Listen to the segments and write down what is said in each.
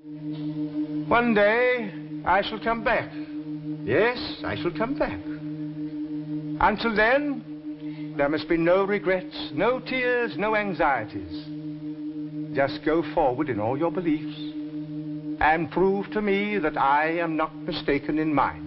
One day, I shall come back. Yes, I shall come back. Until then, there must be no regrets, no tears, no anxieties. Just go forward in all your beliefs and prove to me that I am not mistaken in mine.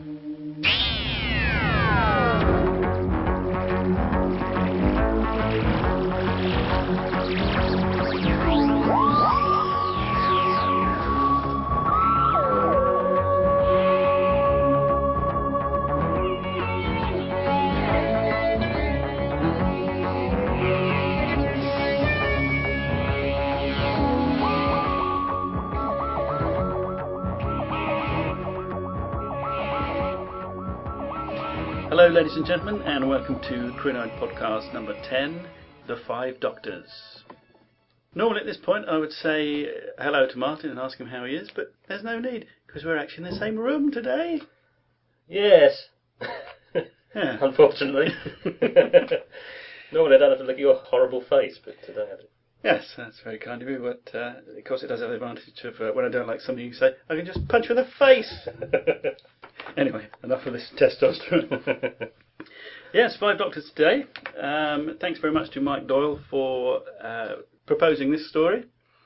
Hello ladies and gentlemen, and welcome to Quinoid Podcast number 10, The Five Doctors. Normally at this point I would say hello to Martin and ask him how he is, but there's no need, because we're actually in the same room today. Yes. Yeah. Unfortunately. Normally I don't have to look at your horrible face, but today I do. Yes, that's very kind of you, but of course it does have the advantage of when I don't like something you say, I can just punch you in the face. Anyway, enough of this testosterone. Yes, Five Doctors today. Thanks very much to Mike Doyle for proposing this story.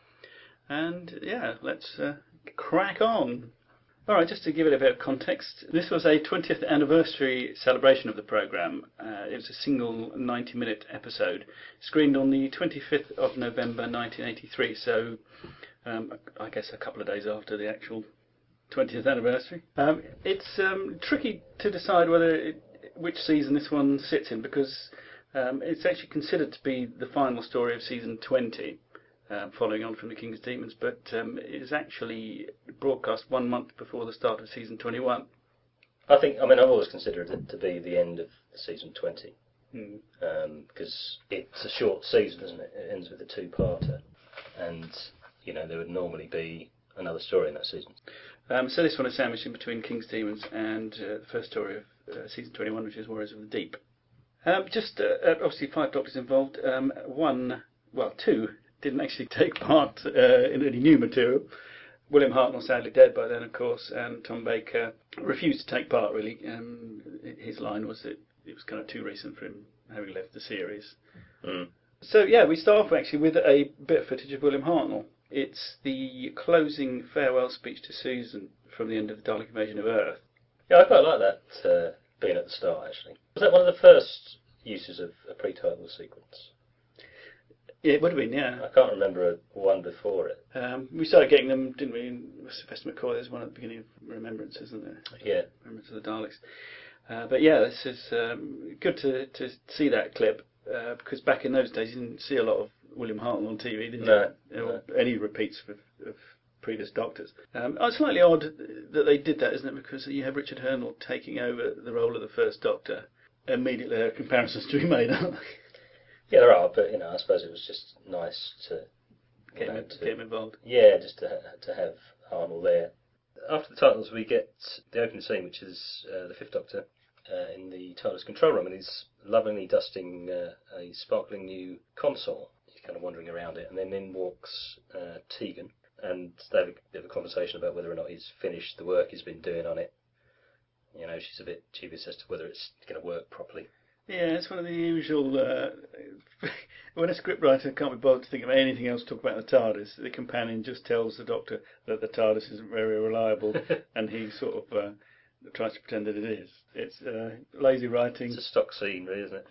And yeah, let's crack on. Alright, just to give it a bit of context, this was a 20th anniversary celebration of the programme. It was a single 90-minute episode, screened on the 25th of November 1983, so I guess a couple of days after the actual 20th anniversary. It's tricky to decide which season this one sits in, because it's actually considered to be the final story of season 20. Following on from The King's Demons, but it is actually broadcast 1 month before the start of season 21. I've always considered it to be the end of season 20. Because it's a short season, isn't it? It ends with a two-parter. And, there would normally be another story in that season. So this one is sandwiched in between King's Demons and the first story of season 21, which is Warriors of the Deep. Obviously 5 Doctors involved. Two didn't actually take part in any new material. William Hartnell, sadly dead by then, of course, and Tom Baker refused to take part, really. His line was that it was kind of too recent for him, having left the series. So, yeah, we start off actually with a bit of footage of William Hartnell. It's the closing farewell speech to Susan from the end of the Dalek Invasion of Earth. Yeah, I quite like that being at the start, actually. Was that one of the first uses of a pre-title sequence? Yeah, it would have been, yeah. I can't remember one before it. We started getting them, didn't we? Sylvester McCoy, there's one at the beginning of Remembrance, isn't there? Yeah. Remembrance of the Daleks. But yeah, this is good to see that clip, because back in those days you didn't see a lot of William Hartnell on TV, didn't you? No. Any repeats of previous Doctors. It's slightly odd that they did that, isn't it? Because you have Richard Hurnell taking over the role of the First Doctor. Immediately there are comparisons to be made, aren't there? Yeah, there are, but I suppose it was just nice to get him involved. Yeah, just to have Hartnell there. After the titles, we get the opening scene, which is the Fifth Doctor in the TARDIS control room, and he's lovingly dusting a sparkling new console. He's kind of wandering around it, and then in walks Tegan, and they have a bit of a conversation about whether or not he's finished the work he's been doing on it. She's a bit dubious as to whether it's going to work properly. Yeah, it's one of the usual... when a scriptwriter can't be bothered to think of anything else to talk about the TARDIS, the companion just tells the Doctor that the TARDIS isn't very reliable, and he sort of tries to pretend that it is. It's lazy writing. It's a stock scene, really, isn't it?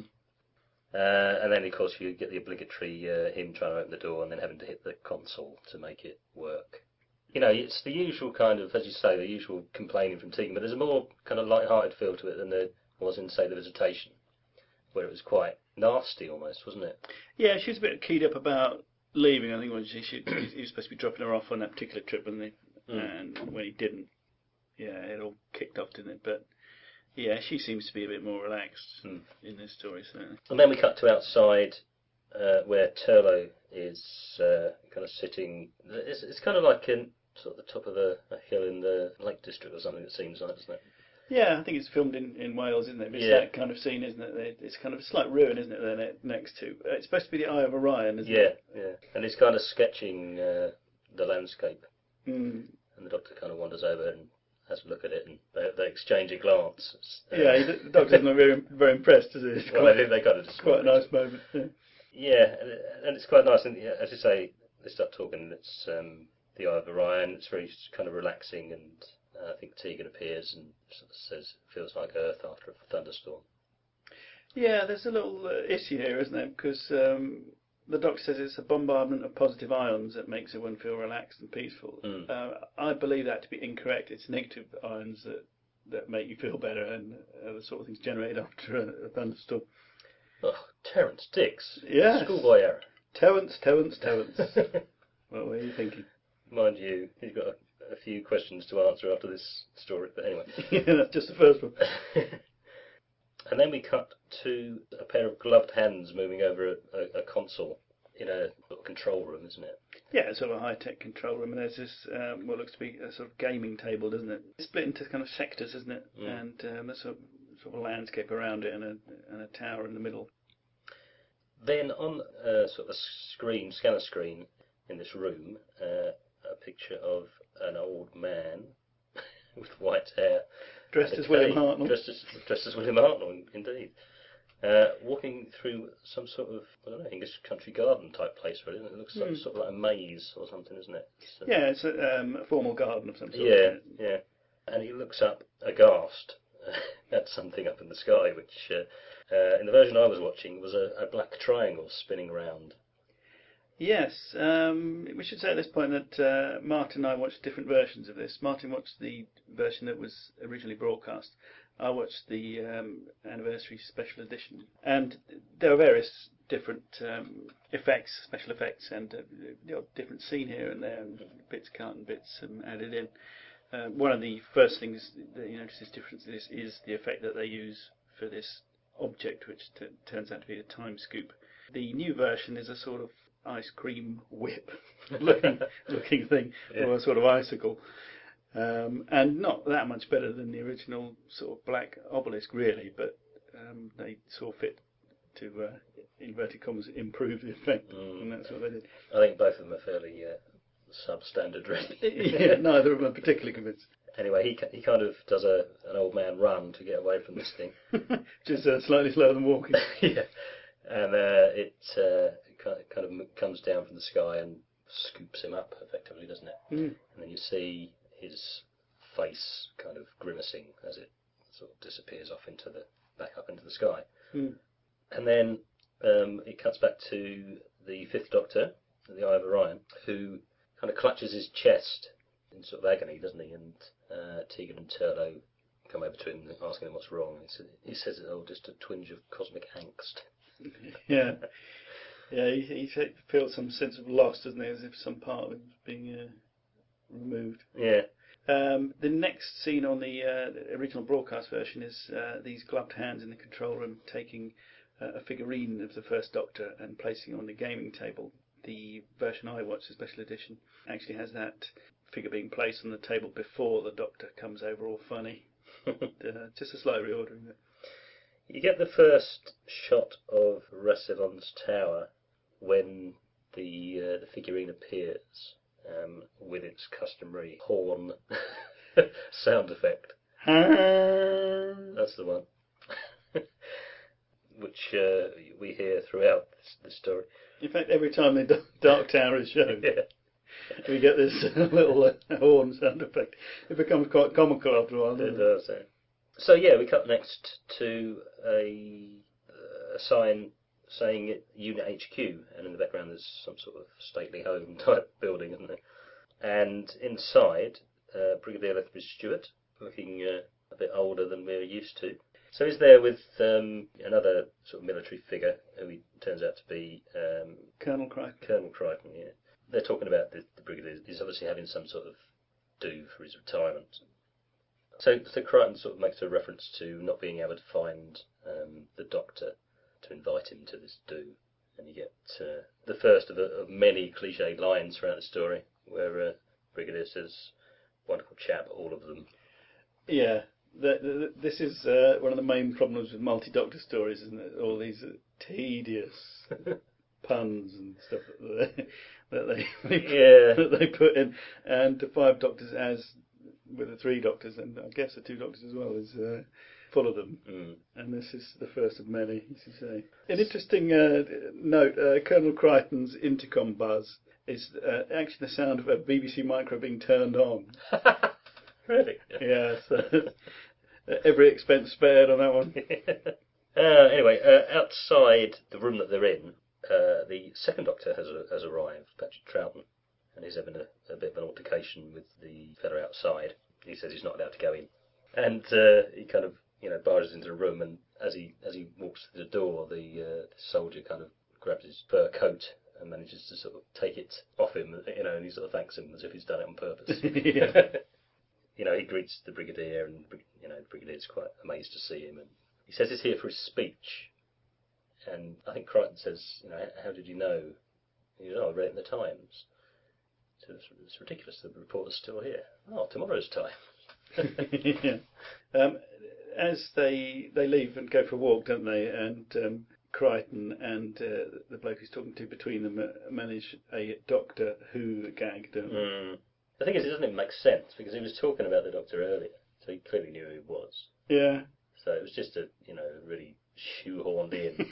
And then, of course, you get the obligatory him trying to open the door and then having to hit the console to make it work. It's the usual kind of, as you say, the usual complaining from Tegan, but there's a more kind of light-hearted feel to it than there was in, say, The Visitation, where it was quite nasty almost, wasn't it? Yeah, she was a bit keyed up about leaving. I think when he was supposed to be dropping her off on that particular trip, wasn't he? And when he didn't, yeah, it all kicked off, didn't it? But yeah, she seems to be a bit more relaxed in this story, certainly. And then we cut to outside, where Turlough is kind of sitting. It's kind of like in sort of the top of a hill in the Lake District or something. It seems like, doesn't it? Yeah, I think it's filmed in Wales, isn't it? It's that kind of scene, isn't it? It's kind of a slight ruin, isn't it, they're next to? It's supposed to be the Eye of Orion, isn't it? Yeah. And it's kind of sketching the landscape. Mm. And the Doctor kind of wanders over and has a look at it, and they exchange a glance. Yeah, the Doctor's not very, very impressed, is he? It's Well, I think they kind of just quite a nice moment. Yeah. Yeah, and it's quite nice. And yeah, as you say, they start talking. It's the Eye of Orion. It's very kind of relaxing, and I think Tegan appears and sort of says it feels like Earth after a thunderstorm. Yeah, there's a little issue here, isn't there? Because the Doctor says it's a bombardment of positive ions that makes everyone feel relaxed and peaceful. I believe that to be incorrect. It's negative ions that make you feel better, and the sort of things generated after a thunderstorm. Oh, Terence Dicks. Yes. Schoolboy error. Terence. What were you thinking? Mind you, you've got a few questions to answer after this story, but anyway. Yeah, that's just the first one. And then we cut to a pair of gloved hands moving over a console in a sort of control room, isn't it? Yeah, it's sort of a high-tech control room, and there's this what looks to be a sort of gaming table, doesn't it? It's split into kind of sectors, isn't it? And there's sort of a landscape around it and a tower in the middle. Then on sort of a scanner screen in this room, a picture of an old man with white hair. Dressed as William Hartnell. Dressed as William Hartnell, indeed. Walking through some sort of, I don't know, English country garden type place, really. It looks sort of like a maze or something, isn't it? Yeah, it's a formal garden of some sort. Yeah. And he looks up aghast at something up in the sky, which in the version I was watching was a black triangle spinning round. Yes, we should say at this point that Martin and I watched different versions of this. Martin watched the version that was originally broadcast. I watched the anniversary special edition, and there are various different special effects, and different scene here and there, and bits cut and bits added in. One of the first things that you notice is difference is the effect that they use for this object, which turns out to be a time scoop. The new version is a sort of ice cream whip looking thing, or a sort of icicle, and not that much better than the original sort of black obelisk, really, but they saw fit to inverted commas improve the effect, and that's what they did. I think both of them are fairly substandard, really. Yeah, neither of them are particularly convinced. Anyway, he kind of does an old man run to get away from this thing. Which is slightly slower than walking. Yeah, and it kind of comes down from the sky and scoops him up, effectively, doesn't it? And then you see his face kind of grimacing as it sort of disappears back up into the sky. And then it cuts back to the Fifth Doctor, the Eye of Orion, who kind of clutches his chest in sort of agony, doesn't he? And Tegan and Turlough come over to him asking him what's wrong. He says, "Oh, just a twinge of cosmic angst." Yeah. Yeah, he feels some sense of loss, doesn't he, as if some part of him is being removed. Yeah. The next scene on the original broadcast version is these gloved hands in the control room taking a figurine of the First Doctor and placing it on the gaming table. The version I watched, the special edition, actually has that figure being placed on the table before the Doctor comes over all funny. Just a slight reordering there. You get the first shot of Rassilon's tower when the figurine appears with its customary horn sound effect. That's the one. Which we hear throughout this story. In fact, every time the Dark Tower is shown, Yeah. we get this little horn sound effect. It becomes quite comical after a while, doesn't it? It does, yeah. So yeah, we cut next to a sign saying Unit HQ, and in the background there's some sort of stately home type building, isn't there? And inside, Brigadier Lethbridge Stewart, looking a bit older than we're used to. So he's there with another sort of military figure, who he turns out to be Colonel Crichton. Colonel Crichton, yeah. They're talking about the Brigadier. He's obviously having some sort of do for his retirement. So Crichton sort of makes a reference to not being able to find the Doctor to invite him to this do. And you get the first of many cliched lines throughout the story, where Brigadier says, "Wonderful chap, all of them." Yeah, this is one of the main problems with multi-Doctor stories, isn't it? All these are tedious. puns and stuff Yeah. that they put in, and the 5 Doctors as with the 3 Doctors, and I guess the 2 Doctors as well, is full of them. And this is the first of many, as you say. An interesting note: Colonel Crichton's intercom buzz is actually the sound of a BBC micro being turned on. Really? Yeah, so every expense spared on that one. Anyway, outside the room that they're in, the 2nd Doctor has arrived, Patrick Troughton, and he's having a bit of an altercation with the fella outside. He says he's not allowed to go in, and he kind of barges into the room, and as he walks through the door, the soldier kind of grabs his fur coat and manages to sort of take it off him, and he sort of thanks him as if he's done it on purpose. He greets the Brigadier, and the Brigadier's quite amazed to see him, and he says he's here for his speech. And I think Crichton says, how did you know? He says, I read it in the Times. So it's ridiculous that the reporter's still here. Oh, tomorrow's time. Yeah. As they leave and go for a walk, don't they? And Crichton and the bloke he's talking to between them manage a Doctor Who gag, don't they? The thing is, it doesn't even make sense, because he was talking about the Doctor earlier, so he clearly knew who he was. Yeah. So it was just really shoehorned in,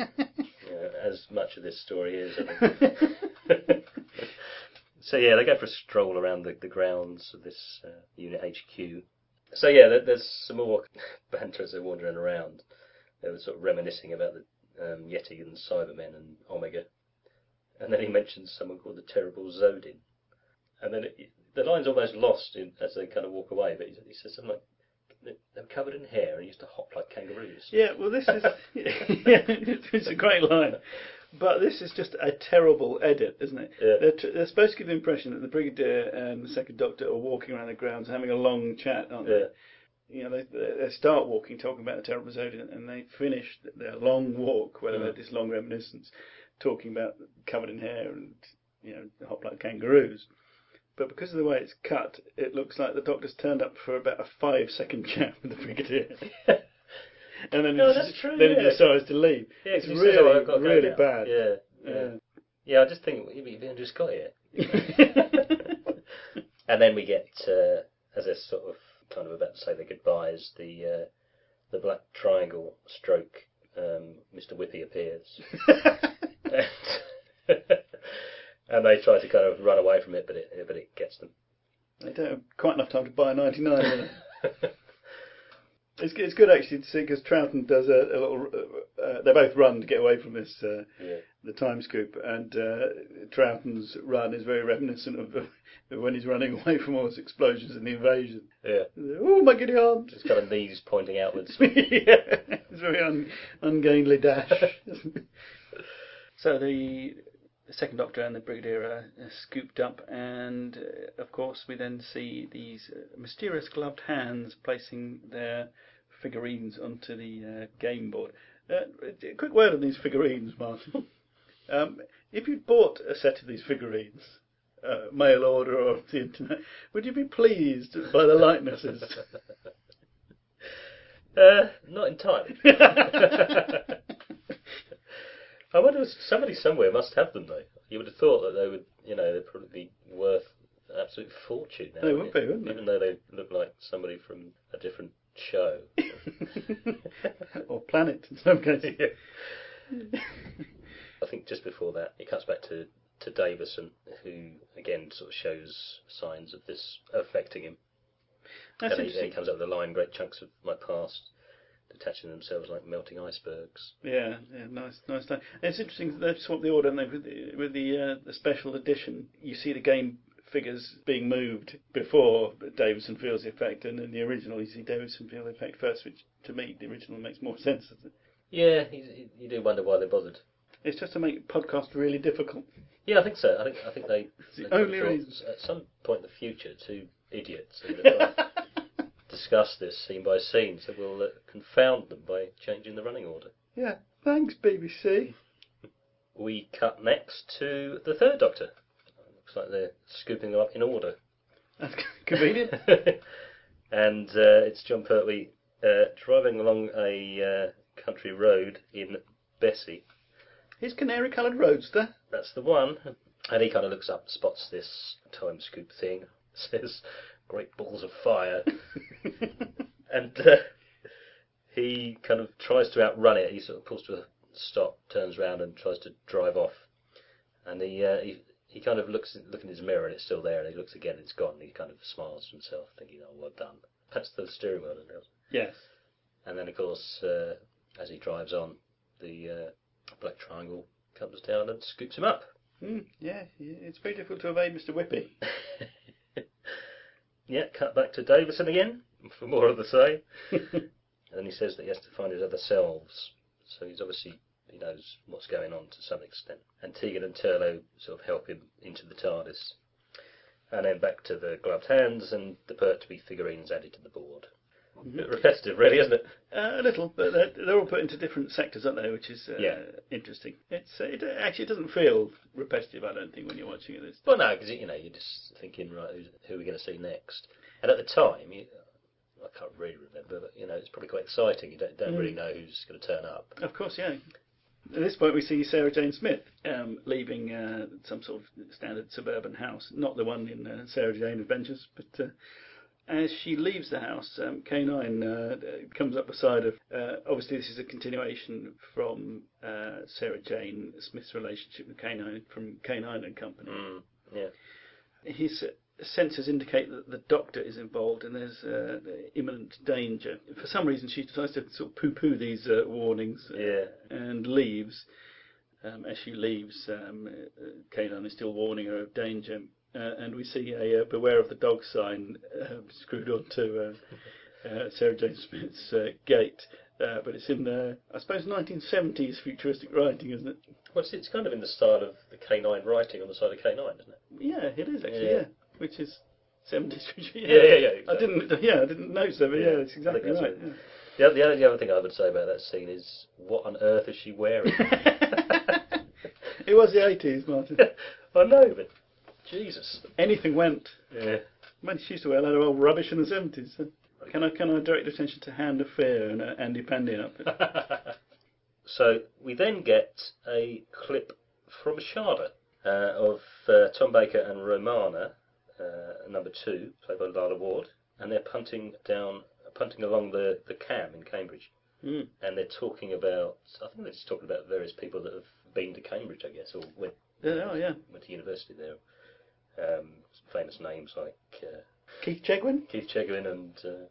as much of this story is. I think. So yeah, they go for a stroll around the grounds of this unit HQ. So yeah, there's some more banter as they're wandering around. They were sort of reminiscing about the Yeti and Cybermen and Omega, and then he mentions someone called the Terrible Zodin, and then the line's almost lost as they kind of walk away. But he says something like, "They were covered in hair and used to hop like kangaroos." Yeah, well, this is it's a great line, but this is just a terrible edit, isn't it? Yeah. They're supposed to give the impression that the Brigadier and the 2nd Doctor are walking around the grounds having a long chat, aren't they? They start walking, talking about the Terrible Zodiac, and they finish their long walk, where they've had this long reminiscence, talking about covered in hair and hop like kangaroos. But because of the way it's cut, it looks like the Doctor's turned up for about a 5-second chat with the Brigadier. And then he decides to leave. Yeah, it's really bad. Yeah, I just think you've just got here. And then we get, as they're sort of kind of about to say their goodbyes, the Black Triangle stroke Mr. Whippy appears. And they try to kind of run away from it, but it gets them. They don't have quite enough time to buy a 99 minute. It's good actually to see, because Troughton does a little. They both run to get away from this the time scoop, and Troughton's run is very reminiscent of when he's running away from all those explosions in the invasion. Yeah. Oh my giddy aunt! Just kind of knees pointing outwards. Yeah, it's very ungainly dash. So the 2nd Doctor and the Brigadier are scooped up, and of course we then see these mysterious gloved hands placing their figurines onto the game board. A quick word on these figurines, Martin. If you'd bought a set of these figurines, mail order or off the internet, would you be pleased by the likenesses? Not entirely. I wonder if somebody somewhere must have them though. You would have thought that they would, they'd probably be worth an absolute fortune now. They would be, wouldn't they? Even though they look like somebody from a different show. Or planet in some cases. Yeah. I think just before that, it cuts back to Davison, who again sort of shows signs of this affecting him. That's and he comes up with the line, "Great chunks of my past detaching themselves like melting icebergs." Yeah, nice time. And it's interesting, they've swapped the order, haven't they? With the special edition, you see the game figures being moved before Davison feels the effect, and in the original you see Davison feel the effect first, which to me, the original makes more sense, doesn't it? Yeah, you do wonder why they bothered. It's just to make podcast really difficult. Yeah, I think so. I think they it's the only reason. At some point in the future, 2 idiots are going to discuss this scene by scene, so we'll confound them by changing the running order. Yeah, thanks BBC. We cut next to the 3rd Doctor. Looks like they're scooping them up in order. That's convenient. And it's Jon Pertwee driving along a country road in Bessie, His canary-coloured roadster. That's the one. And he kind of looks up, spots this time scoop thing, says, "Great balls of fire." And he kind of tries to outrun it. He sort of pulls to a stop, turns around and tries to drive off. And he kind of looks in his mirror and it's still there, and he looks again and it's gone. And he kind of smiles to himself, thinking, "Oh, well done." Pats the steering wheel and goes. Yes. And then, of course, as he drives on, the Black Triangle comes down and scoops him up. Yeah, it's very difficult to evade Mr. Whippy. Yeah, cut back to Davison again for more of the same. And then he says that he has to find his other selves. So he knows what's going on to some extent. And Tegan and Turlough sort of help him into the TARDIS. And then back to the gloved hands and the Pertwee figurines added to the board. A bit repetitive, really, isn't it? A little, but they're all put into different sectors, aren't they? Which is interesting. It doesn't feel repetitive, I don't think, when you're watching it. Well, no, because you're just thinking, right, who are we going to see next? And at the time, I can't really remember, but it's probably quite exciting. You don't really know who's going to turn up. Of course, yeah. At this point, we see Sarah Jane Smith leaving some sort of standard suburban house, not the one in Sarah Jane Adventures, but. As she leaves the house, K9 comes up beside her. Obviously, this is a continuation from Sarah Jane Smith's relationship with K9 from K9 and Company. Yeah. His sensors indicate that the Doctor is involved and there's imminent danger. For some reason, she decides to sort of poo-poo these warnings and leaves. As she leaves, K9 is still warning her of danger. And we see a "Beware of the Dog" sign screwed onto Sarah Jane Smith's gate. But it's in, I suppose, 1970s futuristic writing, isn't it? Well, it's kind of in the style of the K9 writing on the side of K9, isn't it? Yeah, it is actually, yeah. Which is 70s futuristic. Yeah. Exactly. I didn't notice that, but yeah, it's exactly right. Yeah. The other thing I would say about that scene is, what on earth is she wearing? It was the 80s, Martin. I know, but Jesus. Anything went. Yeah. Man, she used to wear a lot of old rubbish in the 70s. Can I direct attention to Hand of Fear and Andy Pandy outfit? So we then get a clip from Shada of Tom Baker and Romana, number 2, played by Lala Ward, and they're punting along the Cam in Cambridge. And they're talking about, I think they're just talking about various people that have been to Cambridge, I guess, or went to university there. Some famous names like Keith Chegwin and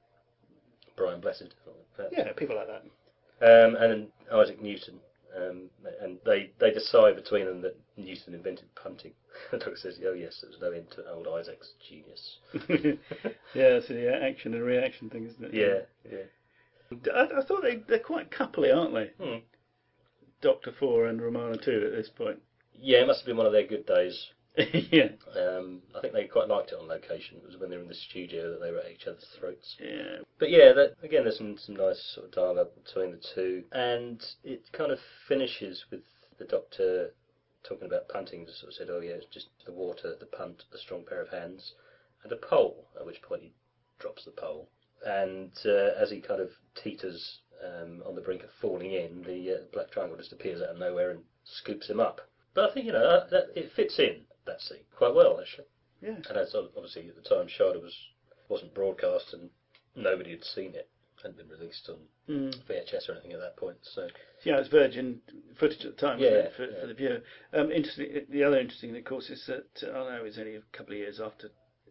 Brian Blessed. Yeah, people like that. And then Isaac Newton. And they decide between them that Newton invented punting. The Doctor says, "Oh yes, there's no end to old Isaac's genius." Yeah, so the action and reaction thing, isn't it? Yeah. I thought they're quite coupley, aren't they? Doctor 4 and Romana 2 at this point. Yeah, it must have been one of their good days. Yeah. I think they quite liked it on location. It was when they were in the studio that they were at each other's throats. Yeah. But yeah, again, there's some nice sort of dialogue between the two, and it kind of finishes with the Doctor talking about punting. Just sort of said, "Oh yeah, it's just the water, the punt, a strong pair of hands, and a pole." At which point he drops the pole, and as he kind of teeters on the brink of falling in, the Black Triangle just appears out of nowhere and scoops him up. But I think that it fits in that scene quite well, actually. Yeah. And as obviously at the time Shada wasn't broadcast and nobody had seen it, hadn't been released on VHS or anything at that point. So yeah, it's virgin footage at the time, wasn't it, for the viewer. Interesting. The other interesting thing, of course, is that I know it was only a couple of years after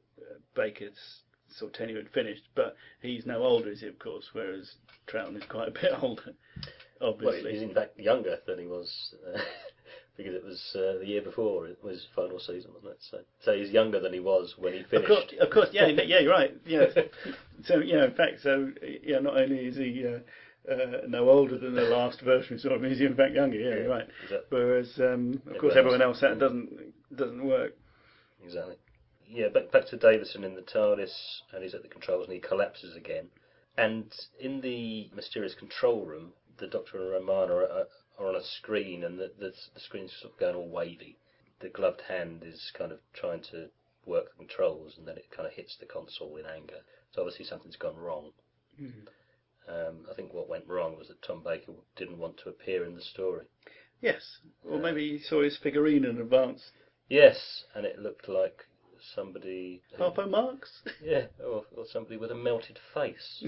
Baker's sort of tenure had finished, but he's no older, is he? Of course, whereas Troughton is quite a bit older. Obviously, well, he's in fact younger than he was. Because it was the year before it was final season, wasn't it? So he's younger than he was when he finished. Of course, yeah, you're right. Yeah. So in fact, not only is he no older than the last version we saw of him, he's in fact younger. Yeah, you're right. Exactly. Whereas, of course, everyone else that doesn't work. Exactly. Yeah, back to Davison in the TARDIS, and he's at the controls, and he collapses again. And in the mysterious control room, the Doctor and Romana are on a screen, and the screen's sort of going all wavy. The gloved hand is kind of trying to work the controls, and then it kind of hits the console in anger. So obviously something's gone wrong. I think what went wrong was that Tom Baker didn't want to appear in the story. Yes, or maybe he saw his figurine in advance. Yes, and it looked like somebody. Harpo Marx? Yeah, or somebody with a melted face.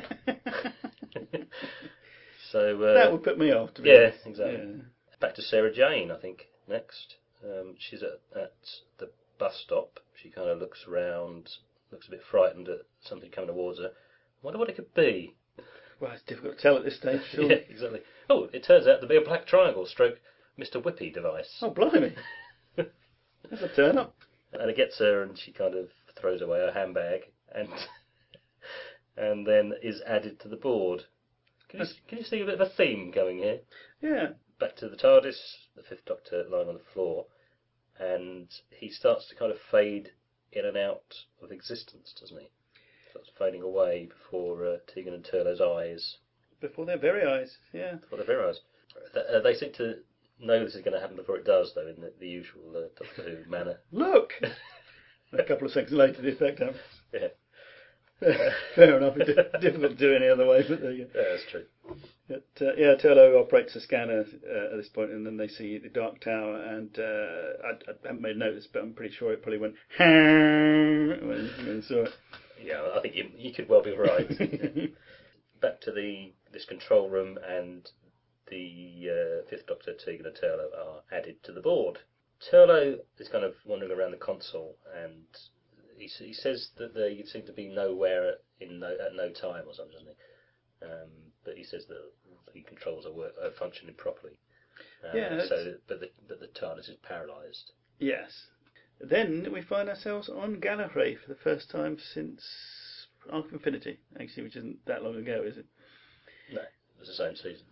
So that would put me off, to be yeah, honest. exactly. Yeah. Back to Sarah Jane, I think, next. She's at the bus stop. She kind of looks around, looks a bit frightened at something coming towards her. I wonder what it could be. Well, it's difficult to tell at this stage, sure. Yeah, exactly. Oh, it turns out to be a black triangle stroke Mr. Whippy device. Oh, blimey. That's a turn up. And it gets her, and she kind of throws away her handbag, and and then is added to the board. Can you see a bit of a theme going here? Yeah. Back to the TARDIS, the Fifth Doctor lying on the floor, and he starts to kind of fade in and out of existence, doesn't he? Starts fading away before Tegan and Turlough's eyes. Before their very eyes, yeah. Before their very eyes. They seem to know this is going to happen before it does, though, in the usual Doctor Who manner. Look! A couple of seconds later, the effect happens. Yeah. Fair enough. It's difficult to do any other way, but there you go. Yeah, that's true. But, yeah, Turlough operates a scanner at this point, and then they see the Dark Tower, and I haven't made note of this, but I'm pretty sure it probably went when they saw it. Yeah, I think you could well be right. Yeah. Back to this control room, and the Fifth Doctor, Tegan and Turlough are added to the board. Turlough is kind of wandering around the console, and he says that they seem to be nowhere at no time or something, doesn't he? But he says that the controls are functioning properly. Yeah. But the TARDIS is paralysed. Yes. Then we find ourselves on Gallifrey for the first time since Arc of Infinity, actually, which isn't that long ago, is it? No, it was the same season.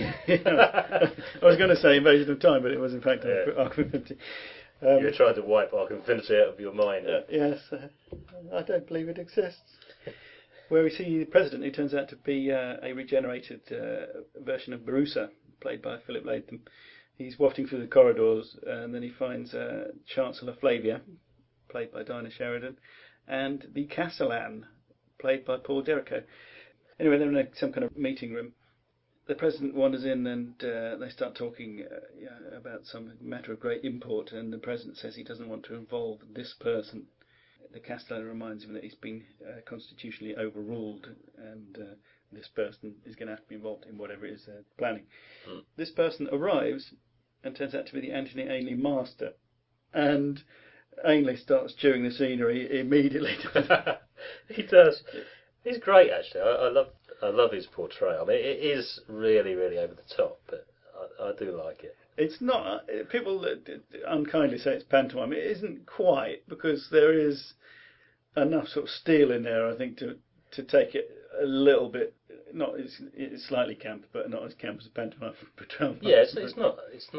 I was going to say Invasion of Time, but it was in fact Arc of Infinity. You're trying to wipe Arc of Infinity out of your mind. Yes, I don't believe it exists. Where we see the President, who turns out to be a regenerated version of Barusa, played by Philip Latham. He's wafting through the corridors, and then he finds Chancellor Flavia, played by Dinah Sheridan, and the Castellan, played by Paul Jericho. Anyway, they're in some kind of meeting room. The President wanders in, and they start talking about some matter of great import, and the President says he doesn't want to involve this person. The Castellan reminds him that he's been constitutionally overruled, and this person is going to have to be involved in whatever it is they're planning. This person arrives and turns out to be the Anthony Ainley Master, and Ainley starts chewing the scenery immediately. He does. He's great, actually. I love his portrayal. I mean, it is really, really over the top, but I do like it. It's not. People unkindly say it's pantomime. It isn't quite, because there is enough sort of steel in there, I think, to take it a little bit. Not it's slightly camp, but not as camp as a pantomime portrayal. Yeah, it's not.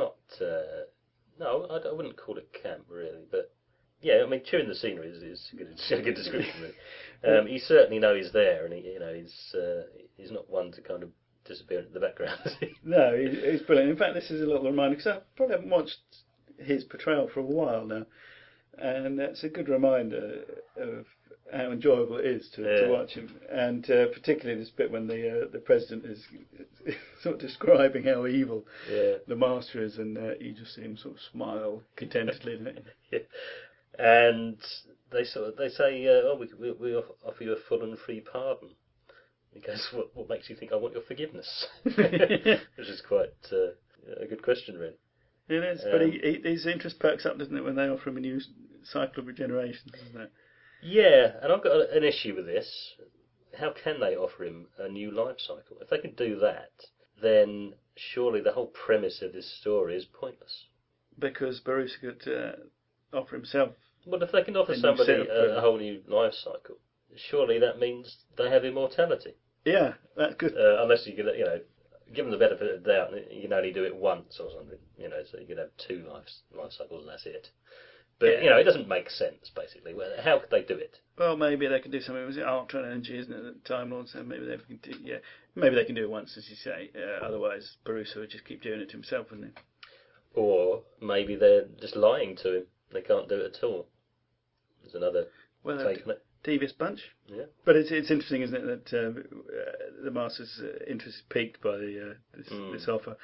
No, I wouldn't call it camp really, but yeah, I mean, chewing the scenery is a good description. He certainly knows he's there, and he's not one to kind of disappear into the background. No, he's brilliant. In fact, this is a little reminder, because I probably haven't watched his portrayal for a while now, and it's a good reminder of how enjoyable it is to watch him, and particularly this bit when the President is sort of describing how evil the Master is, and you just see him sort of smile contentedly. Yeah. And they say, we offer you a full and free pardon. He goes, what makes you think I want your forgiveness? Which is quite a good question, really. It is, but his interest perks up, doesn't it, when they offer him a new cycle of regeneration, doesn't it? Yeah, and I've got an issue with this. How can they offer him a new life cycle? If they can do that, then surely the whole premise of this story is pointless. Because Barusa could offer himself. Well, if they can offer somebody a whole new life cycle, surely that means they have immortality. Yeah, that's good. Unless you can, give them the benefit of the doubt, you can only do it once or something. So you can have 2 life cycles and that's it. But it doesn't make sense. Basically, how could they do it? Well, maybe they could do something. Was it Ultron energy, isn't it? At the Time Lord, so maybe they can do. Yeah, maybe they can do it once, as you say. Otherwise, Barusa would just keep doing it to himself, wouldn't he? Or maybe they're just lying to him. They can't do it at all. There's another take on it. Devious bunch. Yeah. But it's interesting, isn't it, that the Master's interest is piqued by this offer.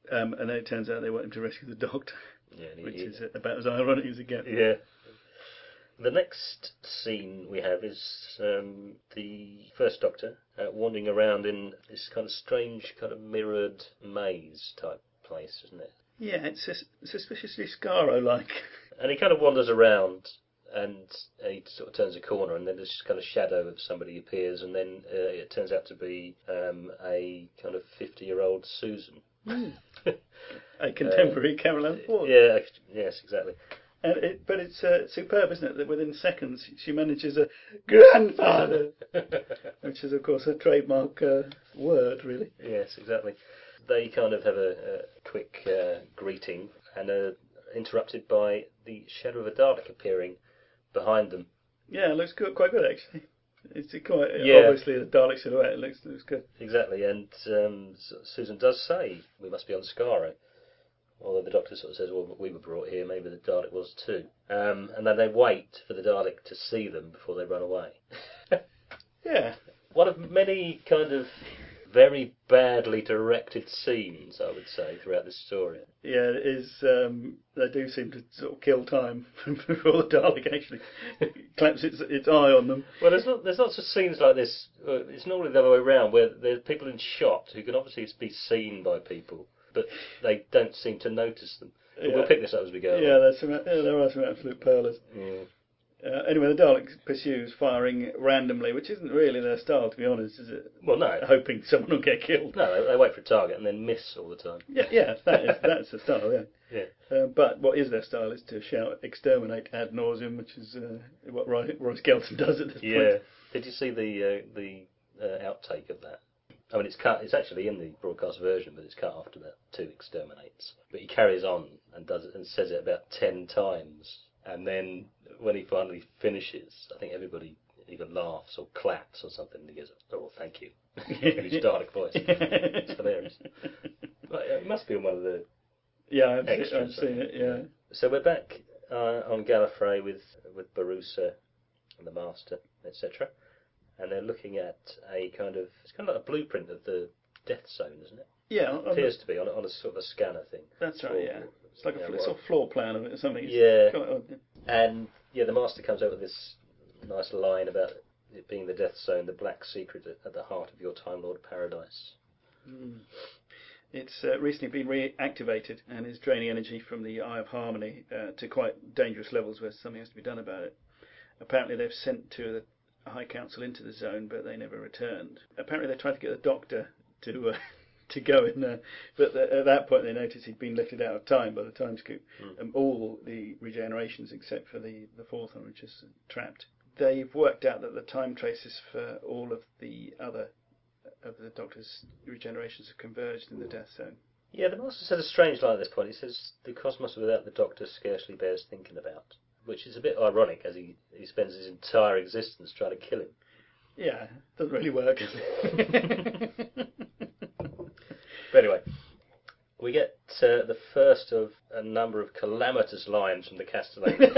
And then it turns out they want him to rescue the Doctor, Yeah, which is about as ironic as it gets. Yeah. The next scene we have is the First Doctor wandering around in this kind of strange, kind of mirrored maze type place, isn't it? Yeah, it's suspiciously Scaro-like. And he kind of wanders around, and he sort of turns a corner, and then this kind of shadow of somebody appears, and then it turns out to be a kind of 50-year-old Susan. A contemporary Carol Ann Ford. Yeah, yes, exactly. But it's superb, isn't it, that within seconds she manages a grandfather, which is, of course, a trademark word, really. Yes, exactly. They kind of have a quick greeting and are interrupted by the shadow of a Dalek appearing behind them. Yeah, it looks quite good, actually. It's quite Yeah. obviously a Dalek silhouette. It looks good. Exactly, and Susan does say, we must be on Skaro. Although the Doctor sort of says, well, we were brought here, maybe the Dalek was too. And then they wait for the Dalek to see them before they run away. Yeah. One of many kind of very badly directed scenes, I would say, throughout this story. Yeah, it is. They do seem to sort of kill time before the Dalek actually claps its eye on them. Well, there's lots of scenes like this. It's normally the other way around, where there's people in shot who can obviously be seen by people, but they don't seem to notice them. But we'll pick this up as we go. Yeah, there are some absolute pearlers. Yeah. Anyway, the Dalek pursues, firing randomly, which isn't really their style, to be honest, is it? Well, no. Hoping someone will get killed. No, they wait for a target and then miss all the time. Yeah, that's the style, yeah. Yeah. But what is their style is to shout "exterminate ad nauseum," which is what Roy Skelton does at this point. Did you see the outtake of that? I mean, it's cut. It's actually in the broadcast version, but it's cut after about 2 exterminates. But he carries on and does it and says it about 10 times, and then when he finally finishes, I think everybody either laughs or claps or something. And he goes, "Oh, well, thank you," in his Dalek voice. It's hilarious. But, it must be on one of the I've seen it. Yeah. So we're back on Gallifrey with Barusa and the Master, etc. And they're looking at it's kind of like a blueprint of the Death Zone, isn't it? Yeah. It appears to be on a sort of a scanner thing. That's right. Yeah. It's like a sort of floor plan of it or something. Yeah. And the Master comes up with this nice line about it being the Death Zone, the black secret at the heart of your Time Lord paradise. Mm. It's recently been reactivated and is draining energy from the Eye of Harmony to quite dangerous levels where something has to be done about it. Apparently they've sent to the High Council into the zone, but they never returned. Apparently they tried to get the Doctor to to go in there, but at that point they noticed he'd been lifted out of time by the time scoop. All the regenerations except for the fourth one, which is trapped. They've worked out that the time traces for all of the other of the Doctor's regenerations have converged in the Death Zone. Yeah, the Master says a strange line at this point. He says, the cosmos without the Doctor scarcely bears thinking about, which is a bit ironic as he spends his entire existence trying to kill him. Yeah, doesn't really work. But anyway, we get the first of a number of calamitous lines from the Castellan.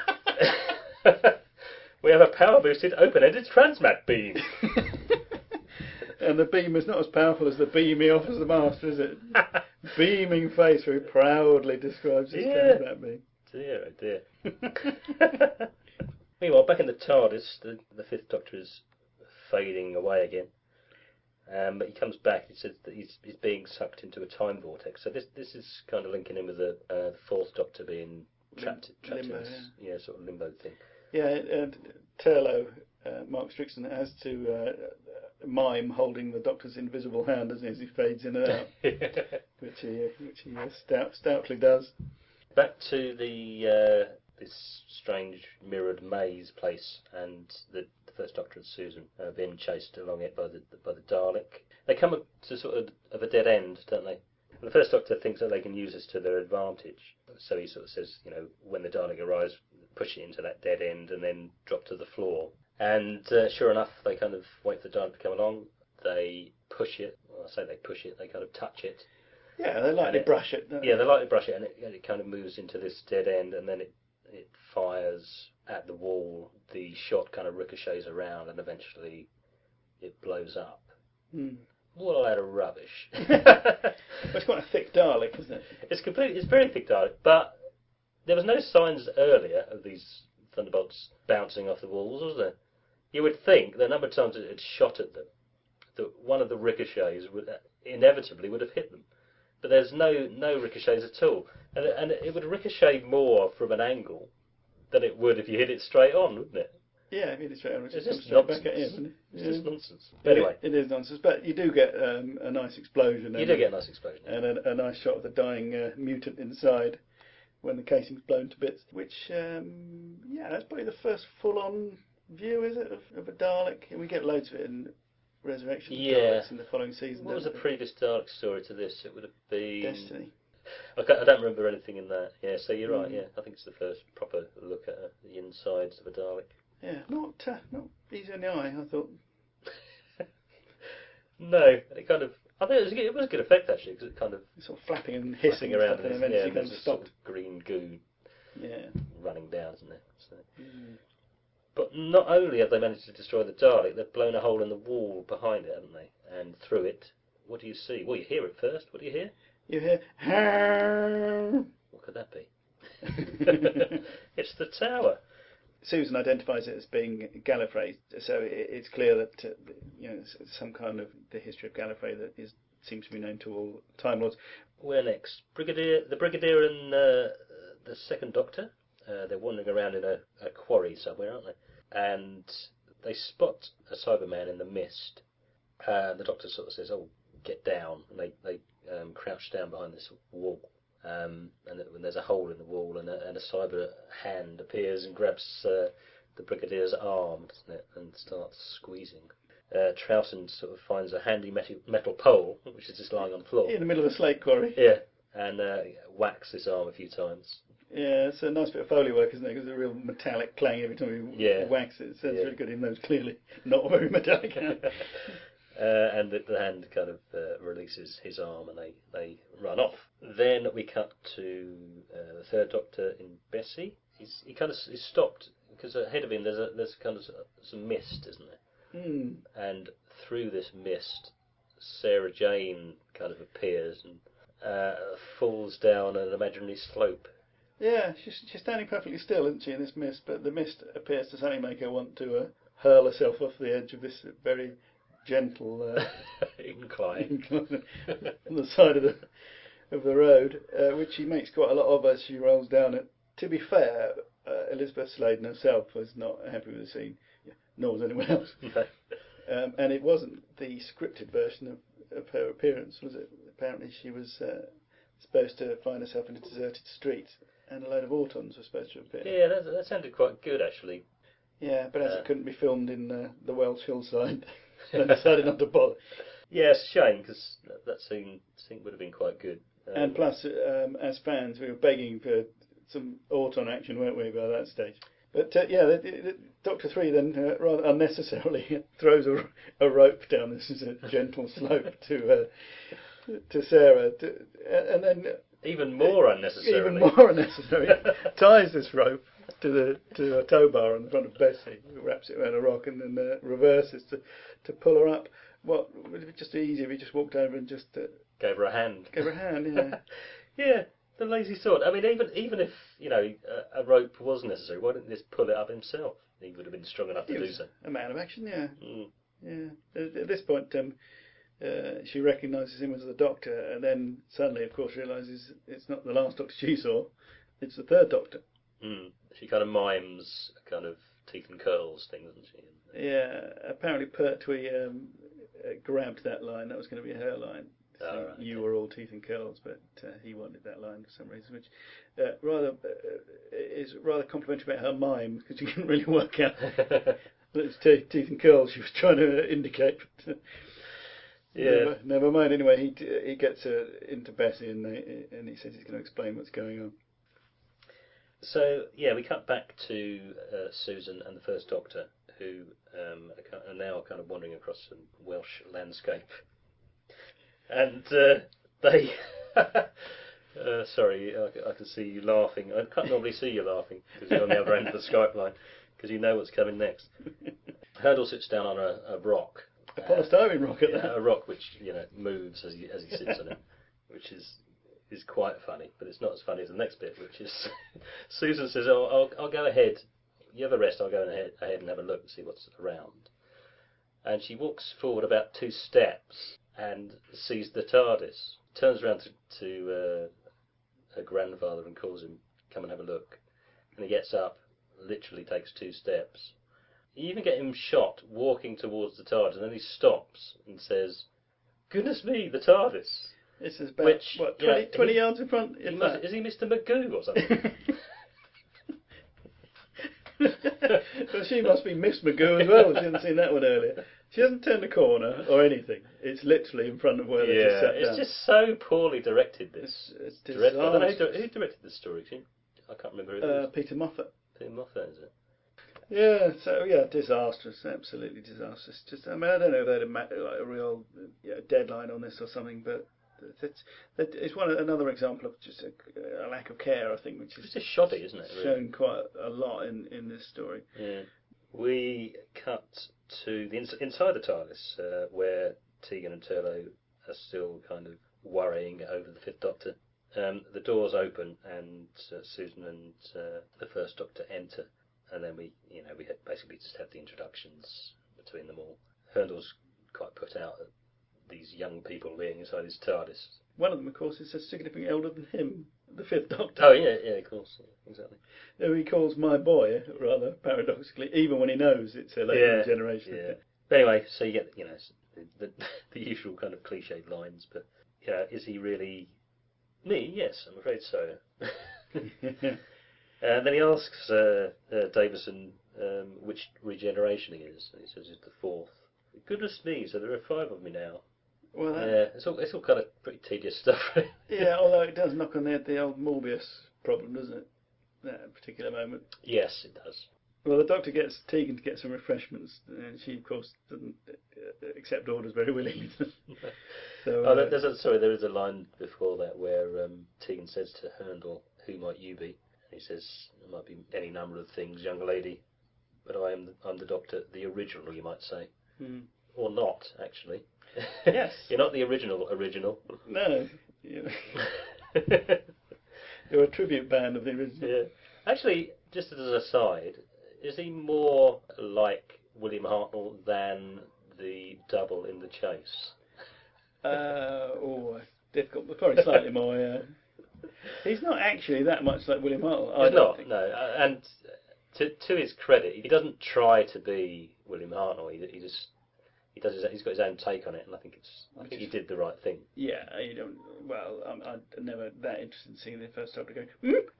We have a power-boosted, open-ended transmat beam. And the beam is not as powerful as the beam he offers the Master, is it? Beaming face, very proudly describes his transmat beam. Dear, oh dear. Meanwhile, back in the TARDIS, the Fifth Doctor is fading away again. But he comes back. He says that he's being sucked into a time vortex. So this is kind of linking in with the Fourth Doctor being trapped limbo, in this sort of limbo thing. Yeah, and Turlough, Mark Strickson, has to mime holding the Doctor's invisible hand as he fades in and out, which he stoutly does. Back to this strange mirrored maze place, and the First Doctor and Susan are being chased along it by the Dalek. They come up to sort of a dead end, don't they? And the First Doctor thinks that they can use this to their advantage. So he sort of says, when the Dalek arrives, push it into that dead end and then drop to the floor. And sure enough, they kind of wait for the Dalek to come along. They push it. Well, I say they push it. They kind of touch it. Yeah, they lightly brush it. Yeah, they lightly brush it, and it kind of moves into this dead end, and then it fires at the wall. The shot kind of ricochets around, and eventually it blows up. what a load of rubbish. It's quite a thick Dalek, isn't it? It's very thick Dalek, but there was no signs earlier of these thunderbolts bouncing off the walls, was there? You would think the number of times it had shot at them, that one of the ricochets would inevitably would have hit them. But there's no ricochets at all, and it would ricochet more from an angle than it would if you hit it straight on, wouldn't it? Yeah, if you hit it straight on, it It's just just comes straight nonsense. back at him. It's just nonsense. Anyway, Anyway, it is nonsense, but you do get a nice explosion. you do get a nice explosion. And a nice shot of the dying mutant inside when the casing's blown to bits. Which, that's probably the first full-on view, is it, of a Dalek? And we get loads of it in Resurrection of Daleks in the following season. What was the previous Dalek story to this? It would have been Destiny. I don't remember anything in that. Yeah, so you're right. Yeah, I think it's the first proper look at the insides of a Dalek. Yeah, not easy on the eye, I thought. No, it kind of. I think it was a good effect actually, because it kind of Sort of flapping and hissing around and then eventually there's a sort stopped. of green goo Yeah. running down, isn't there? So. But not only have they managed to destroy the Dalek, they've blown a hole in the wall behind it, haven't they? And through it, what do you see? Well, you hear it first. What do you hear? You hear, What could that be? It's the tower. Susan identifies it as being Gallifrey, so it's clear that some kind of the history of Gallifrey that seems to be known to all Time Lords. Where next? The Brigadier and the Second Doctor. They're wandering around in a quarry somewhere, aren't they? And they spot a Cyberman in the mist. The Doctor sort of says, "Oh, get down," and they crouch down behind this wall. And there's a hole in the wall, and a cyber hand appears and grabs the Brigadier's arm, doesn't it, and starts squeezing. Troughton sort of finds a handy metal pole, which is just lying on the floor. In the middle of a slate quarry. Yeah, and whacks this arm a few times. Yeah, it's a nice bit of Foley work, isn't it? Because it's a real metallic clang every time he whacks it. It sounds really good, even though it's clearly not a very metallic hand. And the hand kind of releases his arm, and they run off. Then we cut to the Third Doctor in Bessie. He's stopped because ahead of him there's kind of some mist, isn't there? And through this mist, Sarah Jane kind of appears and falls down an imaginary slope. Yeah, she's standing perfectly still, isn't she, in this mist? But the mist appears to suddenly make her want to hurl herself off the edge of this very gentle incline on the side of the road, which she makes quite a lot of as she rolls down it. To be fair, Elizabeth Sladen herself was not happy with the scene, nor was anyone else. And it wasn't the scripted version of her appearance, was it? Apparently she was supposed to find herself in a deserted street, and a load of Autons were supposed to appear. Yeah, that sounded quite good actually. Yeah, but as it couldn't be filmed in the Welsh hillside, they decided not to bother. Yeah, it's a shame, because that scene would have been quite good. And plus, as fans, we were begging for some Auton action, weren't we, by that stage? But the Doctor 3 then rather unnecessarily throws a rope down this gentle slope to Sarah, and then even more unnecessary, ties this rope to a tow bar on the front of Bessie, wraps it around a rock, and then reverses to pull her up. What would it just be easier if he just walked over and just gave her a hand? Yeah. Yeah, the lazy sort. I mean, even if a rope was necessary, why didn't he just pull it up himself? He would have been strong enough to do so. A man of action, yeah. Yeah. At this point, she recognises him as the Doctor, and then suddenly, of course, realises it's not the last Doctor she saw; it's the Third Doctor. She kind of mimes a kind of teeth and curls thing, doesn't she? Yeah. Apparently, Pertwee grabbed that line. That was going to be her line. Right, you were all teeth and curls, but he wanted that line for some reason, which is rather complimentary about her mime, because you couldn't really work out that it's teeth and curls she was trying to indicate. But, yeah. Never mind. Anyway, he gets into Bessie, and he says he's going to explain what's going on. So yeah, we cut back to Susan and the First Doctor, who are now kind of wandering across some Welsh landscape. And they... sorry, I can see you laughing. I can't normally see you laughing, because you're on the other end of the Skype line, because you know what's coming next. Hurdle sits down on a rock. A polystyrene rock at Yeah, that. a rock which moves as he sits on it, which is quite funny. But it's not as funny as the next bit, which is Susan says, "Oh, I'll go ahead. You have a rest. I'll go ahead and have a look and see what's around." And she walks forward about 2 steps and sees the TARDIS. Turns around to her grandfather and calls him, "Come and have a look." And he gets up, literally takes 2 steps. You even get him shot walking towards the TARDIS, and then he stops and says, "Goodness me, the TARDIS." This is about, Which, 20 yards in front? Is he Mr. Magoo or something? Well, she must be Miss Magoo as well. She hadn't seen that one earlier. She hasn't turned a corner or anything. It's literally in front of where they just sat down. It's just so poorly directed, this. It's Directed. I don't know who directed this story. I can't remember who it was. Peter Moffat. Peter Moffat, is it? Yeah, so disastrous, absolutely disastrous. Just, I mean, I don't know if they had a real deadline on this or something, but it's another example of just a lack of care, I think, which is It's just shoddy, isn't it? Really? Shown quite a lot in this story. Yeah. We cut to the inside the TARDIS, where Tegan and Turlough are still kind of worrying over the Fifth Doctor. The doors open, and Susan and the First Doctor enter. And then we basically just had the introductions between them all. Hurndall's quite put out at these young people being inside his TARDIS. One of them, of course, is significantly older than him, the Fifth Doctor. Oh, yeah, of course. Yeah, exactly. Who he calls my boy, rather paradoxically, even when he knows it's a later generation. Yeah. But anyway, so you get, the usual kind of cliched lines, but, is he really me? Yes, I'm afraid so. And then he asks Davison which regeneration he is. And he says it's the 4th. Goodness me! So there are 5 of me now. Well, it's all kind of pretty tedious stuff. Yeah, although it does knock on the old Morbius problem, doesn't it? That particular moment. Yes, it does. Well, the Doctor gets Tegan to get some refreshments, and she, of course, doesn't accept orders very willingly. So, there is a line before that where Tegan says to Hurndall, "Who might you be?" He says, "It might be any number of things, young lady, but I'm the Doctor, the original, you might say." Mm. Or not, actually. Yes. You're not the original. No. You're a tribute band of the original. Yeah. Actually, just as an aside, is he more like William Hartnell than the double in The Chase? Difficult. Probably slightly more, He's not actually that much like William Hartnell. He's not, no. And to his credit, he doesn't try to be William Hartnell. He's got his own take on it, and I think he did the right thing. Yeah, you don't. Well, I'm never that interested in seeing the First Doctor going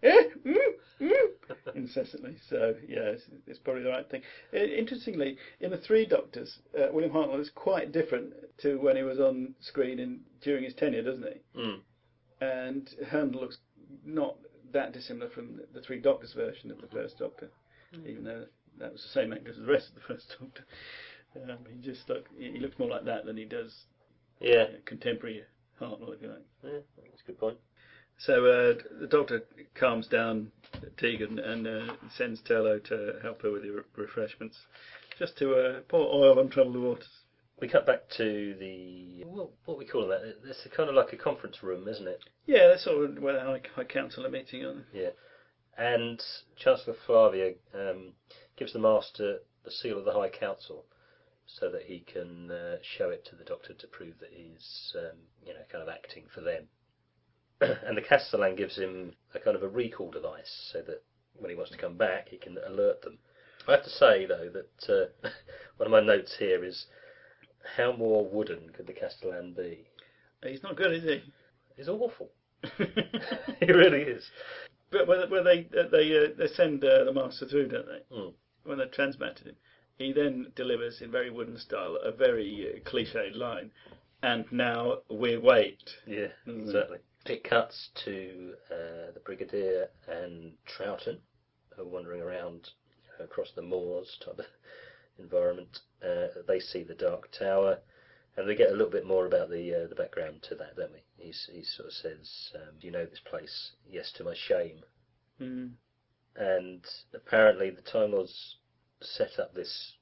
incessantly. So yeah, it's probably the right thing. Interestingly, in the 3 Doctors, William Hartnell is quite different to when he was on screen during his tenure, doesn't he? Mm. And Hurndall looks not that dissimilar from the 3 Doctors version of the First Doctor, even though that was the same actor as the rest of the First Doctor. He looks more like that than he does contemporary Hartnell, if you like. Yeah, that's a good point. So the Doctor calms down Tegan and sends Turlough to help her with the refreshments, just to pour oil on troubled waters. We cut back to the what we call that? It's kind of like a conference room, isn't it? Yeah, that's sort of where the High Council are meeting on. Yeah, and Chancellor Flavia gives the Master the seal of the High Council, so that he can show it to the Doctor to prove that he's, kind of acting for them. And the Castellan gives him a kind of a recall device, so that when he wants to come back, he can alert them. I have to say, though, that one of my notes here is, how more wooden could the Castellan be? He's not good, is he? He's awful. He really is. But where they send the Master through, don't they? Mm. When they're transmatted him. He then delivers in very wooden style a very cliched line, and now we wait. Yeah, exactly. It cuts to the Brigadier and Troughton, who are wandering around across the moors type of environment. They see the Dark Tower, and we get a little bit more about the background to that, don't we? He sort of says, "Do you know this place?" "Yes, to my shame." Mm. And apparently the Time Lords set up this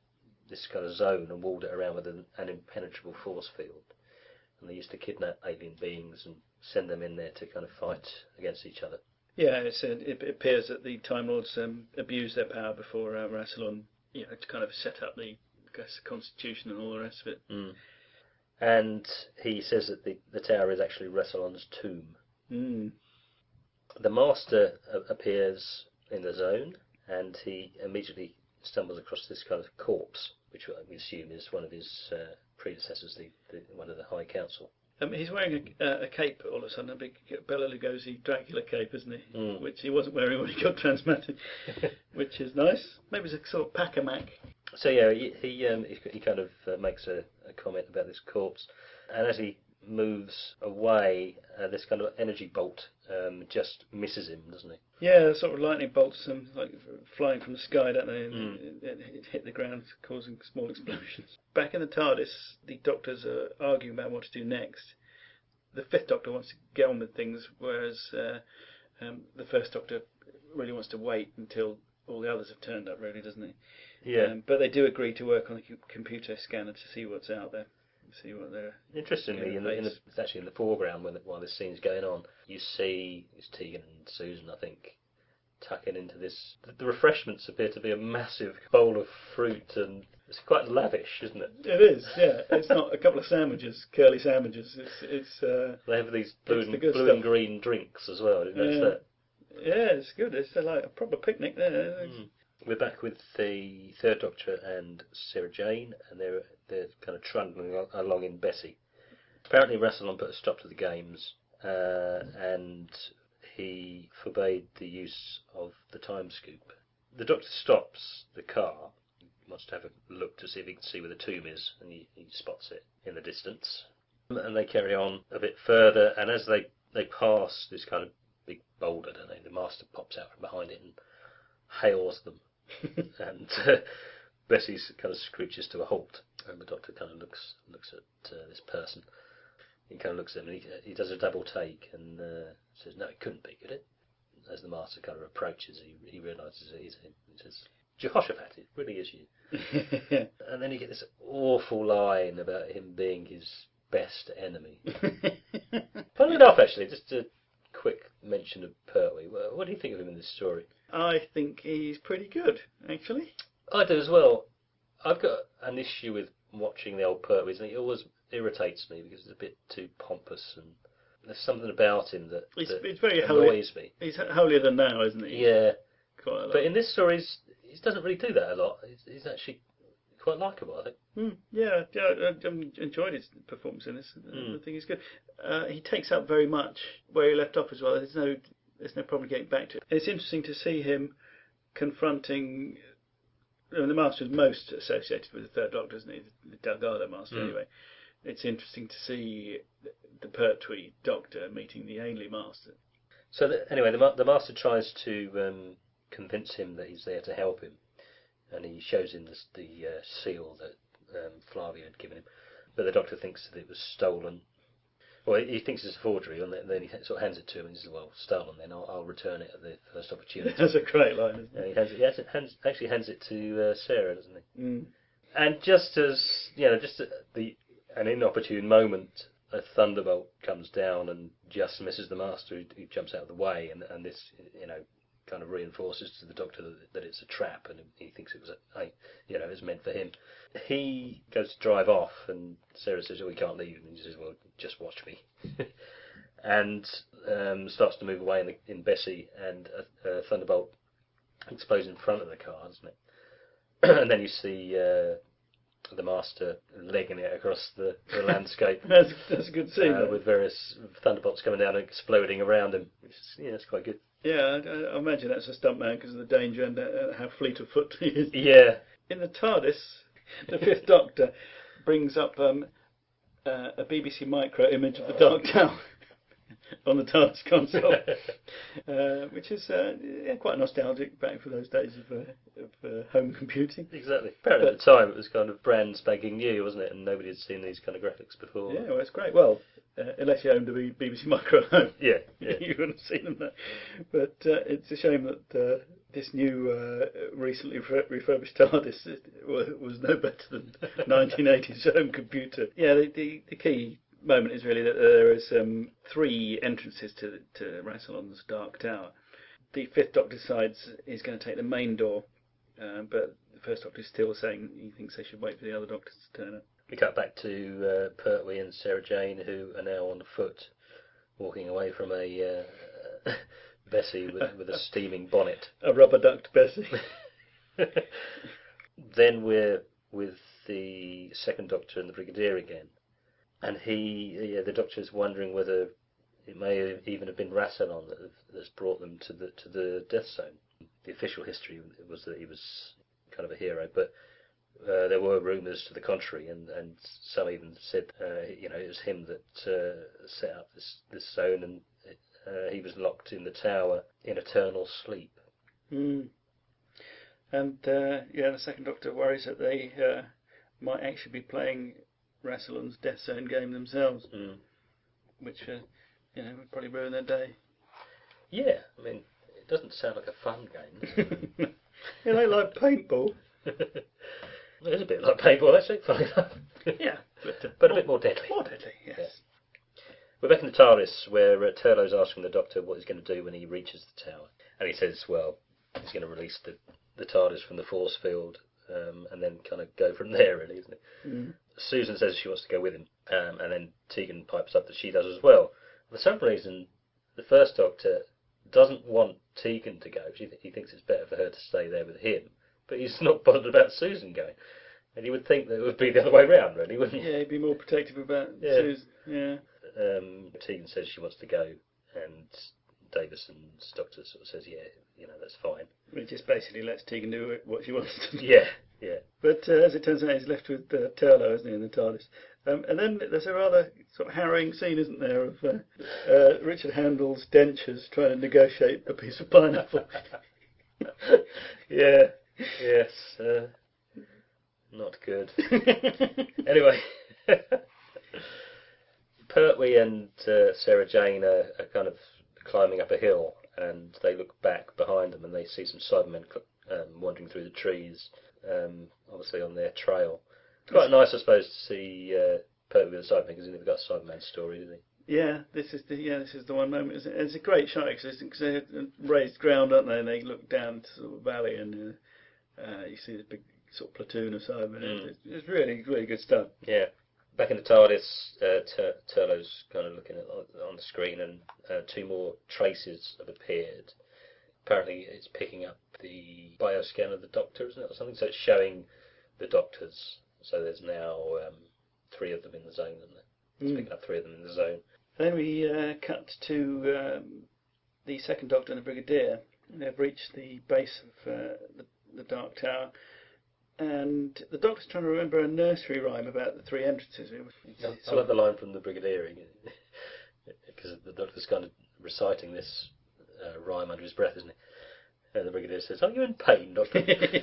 this kind of zone and walled it around with an impenetrable force field. And they used to kidnap alien beings and send them in there to kind of fight against each other. Yeah, it appears that the Time Lords abused their power before Rassilon, to kind of set up the constitution and all the rest of it. Mm. And he says that the tower is actually Rassilon's tomb. Mm. The Master appears in the zone, and he immediately stumbles across this kind of corpse, which we assume is one of his predecessors, one of the High Council. He's wearing a cape all of a sudden, a big Bela Lugosi Dracula cape, isn't he? Mm. Which he wasn't wearing when he got transmatted, which is nice. Maybe it's a sort of pack-a-mac. So yeah, he kind of makes a comment about this corpse, and as he moves away, this kind of energy bolt just misses him, doesn't it? Yeah, sort of lightning bolts like flying from the sky, don't they? And it hit the ground, causing small explosions. Back in the TARDIS, the Doctors are arguing about what to do next. The Fifth Doctor wants to get on with things, whereas the First Doctor really wants to wait until all the others have turned up, really, doesn't he? Yeah. But they do agree to work on the computer scanner to see what's out there. See what they're. Interestingly, it's actually in the foreground while this scene's going on, you see it's Tegan and Susan, I think, tucking into this. The refreshments appear to be a massive bowl of fruit, and it's quite lavish, isn't it? It is, yeah. It's not a couple of sandwiches, curly sandwiches. It's. They have these blue stuff. and green drinks as well. Did you notice that? Yeah, it's good. It's like a proper picnic there. We're back with the Third Doctor and Sarah Jane, and they're kind of trundling along in Bessie. Apparently Rassilon put a stop to the games, and he forbade the use of the time scoop. The Doctor stops the car. He wants to have a look to see if he can see where the tomb is, and he spots it in the distance. And they carry on a bit further, and as they pass this kind of big boulder, don't they? The Master pops out from behind it and hails them. And Bessie kind of screeches to a halt, and the Doctor kind of looks at this person. He kind of looks at him, and he does a double take and says, "No, it couldn't be, could it?" As the Master kind of approaches, he realises it is him. He says, "Jehoshaphat, it really is you." And then you get this awful line about him being his best enemy. Funnily enough, actually, just a quick mention of Pertwee. What do you think of him in this story? I think he's pretty good, actually. I do as well. I've got an issue with watching the old Pertwees, and it always irritates me because it's a bit too pompous, and there's something about him that It's very annoys me. He's holier than thou, isn't he? Yeah. Quite a lot. But in this story, he doesn't really do that a lot. He's actually quite likeable, I think. Yeah, I enjoyed his performance in this. I think he's good. He takes up very much where he left off as well. There's no problem getting back to it. It's interesting to see him confronting. The Master is most associated with the Third Doctor, isn't he? The Delgado Master, anyway. It's interesting to see the Pertwee Doctor meeting the Ainley Master. So anyway, the Master tries to convince him that he's there to help him, and he shows him the seal that Flavia had given him. But the Doctor thinks that it was stolen. Well, he thinks it's a forgery, and then he sort of hands it to him and he says, "Well, stolen, then I'll return it at the first opportunity." That's a great line, isn't it? He actually hands it to Sarah, doesn't he? And just as, just an inopportune moment, a thunderbolt comes down and just misses the Master, who jumps out of the way, and this, kind of reinforces to the Doctor that it's a trap, and he thinks it was it was meant for him. He goes to drive off, and Sarah says, "Oh, we can't leave," and he says, "Well, just watch me." And starts to move away in Bessie, and a thunderbolt explodes in front of the car, doesn't it? And then you see the Master legging it across the landscape. That's a good scene. With various thunderbolts coming down and exploding around him. Which is, it's quite good. Yeah, I imagine that's a stuntman because of the danger and how fleet of foot he is. Yeah. In the TARDIS, the Fifth Doctor brings up a BBC Micro image of the Dark Tower on the TARDIS console, which is quite nostalgic back for those days of home computing. Exactly. Apparently at the time it was kind of brand spanking new, wasn't it? And nobody had seen these kind of graphics before. Yeah, well, it's great. Well, unless you owned a BBC Micro at home. Yeah. You wouldn't have seen them there. But it's a shame that this new recently refurbished TARDIS was no better than 1980s home computer. Yeah, the key moment is really that there is 3 entrances to Rassilon's Dark Tower. The Fifth Doctor decides he's going to take the main door, but the First Doctor is still saying he thinks they should wait for the other Doctors to turn up. We cut back to Pertwee and Sarah Jane, who are now on foot, walking away from a Bessie with a steaming bonnet. A rubber ducked Bessie. Then we're with the Second Doctor and the Brigadier again, and the Doctor is wondering whether it may even have been Rassilon that's brought them to the Death Zone. The official history was that he was kind of a hero, but there were rumours to the contrary, and some even said it was him that set up this zone, and he was locked in the tower in eternal sleep. Mm. And the Second Doctor worries that they might actually be playing Rassilon's Death Zone game themselves, which would probably ruin their day. Yeah, I mean, it doesn't sound like a fun game. They like paintball. It is a bit like paintball, actually, funny enough. Yeah, but a bit more deadly. More deadly, yes. Yeah. We're back in the TARDIS, where Turlough's asking the Doctor what he's going to do when he reaches the tower. And he says, well, he's going to release the TARDIS from the force field, and then kind of go from there, really, isn't it? Mm. Susan says she wants to go with him, and then Tegan pipes up that she does as well. For some reason, the First Doctor doesn't want Tegan to go. He thinks it's better for her to stay there with him, but he's not bothered about Susan going. And you would think that it would be the other way round, really, wouldn't you? Yeah, he'd be more protective about Susan. Yeah. Tegan says she wants to go, and Davison's Doctor sort of says, that's fine. It just basically lets Tegan do what she wants to do. Yeah. But as it turns out, he's left with Turlough, isn't he, in the TARDIS? And then there's a rather sort of harrowing scene, isn't there, of Richard Handel's dentures trying to negotiate a piece of pineapple. Yeah. Yes. Not good. Anyway, Pertwee and Sarah Jane are kind of climbing up a hill, and they look back behind them and they see some Cybermen wandering through the trees, obviously on their trail. It's quite nice, I suppose, to see Pertwee with a Cyberman, because he's never got a Cyberman story, does he? Yeah, this is the one moment. It's a great shot, because they're raised ground, aren't they? And they look down to sort of valley, and you see this big sort of platoon of Cybermen. It's really, really good stuff. Yeah. Back in the TARDIS, Turlough's kind of looking on the screen, and 2 more traces have appeared. Apparently, it's picking up the bioscan of the Doctor, isn't it, or something? So it's showing the Doctors. So there's now 3 of them in the zone, isn't there? It's picking up 3 of them in the zone. Then we cut to the Second Doctor and the Brigadier. They've reached the base of the Dark Tower, and the Doctor's trying to remember a nursery rhyme about the 3 entrances. I love the line from the Brigadier, because the Doctor's kind of reciting this rhyme under his breath, isn't he? And the Brigadier says, "Are you in pain, Doctor?"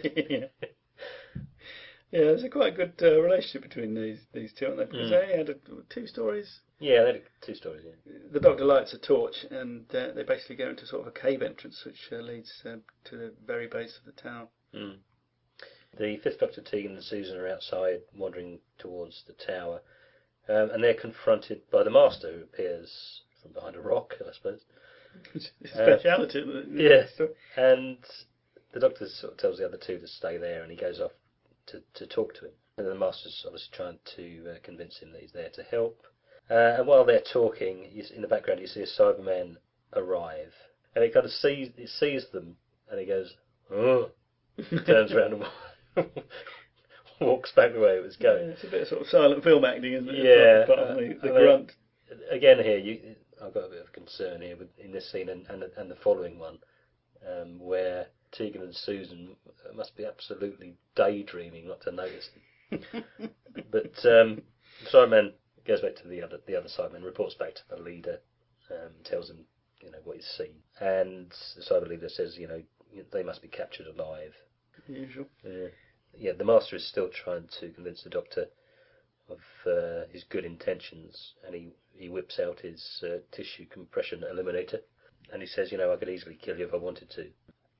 Yeah, there's a quite good relationship between these two, aren't they? Because they had 2 stories. Yeah, they had 2 stories, yeah. The Doctor lights a torch, and they basically go into sort of a cave entrance, which leads to the very base of the tower. Mm. The Fifth Doctor, Tegan and Susan are outside, wandering towards the tower, and they're confronted by the Master, who appears from behind a rock, I suppose. Speciality. Yeah, and the Doctor sort of tells the other 2 to stay there, and he goes off to talk to him. And the Master's obviously trying to convince him that he's there to help. And while they're talking, in the background you see a Cyberman arrive, and it kind of sees them, and he goes, "Oh," turns around and walks back the way it was going. Yeah, it's a bit of sort of silent film acting, isn't it? Yeah, apart from the grunt. Again, here I've got a bit of concern here in this scene and the following one, where Tegan and Susan must be absolutely daydreaming not to notice them. But Cyberman goes back to the other Cyberman, reports back to the leader, tells him what he's seen, and the Cyber leader says they must be captured alive. Usual. Yeah, the Master is still trying to convince the Doctor of his good intentions, and he whips out his tissue compression eliminator, and he says, I could easily kill you if I wanted to.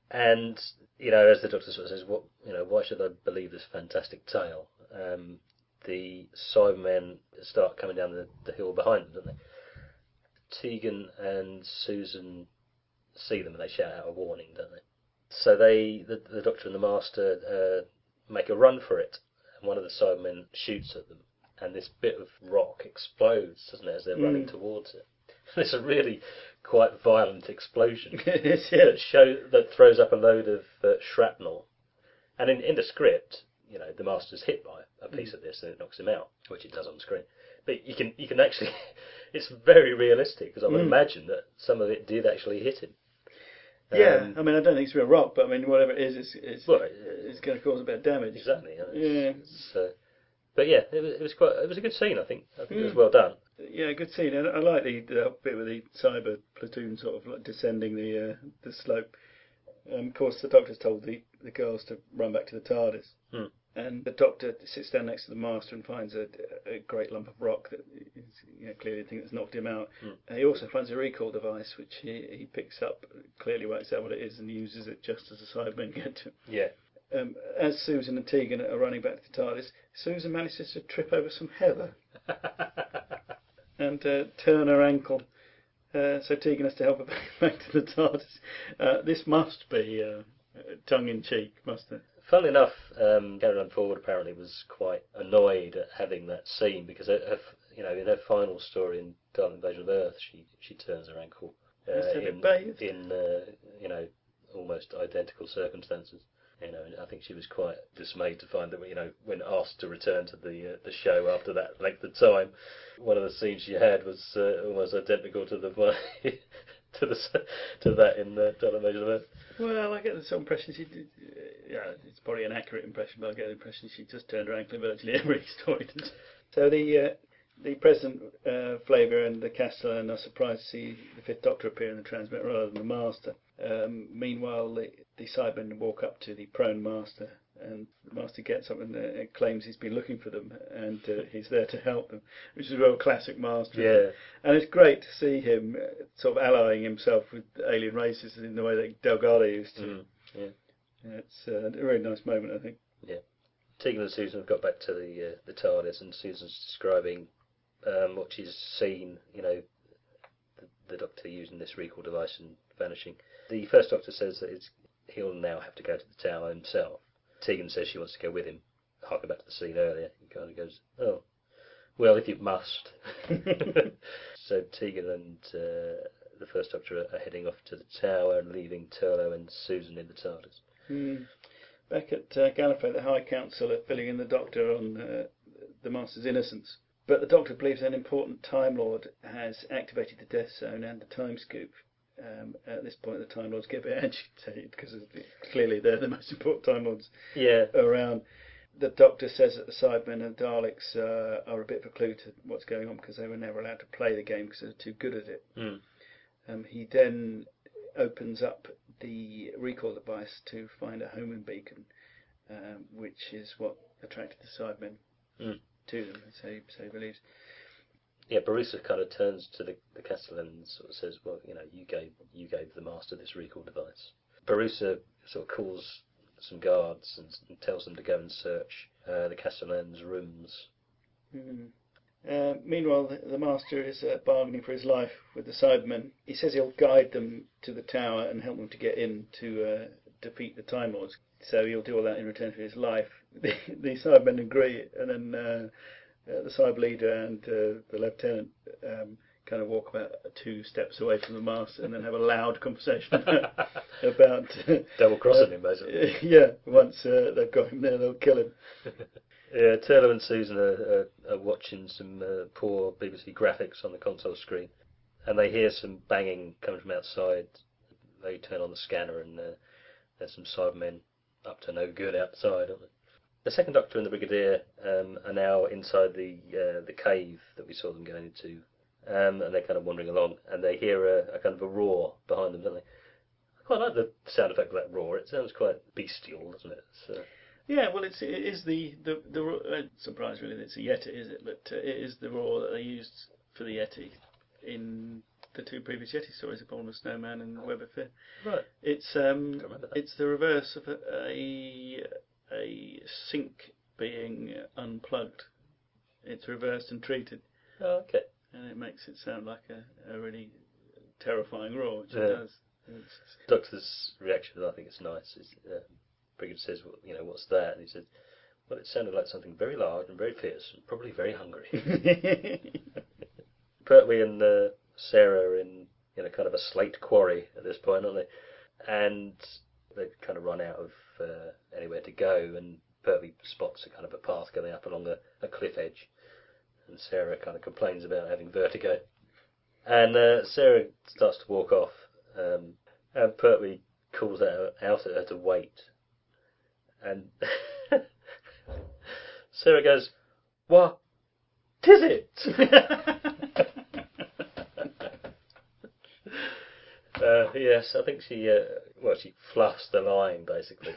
And as the Doctor sort of says, why should I believe this fantastic tale? The Cybermen start coming down the hill behind them, don't they? Tegan and Susan see them and they shout out a warning, don't they? So the Doctor and the Master make a run for it, and one of the Cybermen shoots at them, and this bit of rock explodes, doesn't it, as they're running towards it? It's a really quite violent explosion that throws up a load of shrapnel, and in the script, the Master's hit by a piece of this and it knocks him out, which it does on screen. But you can actually, it's very realistic, because I would imagine that some of it did actually hit him. Yeah, I mean, I don't think it's real rock, but I mean, whatever it is, it's going to cause a bit of damage. Exactly. But yeah, it was a good scene. I think it was well done. Yeah, good scene. And I like the bit with the cyber platoon sort of like descending the slope. Of course, the Doctor's told the girls to run back to the TARDIS. And the Doctor sits down next to the Master and finds a great lump of rock that is clearly the thing that's knocked him out. He also finds a recall device, which he picks up, clearly works out what it is, and uses it just as the Cybermen get to him. Yeah. As Susan and Tegan are running back to the TARDIS, Susan manages to trip over some heather and turn her ankle. So Tegan has to help her back to the TARDIS. This must be tongue-in-cheek, must it? Funnily enough, Caroline Ford apparently was quite annoyed at having that scene, because in her final story in Dark Invasion of Earth, she turns her ankle in almost identical circumstances. I think she was quite dismayed to find that when asked to return to the show after that length of time, one of the scenes she had was almost identical to the to that in Dark Invasion of Earth. Well, I get the sort of impression she did. Yeah, it's probably an accurate impression, but I get the impression she just turned her ankle in virtually every story. So the present Flavia and the Castellan are surprised to see the Fifth Doctor appear in the transmitter rather than the Master. Meanwhile, the Cybermen walk up to the prone Master, and the Master gets up and claims he's been looking for them, and he's there to help them, which is a real classic Master. Yeah. And it's great to see him sort of allying himself with alien races in the way that Delgado used to. Yeah. It's a very nice moment, I think. Yeah. Tegan and Susan have got back to the TARDIS, and Susan's describing what she's seen, the Doctor using this recall device and vanishing. The First Doctor says that he'll now have to go to the tower himself. Tegan says she wants to go with him. Harking back to the scene earlier, he kind of goes, "Oh, well, if you must." So Tegan and the First Doctor are heading off to the tower and leaving Turlough and Susan in the TARDIS. Back at Gallifrey, the High Council are filling in the Doctor on the Master's innocence. But the Doctor believes an important Time Lord has activated the Death Zone and the Time Scoop. At this point, the Time Lords get a bit agitated because clearly they're the most important Time Lords around. The Doctor says that the Cybermen and Daleks are a bit of a clue to what's going on, because they were never allowed to play the game because they were too good at it. He then opens up the recall device to find a homing beacon, which is what attracted the Cybermen to them, so he believes. Yeah, Barusa kind of turns to the Castellan and sort of says, "Well, you gave the Master this recall device." Barusa sort of calls some guards and tells them to go and search the Castellan's rooms. Meanwhile, the Master is bargaining for his life with the Cybermen. He says he'll guide them to the tower and help them to get in to defeat the Time Lords. So he'll do all that in return for his life. The Cybermen agree, and then the Cyber leader and the lieutenant kind of walk about 2 steps away from the Master and then have a loud conversation about double-crossing him, basically. Yeah, once they've got him there, they'll kill him. Yeah, Turlough and Susan are watching some poor BBC graphics on the console screen, and they hear some banging coming from outside. They turn on the scanner, and there's some Cybermen up to no good outside, aren't they? The Second Doctor and the Brigadier are now inside the cave that we saw them going into, and they're kind of wandering along, and they hear a kind of a roar behind them, don't they? I quite like the sound effect of that roar. It sounds quite bestial, doesn't it? Yeah, well, it is the surprise really that it's a Yeti, is it? But it is the roar that they used for the Yeti in the two previous Yeti stories, Abominable Snowman and Web of Fear. Right. It's remember that. it's the reverse of a sink being unplugged. It's reversed and treated, Oh, okay. and it makes it sound like a really terrifying roar, which Yeah. it does. Doctor's reaction, I think it's nice. Is Brigham says, well, what's that? And he says, well, it sounded like something very large and very fierce and probably very hungry. Pertwee and Sarah are in kind of a slate quarry at this point, aren't they? And they've kind of run out of anywhere to go, and Pertwee spots a kind of a path going up along a cliff edge, and Sarah kind of complains about having vertigo. And Sarah starts to walk off, and Pertwee calls out at her to wait. And Sarah goes, "What? 'Tis it?" Yes, I think she fluffs the line, basically.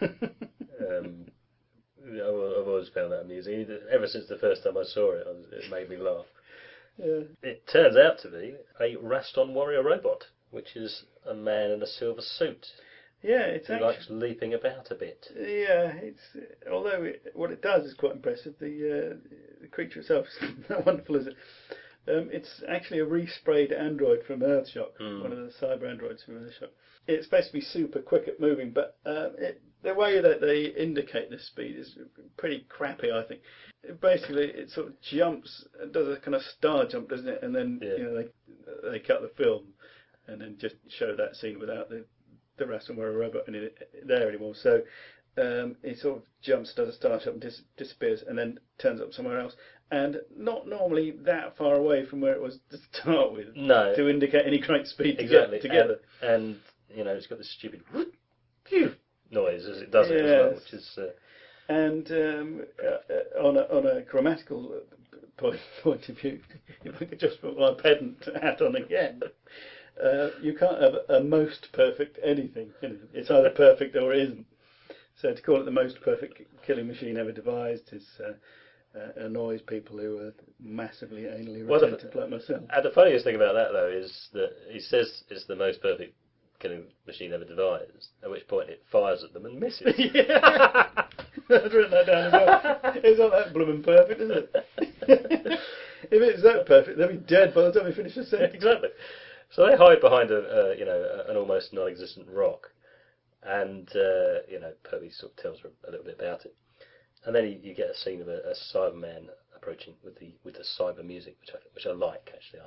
I've always found that amusing. Ever since the first time I saw it, it made me laugh. Yeah. It turns out to be a Raston warrior robot, which is a man in a silver suit Yeah, it's who actually, likes leaping about a bit. yeah, what it does is quite impressive. The creature itself is not wonderful, is it? It's actually a resprayed android from Earthshock, one of the cyber androids from Earthshock. It's supposed to be super quick at moving, but the way that they indicate the speed is pretty crappy, I think. Basically, it sort of jumps, does a kind of star jump, doesn't it? And then they cut the film and then just show that scene without the ransomware robot in it there anymore. So it sort of jumps, does a star jump, and disappears, and then turns up somewhere else. And not normally that far away from where it was to start with. No. To indicate any great speed to Exactly. get together. And it's got this stupid phew noise as it does it as well, which is... And on a grammatical point of view, if I could just put my pedant hat on again, you can't have a most perfect anything. It's either perfect or it isn't. So to call it the most perfect killing machine ever devised is annoys people who are massively anally retentive like myself. And the funniest thing about that, though, is that he says it's the most perfect killing machine ever devised, at which point it fires at them and misses. Yeah. I've written that down as well. It's not that bloomin' perfect, is it? If it's that perfect, they'll be dead by the time we finish the sentence. Exactly. So they hide behind an almost non-existent rock, and Pertwee sort of tells her a little bit about it, and then you get a scene of a Cyberman approaching with the cyber music, which I like actually.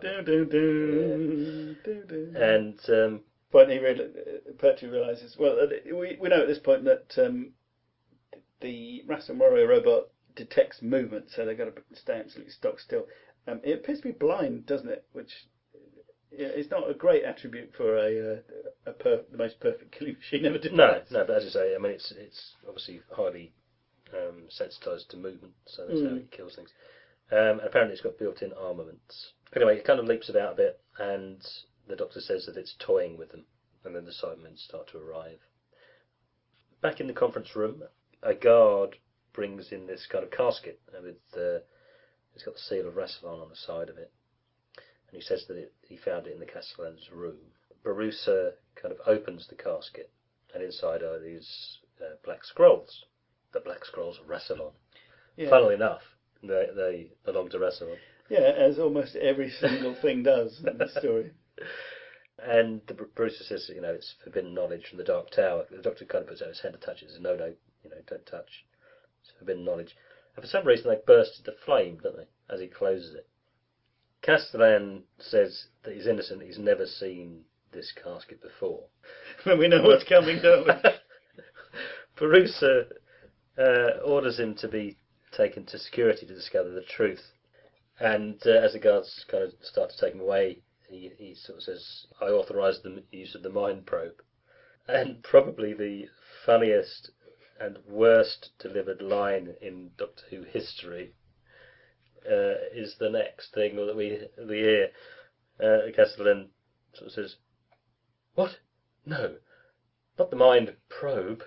And finally, Pertwee realises, well, we know at this point that the Raston Warrior robot detects movement, so they've got to stay absolutely stock still. It appears to be blind, doesn't it? Which is not a great attribute for the most perfect killing machine ever devised. No, but as you say, I mean, it's obviously highly sensitised to movement, so that's how it kills things. And apparently, it's got built-in armaments. Anyway, it kind of leaps about a bit, and the Doctor says that it's toying with them, and then the Cybermen start to arrive. Back in the conference room, a guard brings in this kind of casket with it's got the seal of Rassilon on the side of it, and he says that he found it in the Castellan's room. Barusa kind of opens the casket, and inside are these black scrolls, the black scrolls of Rassilon. Yeah. Funnily enough, they belong to Rassilon. Yeah, as almost every single thing does in this story. And Barusa says, it's forbidden knowledge from the Dark Tower. The Doctor kind of puts out his hand to touch it and says, no, don't touch. It's forbidden knowledge. And for some reason they burst into flame, don't they, as he closes it. Castellan says that he's innocent, he's never seen this casket before. When we know what's coming, don't we? Barusa orders him to be taken to security to discover the truth. And as the guards kind of start to take him away, he sort of says, I authorise the use of the mind probe. And probably the funniest and worst delivered line in Doctor Who history is the next thing that we hear. Castellan sort of says, what? No, not the mind probe.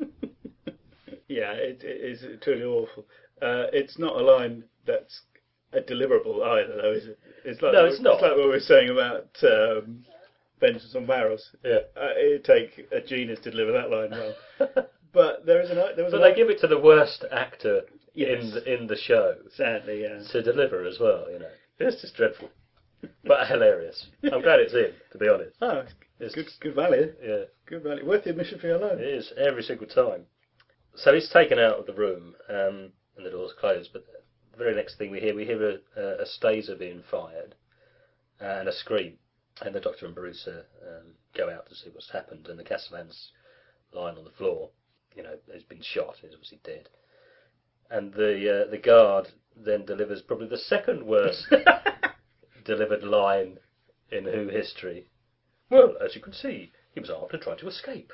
Yeah, it is truly awful. It's not a line that's a deliverable either, though, is it? It's like No, it's not. It's like what we were saying about Vengeance on Varos. Yeah. It'd take a genius to deliver that line well. But there was. But they give it to the worst actor Yes. in the show Sadly, yeah. to deliver as well. It's just dreadful, but hilarious. I'm glad it's in, to be honest. Oh, It's good value. Yeah, Good value. Worth the admission fee alone. it is every single time. So he's taken out of the room, and the door's closed. But the very next thing we hear a staser being fired, and a scream, and the Doctor and Barusa go out to see what's happened, and the Castellan's lying on the floor. Has been shot. He's obviously dead. And the guard then delivers probably the second worst delivered line in Who history. Well, as you can see, he was armed and tried to escape.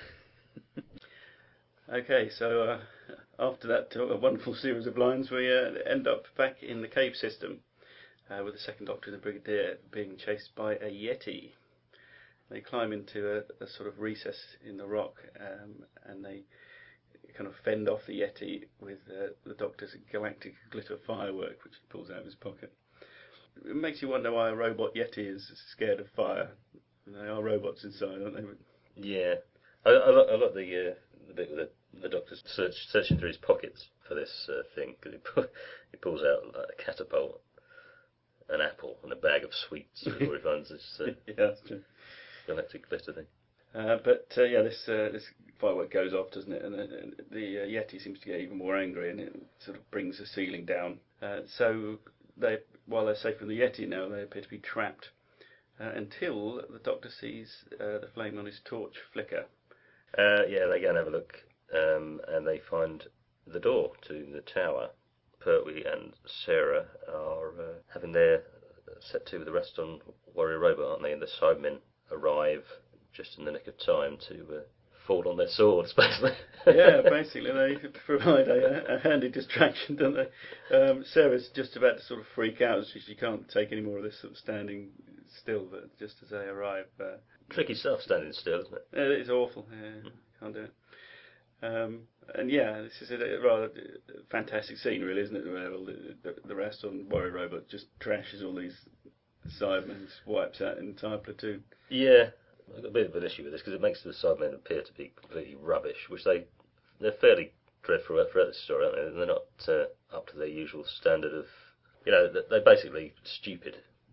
Okay, so after that wonderful series of lines, we end up back in the cave system with the Second Doctor and the Brigadier being chased by a Yeti. They climb into a sort of recess in the rock, and they kind of fend off the Yeti with the Doctor's galactic glitter firework, which he pulls out of his pocket. It makes you wonder why a robot Yeti is scared of fire. They are robots inside, aren't they? Yeah, I like the bit with the Doctor's searching through his pockets for this thing, because he pulls out like a catapult, an apple, and a bag of sweets before he finds this Yeah, that's true. galactic glitter thing. This firework goes off, doesn't it? And the Yeti seems to get even more angry, and it sort of brings the ceiling down. So while they're safe from the Yeti now, they appear to be trapped until the Doctor sees the flame on his torch flicker. They go and have a look, and they find the door to the tower. Pertwee and Sarah are having their set to with the rest on Warrior Robot, aren't they? And the Cybermen arrive just in the nick of time to fall on their swords, basically. Yeah, basically they provide a handy distraction, don't they? Sarah's just about to sort of freak out. She can't take any more of this sort of standing still, but just as they arrive... Tricky stuff standing still, isn't it? It is awful. Yeah, can't do it. This is a rather fantastic scene, really, isn't it? Where the rest on Warrior Robot just trashes all these Cybermen, wipes out an entire platoon. Yeah, I've got a bit of an issue with this because it makes the Cybermen appear to be completely rubbish, which they're fairly dreadful throughout this story, aren't they? They're not up to their usual standard of, they're basically stupid.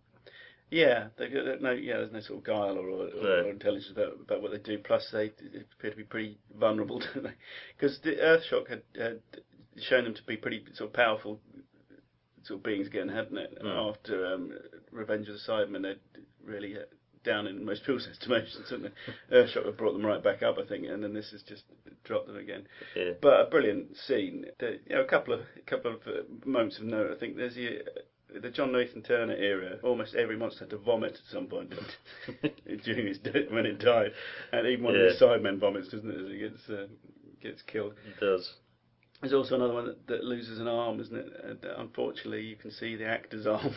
Yeah, there's no sort of guile or intelligence about what they do. Plus, they appear to be pretty vulnerable, don't they? Because the Earthshock had shown them to be pretty sort of powerful sort of beings again, hadn't it? After Revenge of the Cybermen, they'd really down in most people's estimations, hadn't they? Earthshock had brought them right back up, I think, and then this has just dropped them again. Yeah. But a brilliant scene. A couple of moments of note. I think there's the John Nathan Turner era, almost every monster had to vomit at some point during his death when it died, and even one of the Cybermen vomits, doesn't it, as he gets killed. It does. There's also another one that loses an arm, isn't it? And unfortunately, you can see the actor's arm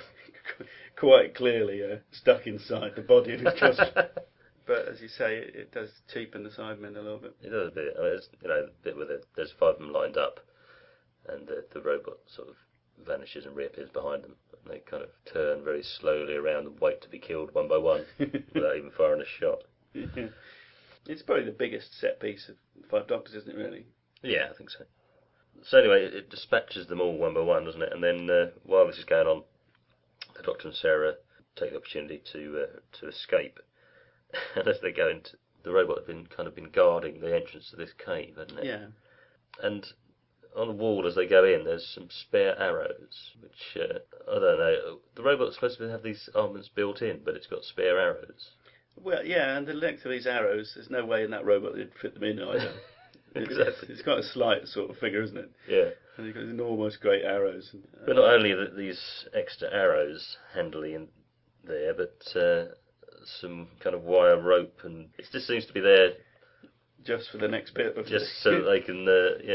quite clearly stuck inside the body of his costume. But as you say, it does cheapen the Cybermen a little bit. It does a bit. I mean, it's, the bit where there's 5 of them lined up, and the robot sort of vanishes and reappears behind them. And they kind of turn very slowly around and wait to be killed one by one without even firing a shot. Yeah. It's probably the biggest set piece of Five Doctors, isn't it, really? Yeah, I think so. So anyway, it dispatches them all one by one, doesn't it? And then while this is going on, the Doctor and Sarah take the opportunity to escape. And as they go into, the robot had been guarding the entrance to this cave, hadn't it? Yeah. And on the wall as they go in, there's some spare arrows, which, I don't know, the robot's supposed to have these armaments built in, but it's got spare arrows. Well, yeah, and the length of these arrows, there's no way in that robot they'd fit them in either. Exactly. It's quite a slight sort of figure, isn't it? Yeah. And you've got these enormous great arrows. But not only are these extra arrows handily in there, but some kind of wire rope, and it just seems to be there just for the next bit. Just so that they can,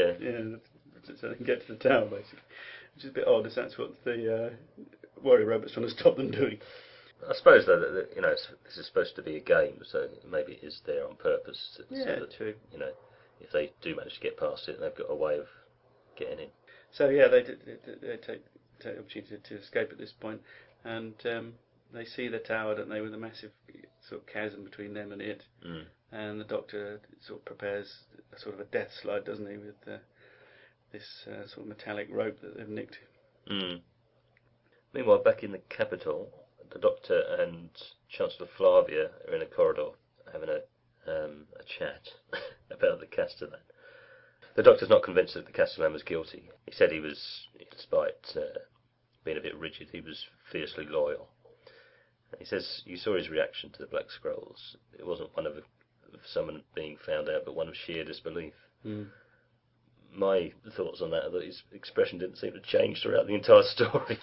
so they can get to the tower, basically. Which is a bit odd, as that's what the Warrior Robot's trying to stop them doing. I suppose, though, that this is supposed to be a game, so maybe it is there on purpose. True. If they do manage to get past it, they've got a way of getting in. So, yeah, they take the opportunity to escape at this point, and they see the tower, don't they, with a massive sort of chasm between them and it. And the Doctor sort of prepares a sort of a death slide, doesn't he, with this sort of metallic rope that they've nicked. Meanwhile, back in the capital, the Doctor and Chancellor Flavia are in a corridor having a chat about the Castellan. The Doctor's not convinced that the Castellan was guilty. He said he was, despite being a bit rigid, he was fiercely loyal. And he says you saw his reaction to the Black Scrolls. It wasn't one of someone being found out, but one of sheer disbelief. My thoughts on that are that his expression didn't seem to change throughout the entire story.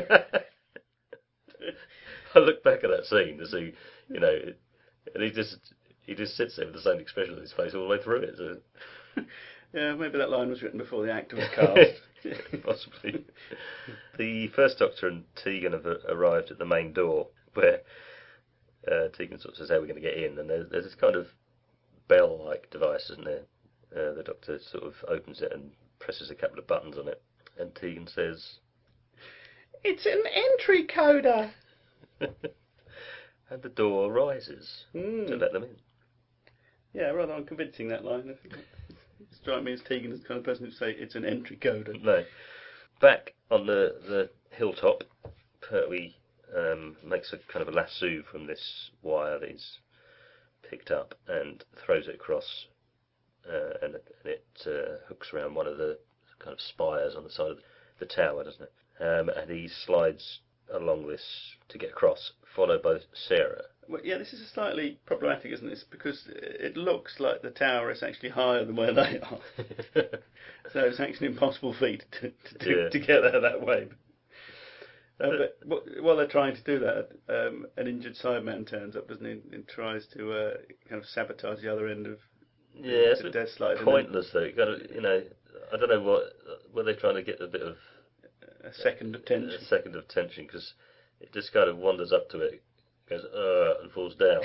I look back at that scene to see, and he just sits there with the same expression on his face all the way through it. So. Yeah, maybe that line was written before the actor was cast. Yeah, possibly. The First Doctor and Tegan have arrived at the main door, where Tegan sort of says how we're going to get in, and there's this kind of bell-like device, isn't there? The Doctor sort of opens it and presses a couple of buttons on it, and Tegan says, "It's an entry coder!" And the door rises to let them in. Yeah, rather unconvincing, that line. It strikes me as Tegan as the kind of person who'd say it's an entry coder. No. Back on the hilltop, Pertwee makes a kind of a lasso from this wire that he's picked up and throws it across, and it hooks around one of the kind of spires on the side of the tower, doesn't it? And he slides along this to get across, followed by Sarah. Well, yeah, this is slightly problematic, isn't it? Because it looks like the tower is actually higher than where they are. So it's actually an impossible feat to get there that way. But while they're trying to do that, an injured Cyberman turns up, doesn't he, and tries to kind of sabotage the other end of the death slide. Pointless, though. I don't know what were they trying to get a bit of a second of tension. A second of tension, because it just kind of wanders up to it, goes and falls down.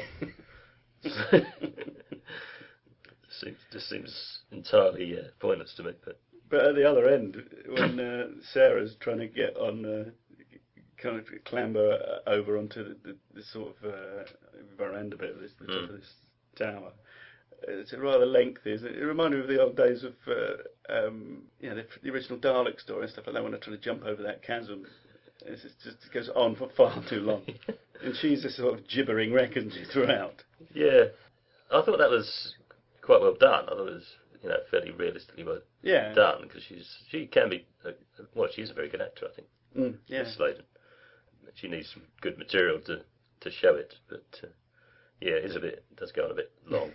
Just seems entirely pointless to me. But at the other end, when Sarah's trying to get on, kind of clamber over onto the sort of veranda bit of the top of this tower. It's rather lengthy, isn't it? It reminded me of the old days of the original Dalek story and stuff like that, when they're trying to jump over that chasm. It goes on for far too long. And she's a sort of gibbering wreck, isn't she, throughout? Yeah. I thought that was quite well done. I thought it was, fairly realistically well done, because she can be, she's a very good actor, I think. Sladen. She needs some good material to show it, but it does go on a bit long.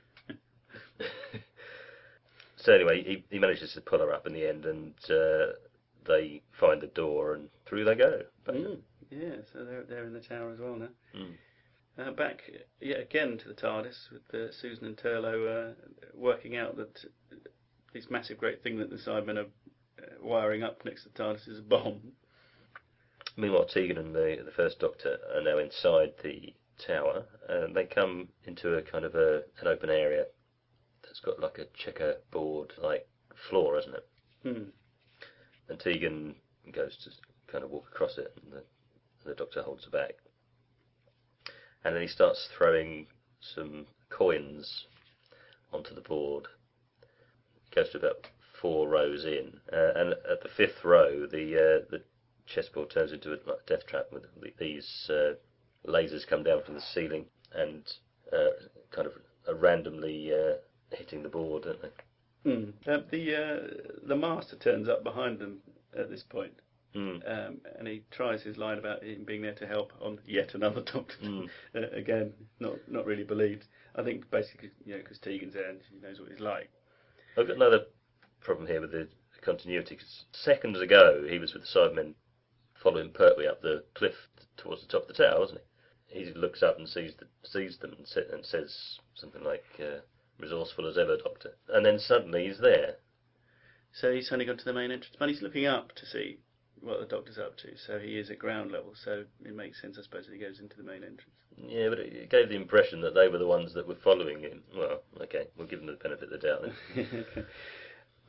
So anyway, he manages to pull her up in the end, and they find the door, and through they go. Yeah, so they're in the tower as well now. Back yet again to the TARDIS, with Susan and Turlough working out that this massive great thing that the Cybermen are wiring up next to the TARDIS is a bomb. Meanwhile, Tegan and the First Doctor are now inside the tower, and they come into a kind of an open area that's got like a checkerboard-like floor, isn't it? And Tegan goes to kind of walk across it, and the Doctor holds her back. And then he starts throwing some coins onto the board. He goes to about 4 rows in, and at the 5th row, the chessboard turns into a death trap with these lasers come down from the ceiling and kind of randomly hitting the board, don't they? The Master turns up behind them at this point, and he tries his line about him being there to help on yet another Doctor. Again, not really believed. I think basically, because Tegan's there and she knows what he's like. I've got another problem here with the continuity, because seconds ago he was with the Cybermen following Pertwee up the cliff towards the top of the tower, wasn't he? He looks up and sees them and says something like, resourceful as ever, Doctor. And then suddenly he's there. So he's suddenly gone to the main entrance, but he's looking up to see what the Doctor's up to, so he is at ground level, so it makes sense, I suppose, that he goes into the main entrance. Yeah, but it gave the impression that they were the ones that were following him. Well, okay, we'll give them the benefit of the doubt then. Okay.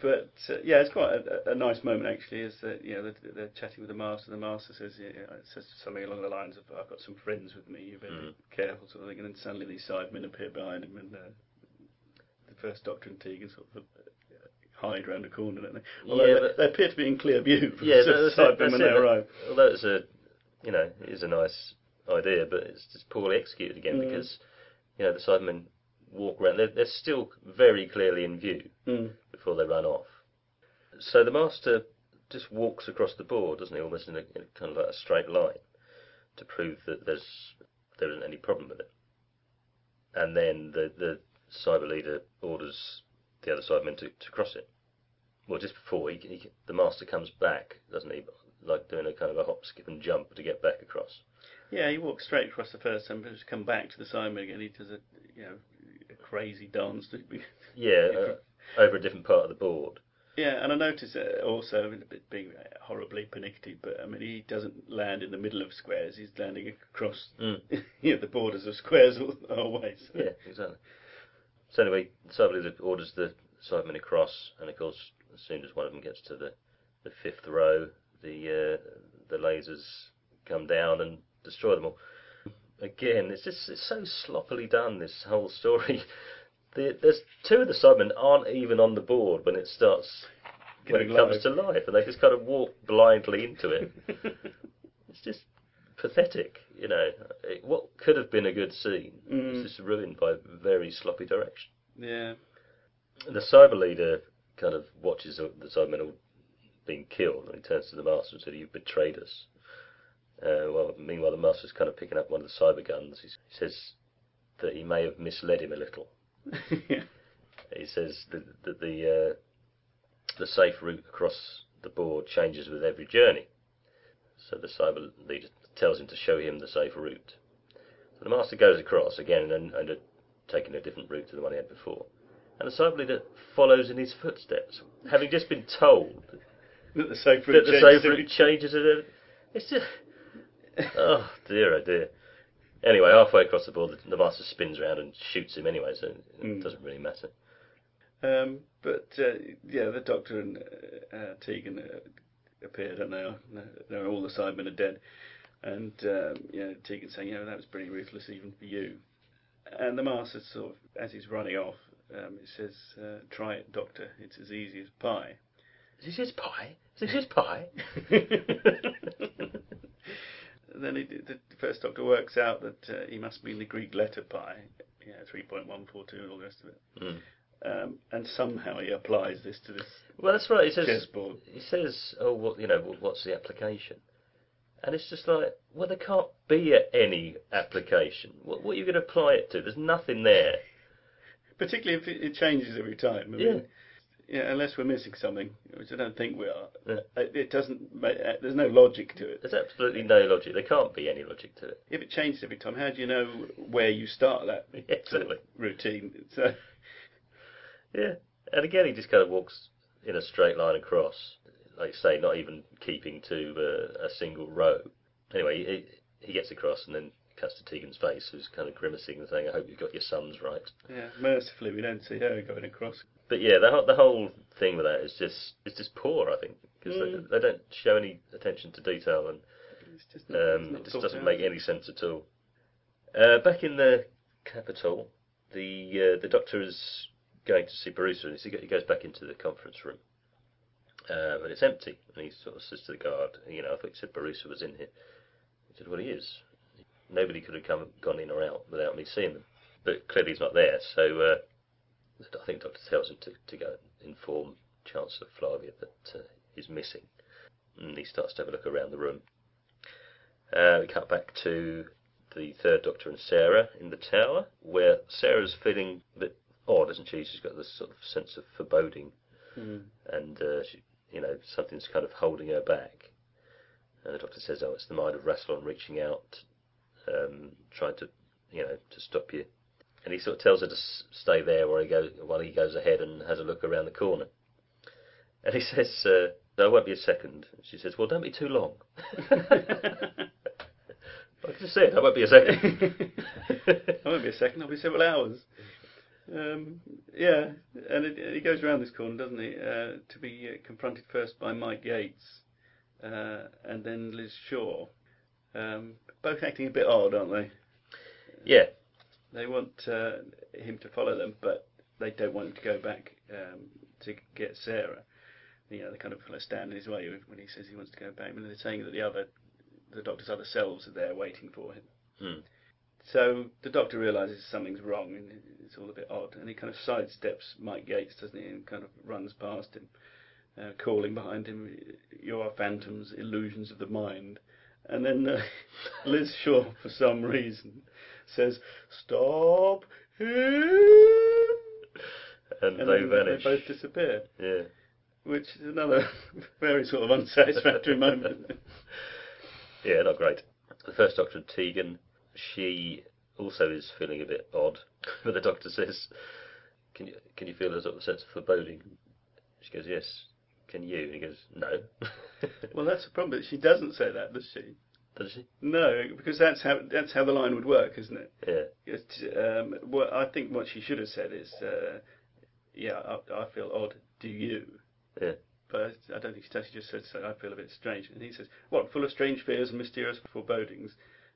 But yeah, it's quite a nice moment actually. Is that they're chatting with the master. The master says says something along the lines of, "I've got some friends with me. You better be careful," sort of thing. And then suddenly these sidemen appear behind him, and the first Doctor and Tegan sort of hide round a corner, don't they? Although they appear to be in clear view from the sidemen when they arrive. Although it's it is a nice idea, but it's just poorly executed again because the sidemen walk around. They're still very clearly in view before they run off. So the master just walks across the board, doesn't he, almost in a kind of like a straight line, to prove that there isn't any problem with it. And then the cyber leader orders the other sidemen to cross it. Well, just before the master comes back, doesn't he, like doing a kind of a hop, skip, and jump to get back across. Yeah, he walks straight across the first time, but just come back to the sidemen again. He does a crazy dance. Over a different part of the board. Yeah, and I noticed also, being horribly pernickety, but I mean, he doesn't land in the middle of squares. He's landing across the borders of squares all the way. So. Yeah, exactly. So anyway, Cyberleader orders the sidemen across, and of course, as soon as one of them gets to the fifth row, the lasers come down and destroy them all. Again, it's so sloppily done, this whole story. There's two of the Cybermen aren't even on the board when it starts, when it comes to life, and they just kind of walk blindly into it. It's just pathetic, what could have been a good scene is just ruined by very sloppy direction. Yeah. The cyber leader kind of watches the Cybermen all being killed, and he turns to the master and says, "You've betrayed us." Meanwhile, the master's kind of picking up one of the cyber guns. He says that he may have misled him a little. Yeah. He says that the safe route across the board changes with every journey. So the cyber leader tells him to show him the safe route. So the master goes across again and taking a different route to the one he had before. And the cyber leader follows in his footsteps, having just been told that the safe route changes. It's just... oh dear. Anyway, halfway across the board, the master spins around and shoots him anyway, so it doesn't really matter. But the Doctor and Tegan appear, don't they? All the sidemen are dead, and Tegan saying, "That was pretty ruthless even for you." And the master sort of, as he's running off, it says, "Try it, Doctor. It's as easy as pie." Is this pie? Is this pie? Then the first Doctor works out that he must mean the Greek letter pi, 3.142 and all the rest of it. And somehow he applies this to this. Well, that's right. Chessboard. He says, "Oh, what's the application?" And it's just like, well, there can't be any application. What are you going to apply it to? There's nothing there. Particularly if it changes every time. I mean, unless we're missing something, which I don't think we are. Yeah. It doesn't. There's no logic to it. There's absolutely no logic. There can't be any logic to it. If it changes every time, how do you know where you start that exactly routine? So. Yeah, and again, he just kind of walks in a straight line across, like you say, not even keeping to a single row. Anyway, he gets across and then cuts to Tegan's face, who's kind of grimacing and saying, "I hope you've got your sums right." Yeah, mercifully, we don't see her going across. But yeah, the whole thing with that is just poor, I think, because they don't show any attention to detail, and it just doesn't make any sense at all. Back in the capital, the Doctor is going to see Barusa, and he goes back into the conference room, and it's empty. And he sort of says to the guard, "I thought you said Barusa was in here." He said, "Well, he is. Nobody could have gone in or out without me seeing them, but clearly he's not there." So I think Doctor tells him to go and inform Chancellor Flavia that he's missing, and he starts to have a look around the room. We cut back to the third Doctor and Sarah in the tower, where Sarah's feeling a bit odd, isn't she? She's got this sort of sense of foreboding, and she, something's kind of holding her back. And the Doctor says, "Oh, it's the mind of Rassilon reaching out, trying to, to stop you." And he sort of tells her to stay there while he goes ahead and has a look around the corner. And he says, "No, it won't be a second." She says, "Well, don't be too long." I just said, "I won't be a second." I won't be a second. I'll be several hours. Yeah, and he goes around this corner, doesn't he, to be confronted first by Mike Yates and then Liz Shaw. Both acting a bit odd, aren't they? Yeah. They want him to follow them, but they don't want him to go back to get Sarah. You know, they kind of stand in his way when he says he wants to go back. And they're saying that the Doctor's other selves are there waiting for him. Hmm. So the Doctor realises something's wrong, and it's all a bit odd. And he kind of sidesteps Mike Yates, doesn't he, and kind of runs past him, calling behind him, "You are phantoms, illusions of the mind." And then Liz Shaw, for some reason, says, "Stop him!" And they then vanish. They both disappear. Yeah. Which is another very sort of unsatisfactory moment. Yeah, not great. The first Doctor, Tegan, she also is feeling a bit odd. But the Doctor says, can you feel a sort of sense of foreboding? She goes, "Yes." "Can you?" And he goes, "No." Well, that's the problem. She doesn't say that, does she? Does she? No, because that's how the line would work, isn't it? Yeah. What I think what she should have said is, "Yeah, I feel odd. Do you?" Yeah. But I don't think she does. She just says, "I feel a bit strange." And he says, "What, full of strange fears and mysterious forebodings?"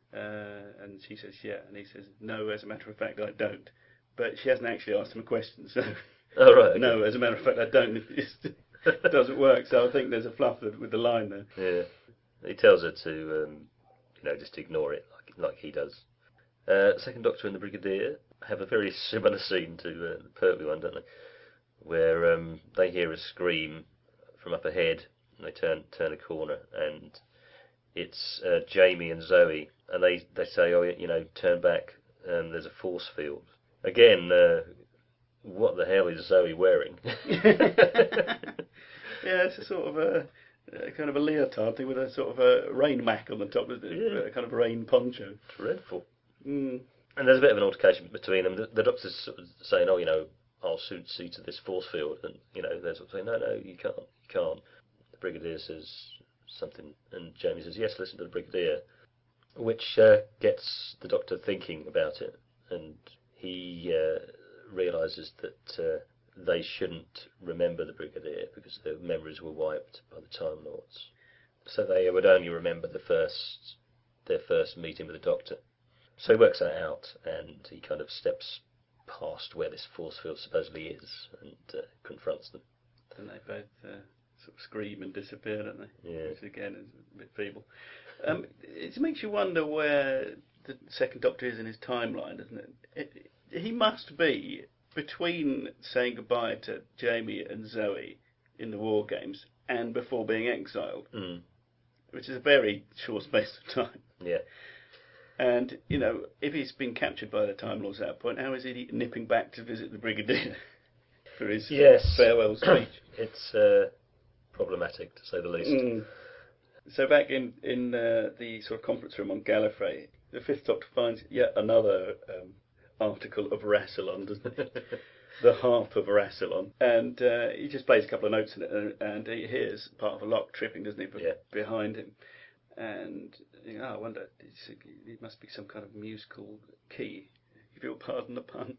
And she says, "Yeah." And he says, "No, as a matter of fact, I don't." But she hasn't actually asked him a question, so... Oh, right. Okay. No, as a matter of fact, I don't. It doesn't work, so I think there's a fluff with the line there. Yeah. He tells her to, just ignore it like he does. Second Doctor and the Brigadier have a very similar scene to the Pertwee one, don't they? Where they hear a scream from up ahead, and they turn a corner, and it's Jamie and Zoe, and they say, "Oh, turn back, there's a force field." Again, what the hell is Zoe wearing? Yeah, it's a sort of a kind of a leotard thing with a sort of a rain mac on the top, isn't it? Yeah. A kind of rain poncho. Dreadful. Mm. And there's a bit of an altercation between them. The Doctor's sort of saying, "Oh, I'll soon see to this force field," and they're sort of saying, "No, you can't." The Brigadier says something, and Jamie says, "Yes, listen to the Brigadier," which gets the Doctor thinking about it, and he realises that they shouldn't remember the Brigadier because their memories were wiped by the Time Lords, so they would only remember their first meeting with the Doctor. So he works that out, and he kind of steps past where this force field supposedly is and confronts them. And they both sort of scream and disappear, don't they? Yeah. Which again is a bit feeble. It makes you wonder where the Second Doctor is in his timeline, doesn't it? He must be between saying goodbye to Jamie and Zoe in the War Games and before being exiled, which is a very short space of time. Yeah. And, if he's been captured by the Time Lords at that point, how is he nipping back to visit the Brigadier for his farewell speech? It's problematic, to say the least. So back in the sort of conference room on Gallifrey, the Fifth Doctor finds yet another article of Rassilon, doesn't he? The Harp of Rassilon. And he just plays a couple of notes in it, and he hears part of a lock tripping, doesn't he, behind him. And I wonder, it must be some kind of musical key, if you'll pardon the pun.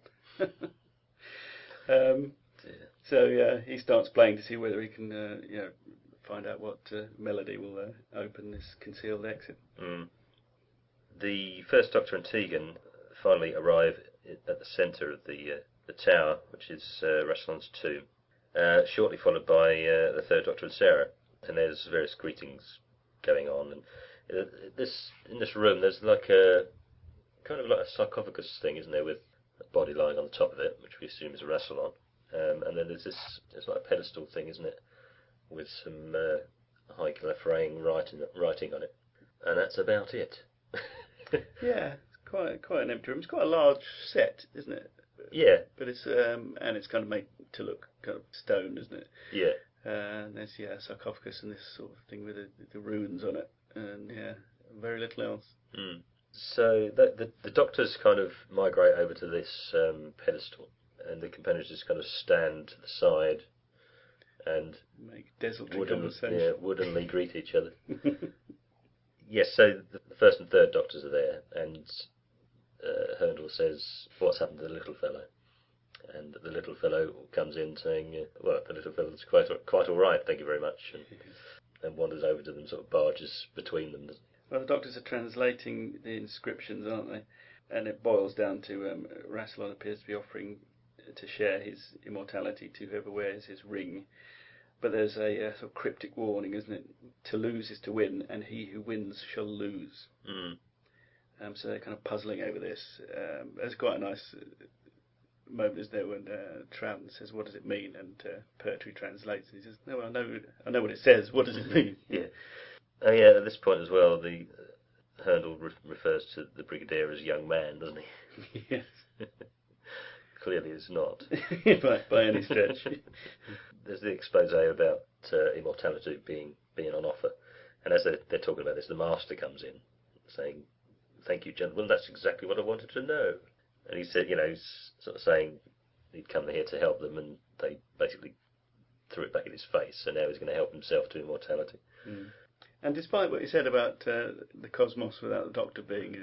So he starts playing to see whether he can, find out what melody will open this concealed exit. The First Doctor and Tegan finally arrive at the centre of the tower, which is Rassilon's tomb, shortly followed by the Third Doctor and Sarah. And there's various greetings going on, and in this room there's like a kind of like a sarcophagus thing, isn't there, with a body lying on the top of it, which we assume is a Rassilon, and then there's like a pedestal thing, isn't it, with some high Gallifreyan writing on it, and that's about it. Yeah, it's quite an empty room. It's quite a large set, isn't it? Yeah, but it's and it's kind of made to look kind of stone, isn't it? Yeah. And there's a sarcophagus and this sort of thing with the runes on it, and very little else. So the Doctors kind of migrate over to this pedestal, and the companions just kind of stand to the side and make desultory conversation. Yeah, woodenly greet each other. Yes, so the First and Third Doctors are there, and Hurndall says, "What's happened to the little fellow?" and the little fellow comes in saying, well, the little fellow's quite all right, thank you very much, and wanders over to them, sort of barges between them. Well, the doctors are translating the inscriptions, aren't they? And it boils down to Rassilon appears to be offering to share his immortality to whoever wears his ring. But there's a sort of cryptic warning, isn't it? To lose is to win, and he who wins shall lose. So they're kind of puzzling over this. There's quite a nice moment, isn't there, when Troughton says, "What does it mean?" And Pertwee translates, and he says, "No, I know what it says. What does it mean?" Yeah. Oh yeah. At this point as well, the Hurndall refers to the Brigadier as young man, doesn't he? Yes. Clearly, it's not. by any stretch. There's the expose about immortality being on offer, and as they're talking about this, the Master comes in, saying, "Thank you, gentlemen. That's exactly what I wanted to know." And he said, he's sort of saying he'd come here to help them, and they basically threw it back in his face. So now he's going to help himself to immortality. And despite what he said about the cosmos without the Doctor being,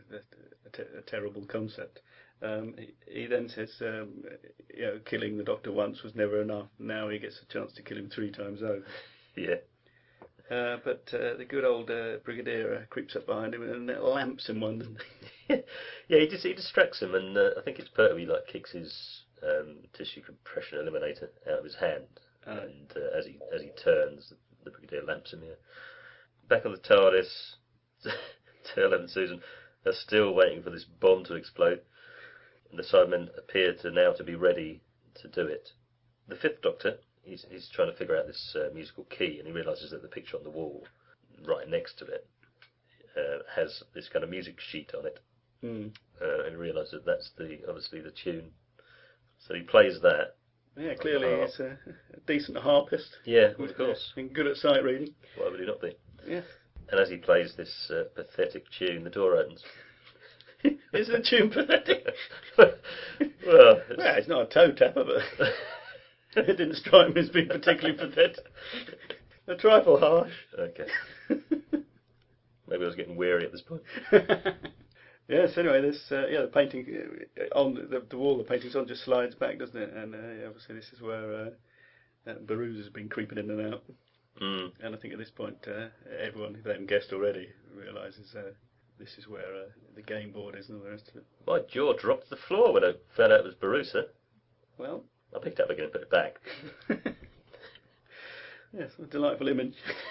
a terrible concept, he then says, killing the Doctor once was never enough. Now he gets a chance to kill him 3 times over. Yeah. But the good old Brigadier creeps up behind him and lamps him one, doesn't he? Yeah, he distracts him, and I think it's Pertwee kicks his tissue compression eliminator out of his hand, and as he turns, the Brigadier lamps him here. Back on the TARDIS, Turlough and Susan are still waiting for this bomb to explode, and the Cybermen appear to be ready to do it. The 5th Doctor, he's trying to figure out this musical key, and he realises that the picture on the wall, right next to it, has this kind of music sheet on it, and he realises that that's obviously the tune. So he plays that. Yeah, clearly he's a decent harpist. Yeah, of course. And good at sight reading. Why would he not be? Yeah. And as he plays this pathetic tune, the door opens. Is the tune pathetic? Well, it's not a toe tapper, but it didn't strike me as being particularly pathetic. A trifle harsh. Okay. Maybe I was getting weary at this point. Yes, anyway, the painting on the wall, the painting's on, just slides back, doesn't it? And obviously this is where Baruz has been creeping in and out. And I think at this point, everyone, if they haven't guessed already, realises this is where the game board is and all the rest of it. My jaw dropped to the floor when I found out it was Barusa. Well, I picked it up again and put it back. Yes, a delightful image.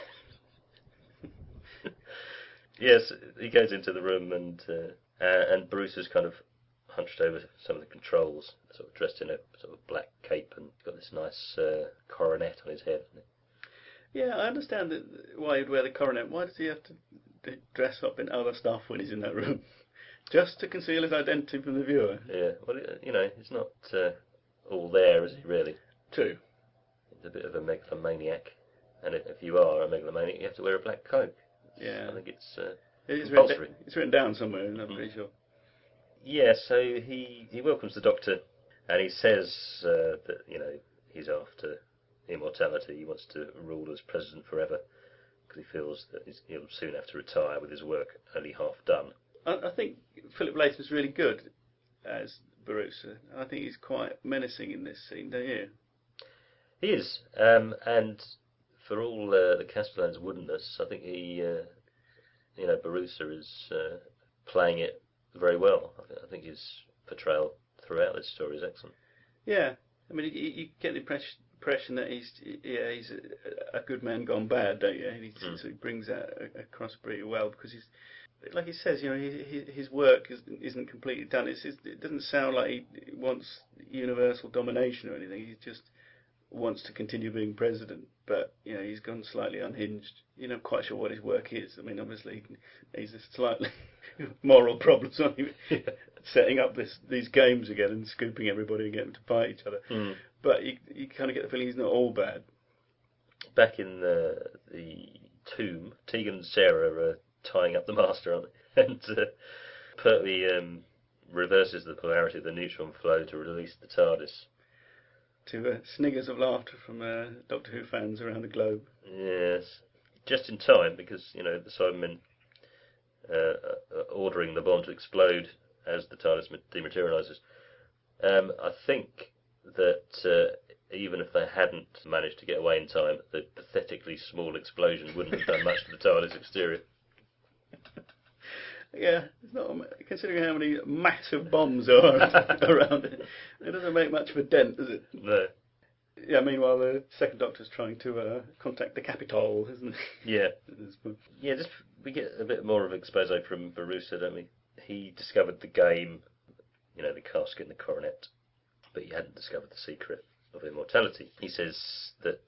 Yes, he goes into the room, and Bruce is kind of hunched over some of the controls, sort of dressed in a sort of black cape, and got this nice coronet on his head. Yeah, I understand why he'd wear the coronet. Why does he have to dress up in other stuff when he's in that room? Just to conceal his identity from the viewer. Yeah, well, he's not all there, is he, really? True. He's a bit of a megalomaniac, and if you are a megalomaniac, you have to wear a black coat. Yeah. I think it's compulsory. It's written down somewhere, and I'm pretty sure. Yeah, so he welcomes the Doctor, and he says that, he's after immortality. He wants to rule as president forever, because he feels that he'll soon have to retire with his work only half done. I think Philip Layton's really good as Barusa. I think he's quite menacing in this scene, don't you? He is, and for all the Castellan's woodenness, I think Barusa is playing it very well. I think his portrayal throughout this story is excellent. Yeah, I mean, you get the impression that he's a good man gone bad, don't you? And he sort of brings that across pretty well, because he's, like he says, his work isn't completely done. It doesn't sound like he wants universal domination or anything. He just wants to continue being president, but he's gone slightly unhinged. You're not quite sure what his work is. I mean, obviously he's a slightly moral problems on him, setting up these games again and scooping everybody and getting them to fight each other. But you kind of get the feeling he's not all bad. Back in the tomb, Tegan and Sarah are tying up the Master, aren't they? And Pertwee reverses the polarity of the neutron flow to release the TARDIS. To sniggers of laughter from Doctor Who fans around the globe. Yes, just in time, because the Cybermen are ordering the bomb to explode as the TARDIS dematerialises. I think that even if they hadn't managed to get away in time, the pathetically small explosion wouldn't have done much to the TARDIS exterior. Yeah, it's not, considering how many massive bombs are around it, it doesn't make much of a dent, does it? No. Yeah, meanwhile the second Doctor's trying to contact the Capitol, isn't he? Yeah. Yeah, just we get a bit more of expose from Barusa, don't we? He discovered the game, the casket and the coronet, but he hadn't discovered the secret of immortality. He says that,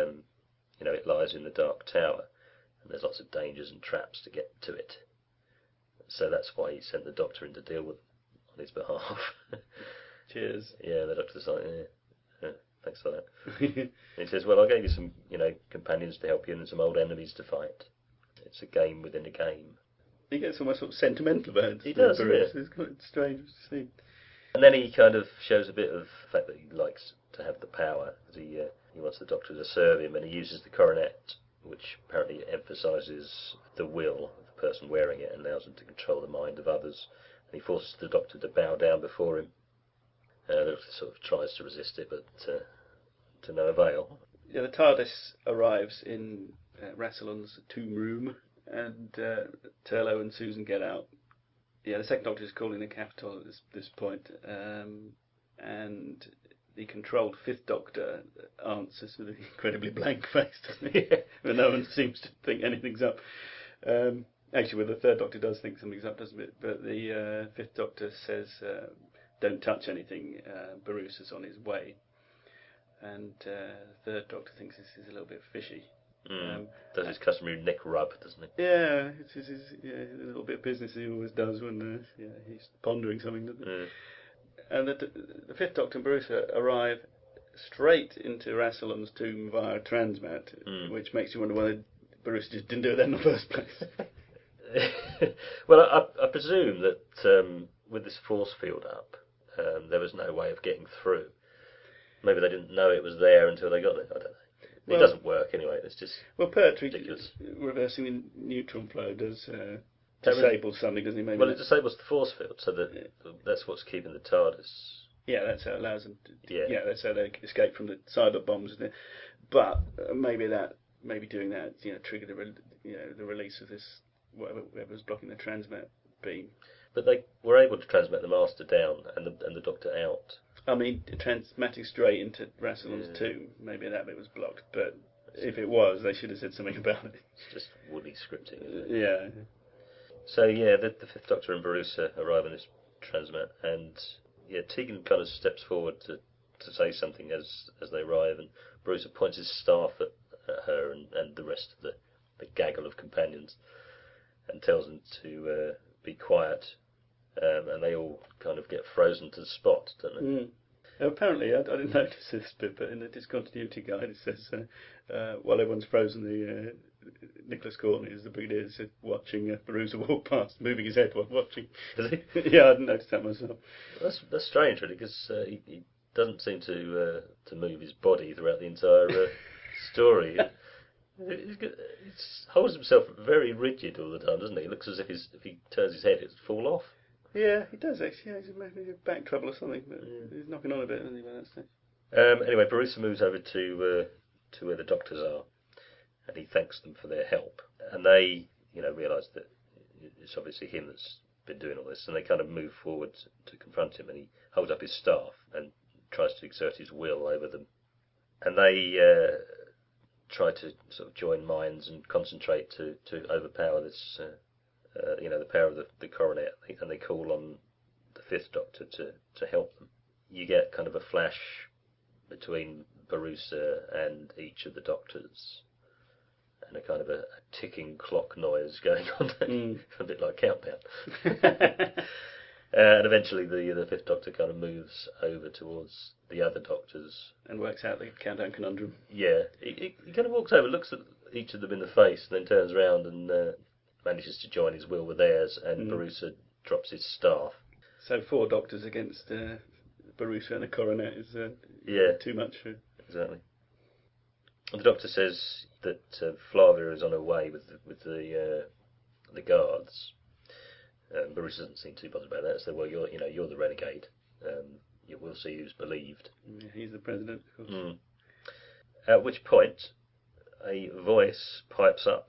it lies in the Dark Tower, and there's lots of dangers and traps to get to it. So that's why he sent the Doctor in to deal with on his behalf. Cheers. Yeah, the Doctor's like, yeah, thanks for that. And he says, well, I gave you some, companions to help you and some old enemies to fight. It's a game within a game. He gets almost sort of sentimental about it. He does, yeah. It's quite strange to see. And then he kind of shows a bit of the fact that he likes to have the power. He wants the Doctor to serve him, and he uses the coronet, which apparently emphasises the will of the person wearing it and allows him to control the mind of others. And he forces the Doctor to bow down before him. The Doctor sort of tries to resist it, but to no avail. Yeah, the TARDIS arrives in Rassilon's tomb room, and Turlough and Susan get out. Yeah, the second Doctor is calling the Capitol at this point, and the controlled fifth Doctor answers with an incredibly blank face, doesn't he? But no one seems to think anything's up. Actually, the third Doctor does think something's up, doesn't it? But the fifth Doctor says, don't touch anything, Barusa's on his way. And the third Doctor thinks this is a little bit fishy. Does his customary neck rub, doesn't he? Yeah, it's a little bit of business he always does when he's pondering something, doesn't he? And the fifth Doctor and Barusa arrive straight into Rassilon's tomb via transmat, which makes you wonder why Barusa just didn't do it in the first place. Well, I presume that with this force field up, there was no way of getting through. Maybe they didn't know it was there until they got there. I don't know. It doesn't work anyway. It's just ridiculous. Reversing the neutron flow does disable something, doesn't it? Maybe it disables the force field, so that's what's keeping the TARDIS. Yeah, that's how it allows them to. Yeah, that's how they escape from the cyber bombs, isn't it? But maybe doing that, triggered the release of this whatever was blocking the transmat beam. But they were able to transmit the Master down and the Doctor out. I mean, transmitting straight into Rassilon's tomb. Maybe that bit was blocked, but if it was, they should have said something about it. It's just woolly scripting, isn't it? Yeah. So the Fifth Doctor and Barusa arrive in this transmat, and Tegan kind of steps forward to say something as they arrive, and Barusa points his staff at her and the rest of the gaggle of companions, and tells them to be quiet. And they all kind of get frozen to the spot, don't they? Apparently, I didn't notice this bit, but in the discontinuity guide it says, while everyone's frozen, the Nicholas Courtney is the brigadier, said, watching Barusa walk past, moving his head while watching. Does he? Yeah, I didn't notice that myself. That's strange, really, because he doesn't seem to move his body throughout the entire story. He holds himself very rigid all the time, doesn't he? It looks as if he turns his head, it would fall off. Yeah, he does actually. Yeah, he's maybe back trouble or something, but he's knocking on a bit, isn't he, by that stage? Anyway, Barusa moves over to where the doctors are, and he thanks them for their help. And they, realise that it's obviously him that's been doing all this, and they kind of move forward to confront him, and he holds up his staff and tries to exert his will over them. And they try to sort of join minds and concentrate to overpower this. The power of the coronet, and they call on the Fifth Doctor to help them. You get kind of a flash between Barusa and each of the Doctors, and a kind of a ticking clock noise going on, a bit like Countdown. And eventually the Fifth Doctor kind of moves over towards the other Doctors. And works out the Countdown conundrum. Yeah, he kind of walks over, looks at each of them in the face, and then turns around and manages to join his will with theirs, and Barusa drops his staff. So 4 Doctors against Barusa and a coronet is too much. Exactly. And the Doctor says that Flavia is on her way with the guards. Barusa doesn't seem too bothered about that. So, well, you're the renegade. you will see who's believed. Yeah, he's the president, of course. Mm. At which point, a voice pipes up.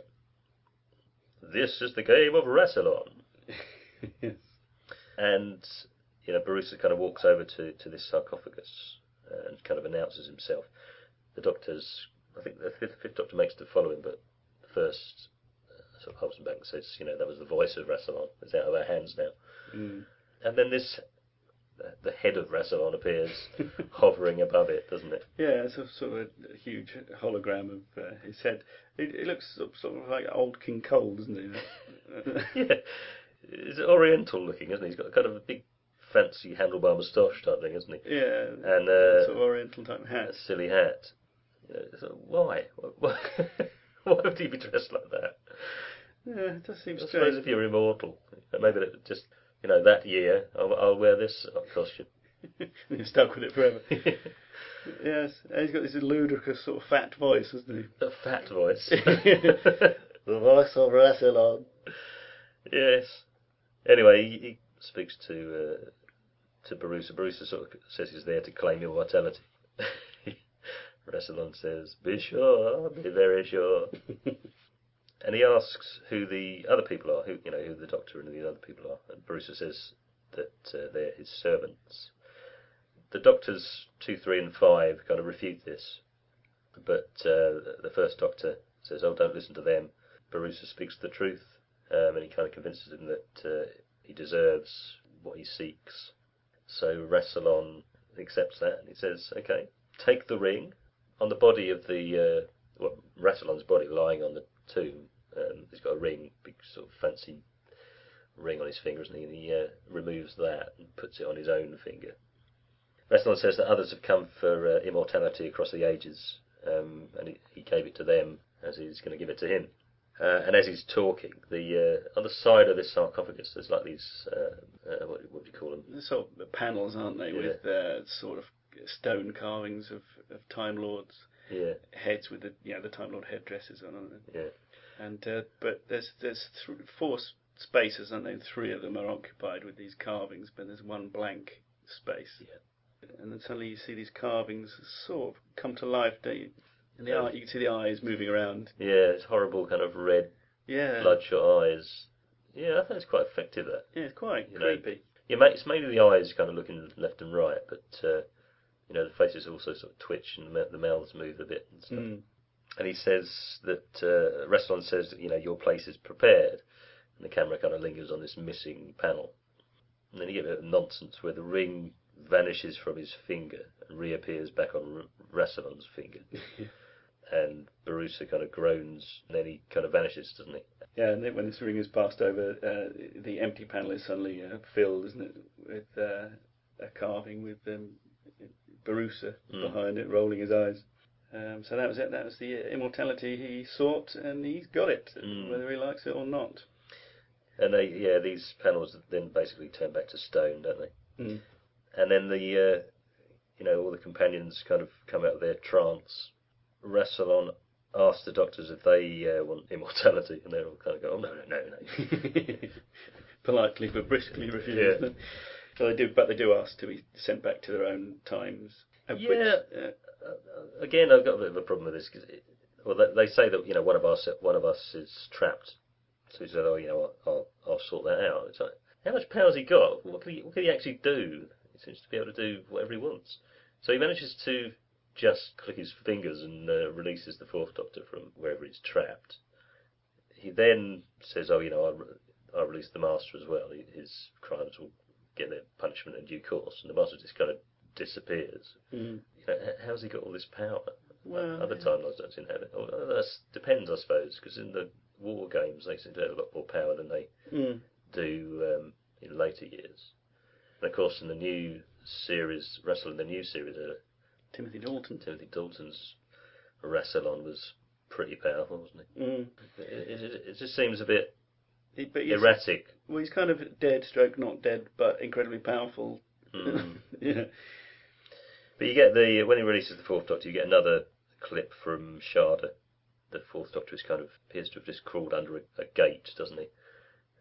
This is the game of Rassilon. Yes. And, Borusa kind of walks over to this sarcophagus and kind of announces himself. The doctors, I think the fifth doctor makes to follow him, but the first sort of holds him back and says, that was the voice of Rassilon. It's out of our hands now. Mm. And then the head of Rassilon appears, hovering above it, doesn't it? Yeah, it's a sort of a huge hologram of his head. It looks sort of like old King Cole, doesn't it? Yeah. It's oriental looking, isn't he? He's got kind of a big, fancy handlebar moustache type thing, isn't he? Yeah, And sort of oriental type hat. A silly hat. Why? Why would he be dressed like that? Yeah, it does seem I strange. suppose if you're immortal, maybe that just that year I'll wear this costume. You're stuck with it forever. Yes, and he's got this ludicrous sort of fat voice, hasn't he? A fat voice. The voice of Rassilon. Yes. Anyway, he speaks to Borusa. Borusa sort of says he's there to claim immortality. Rassilon says, "Be sure, be very sure." And he asks who the other people are, who the doctor and the other people are. And Borusa says that they're his servants. The doctors 2, 3, and 5 kind of refute this, but the first doctor says, "Oh, don't listen to them." Borusa speaks the truth, and he kind of convinces him that he deserves what he seeks. So Rassilon accepts that, and he says, "Okay, take the ring." On the body of the Rassilon's body, lying on the tomb, he's got a ring, big sort of fancy ring on his finger, isn't he? And he removes that and puts it on his own finger. Rassilon says that others have come for immortality across the ages, and he gave it to them as he's going to give it to him. And as he's talking, on the side of this sarcophagus, there's like these what do you call them? They're sort of panels, aren't they, Yeah. with sort of stone carvings of Time Lords. Yeah. Heads with the Time Lord headdresses on them. Yeah. And but there's 4 spaces, aren't there? 3 of them are occupied with these carvings, but there's one blank space. Yeah. And then suddenly you see these carvings sort of come to life, don't you? And Yeah. you can see the eyes moving around. Yeah, it's horrible, kind of red, bloodshot eyes. Yeah, I think it's quite effective. That. Yeah, it's quite creepy. It's mainly the eyes kind of looking left and right, but the faces also sort of twitch and the mouths move a bit and stuff. Mm. And he says that Rassilon says that your place is prepared, and the camera kind of lingers on this missing panel, and then you get a bit of nonsense where the ring vanishes from his finger and reappears back on Rassilon's finger. And Borusa kind of groans, and then he kind of vanishes, doesn't he? Yeah, and then when this ring is passed over, the empty panel is suddenly filled, isn't it, with a carving with Borusa behind it, rolling his eyes. So that was it. That was the immortality he sought, and he's got it, whether he likes it or not. And these panels then basically turn back to stone, don't they? Mm. And then all the companions kind of come out of their trance. Rassilon asks the doctors if they want immortality, and they're all kind of go, "Oh no." Politely but briskly refused. Yeah. So they do ask to be sent back to their own times. Again, I've got a bit of a problem with this because they say that one of us is trapped. So he said, I'll sort that out. It's like, how much power has he got? What can he actually do? He seems to be able to do whatever he wants. So he manages to just click his fingers and releases the 4th Doctor from wherever he's trapped. He then says, I'll release the Master as well. His crimes will get their punishment in due course. And the Master just kind of disappears. Mm. How's he got all this power? Well, Other timelines don't seem to have it. That depends, I suppose, because in the war games they seem to have a lot more power than they do in later years. And of course, in the new series, Rassilon, the new series, Timothy Dalton's Rassilon was pretty powerful, wasn't he? Mm. It just seems a bit erratic. Well, he's kind of dead, stroke not dead, but incredibly powerful. Yeah. But you get when he releases the 4th Doctor, you get another clip from Shada. The 4th Doctor appears to have just crawled under a gate, doesn't he?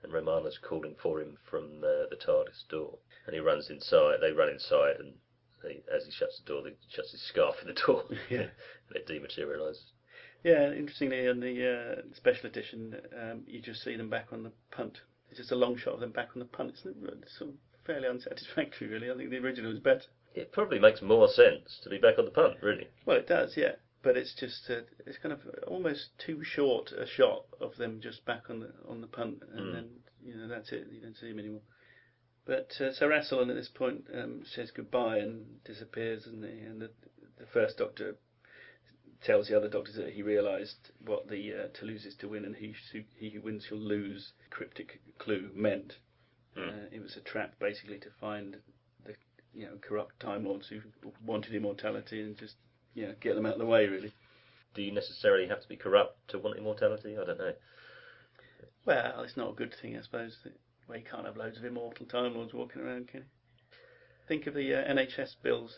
and Romana's calling for him from the TARDIS door. And he runs inside. They run inside, and as he shuts the door, he shuts his scarf in the door. Yeah. And it dematerialises. Yeah, interestingly, in the special edition, you just see them back on the punt. It's just a long shot of them back on the punt. It's sort of fairly unsatisfactory, really. I think the original was better. It probably makes more sense to be back on the punt, really. Well, it does, yeah. But it's just it's kind of almost too short a shot of them just back on the punt, and then that's it. You don't see them anymore. But so Rassilon at this point says goodbye and disappears, and the First Doctor tells the other Doctors that he realised what the to lose is to win, and he who wins shall lose. Cryptic clue meant it was a trap, basically, to find the corrupt Time Lords who wanted immortality and just get them out of the way, really. Do you necessarily have to be corrupt to want immortality? I don't know. Well, it's not a good thing, I suppose. Well, you can't have loads of immortal Time Lords walking around, can you? Think of the NHS bills.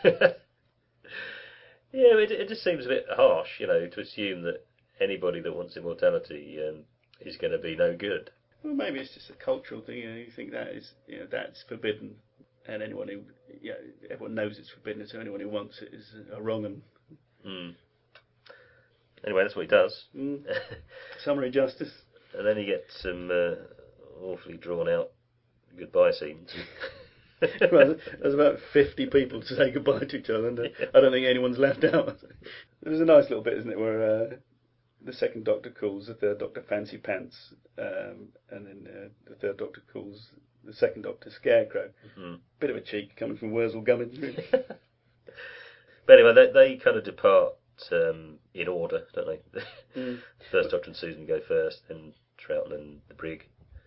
Yeah, it just seems a bit harsh, to assume that anybody that wants immortality is going to be no good. Well, maybe it's just a cultural thing. You think that is, that's forbidden, and anyone who, everyone knows it's forbidden, so anyone who wants it is a wrong 'un. Anyway, that's what he does. Summary justice. And then you get some awfully drawn out goodbye scenes. Well, there's about 50 people to say goodbye to each other, and I don't think anyone's left out. There's a nice little bit, isn't it, where the second Doctor calls the third Doctor Fancy Pants, and then the third Doctor calls the second Doctor Scarecrow. Bit of a cheek coming from Wurzel Gummidge, really. But anyway, they kind of depart in order, don't they? First Doctor and Susan go first, then Troughton and the Brig,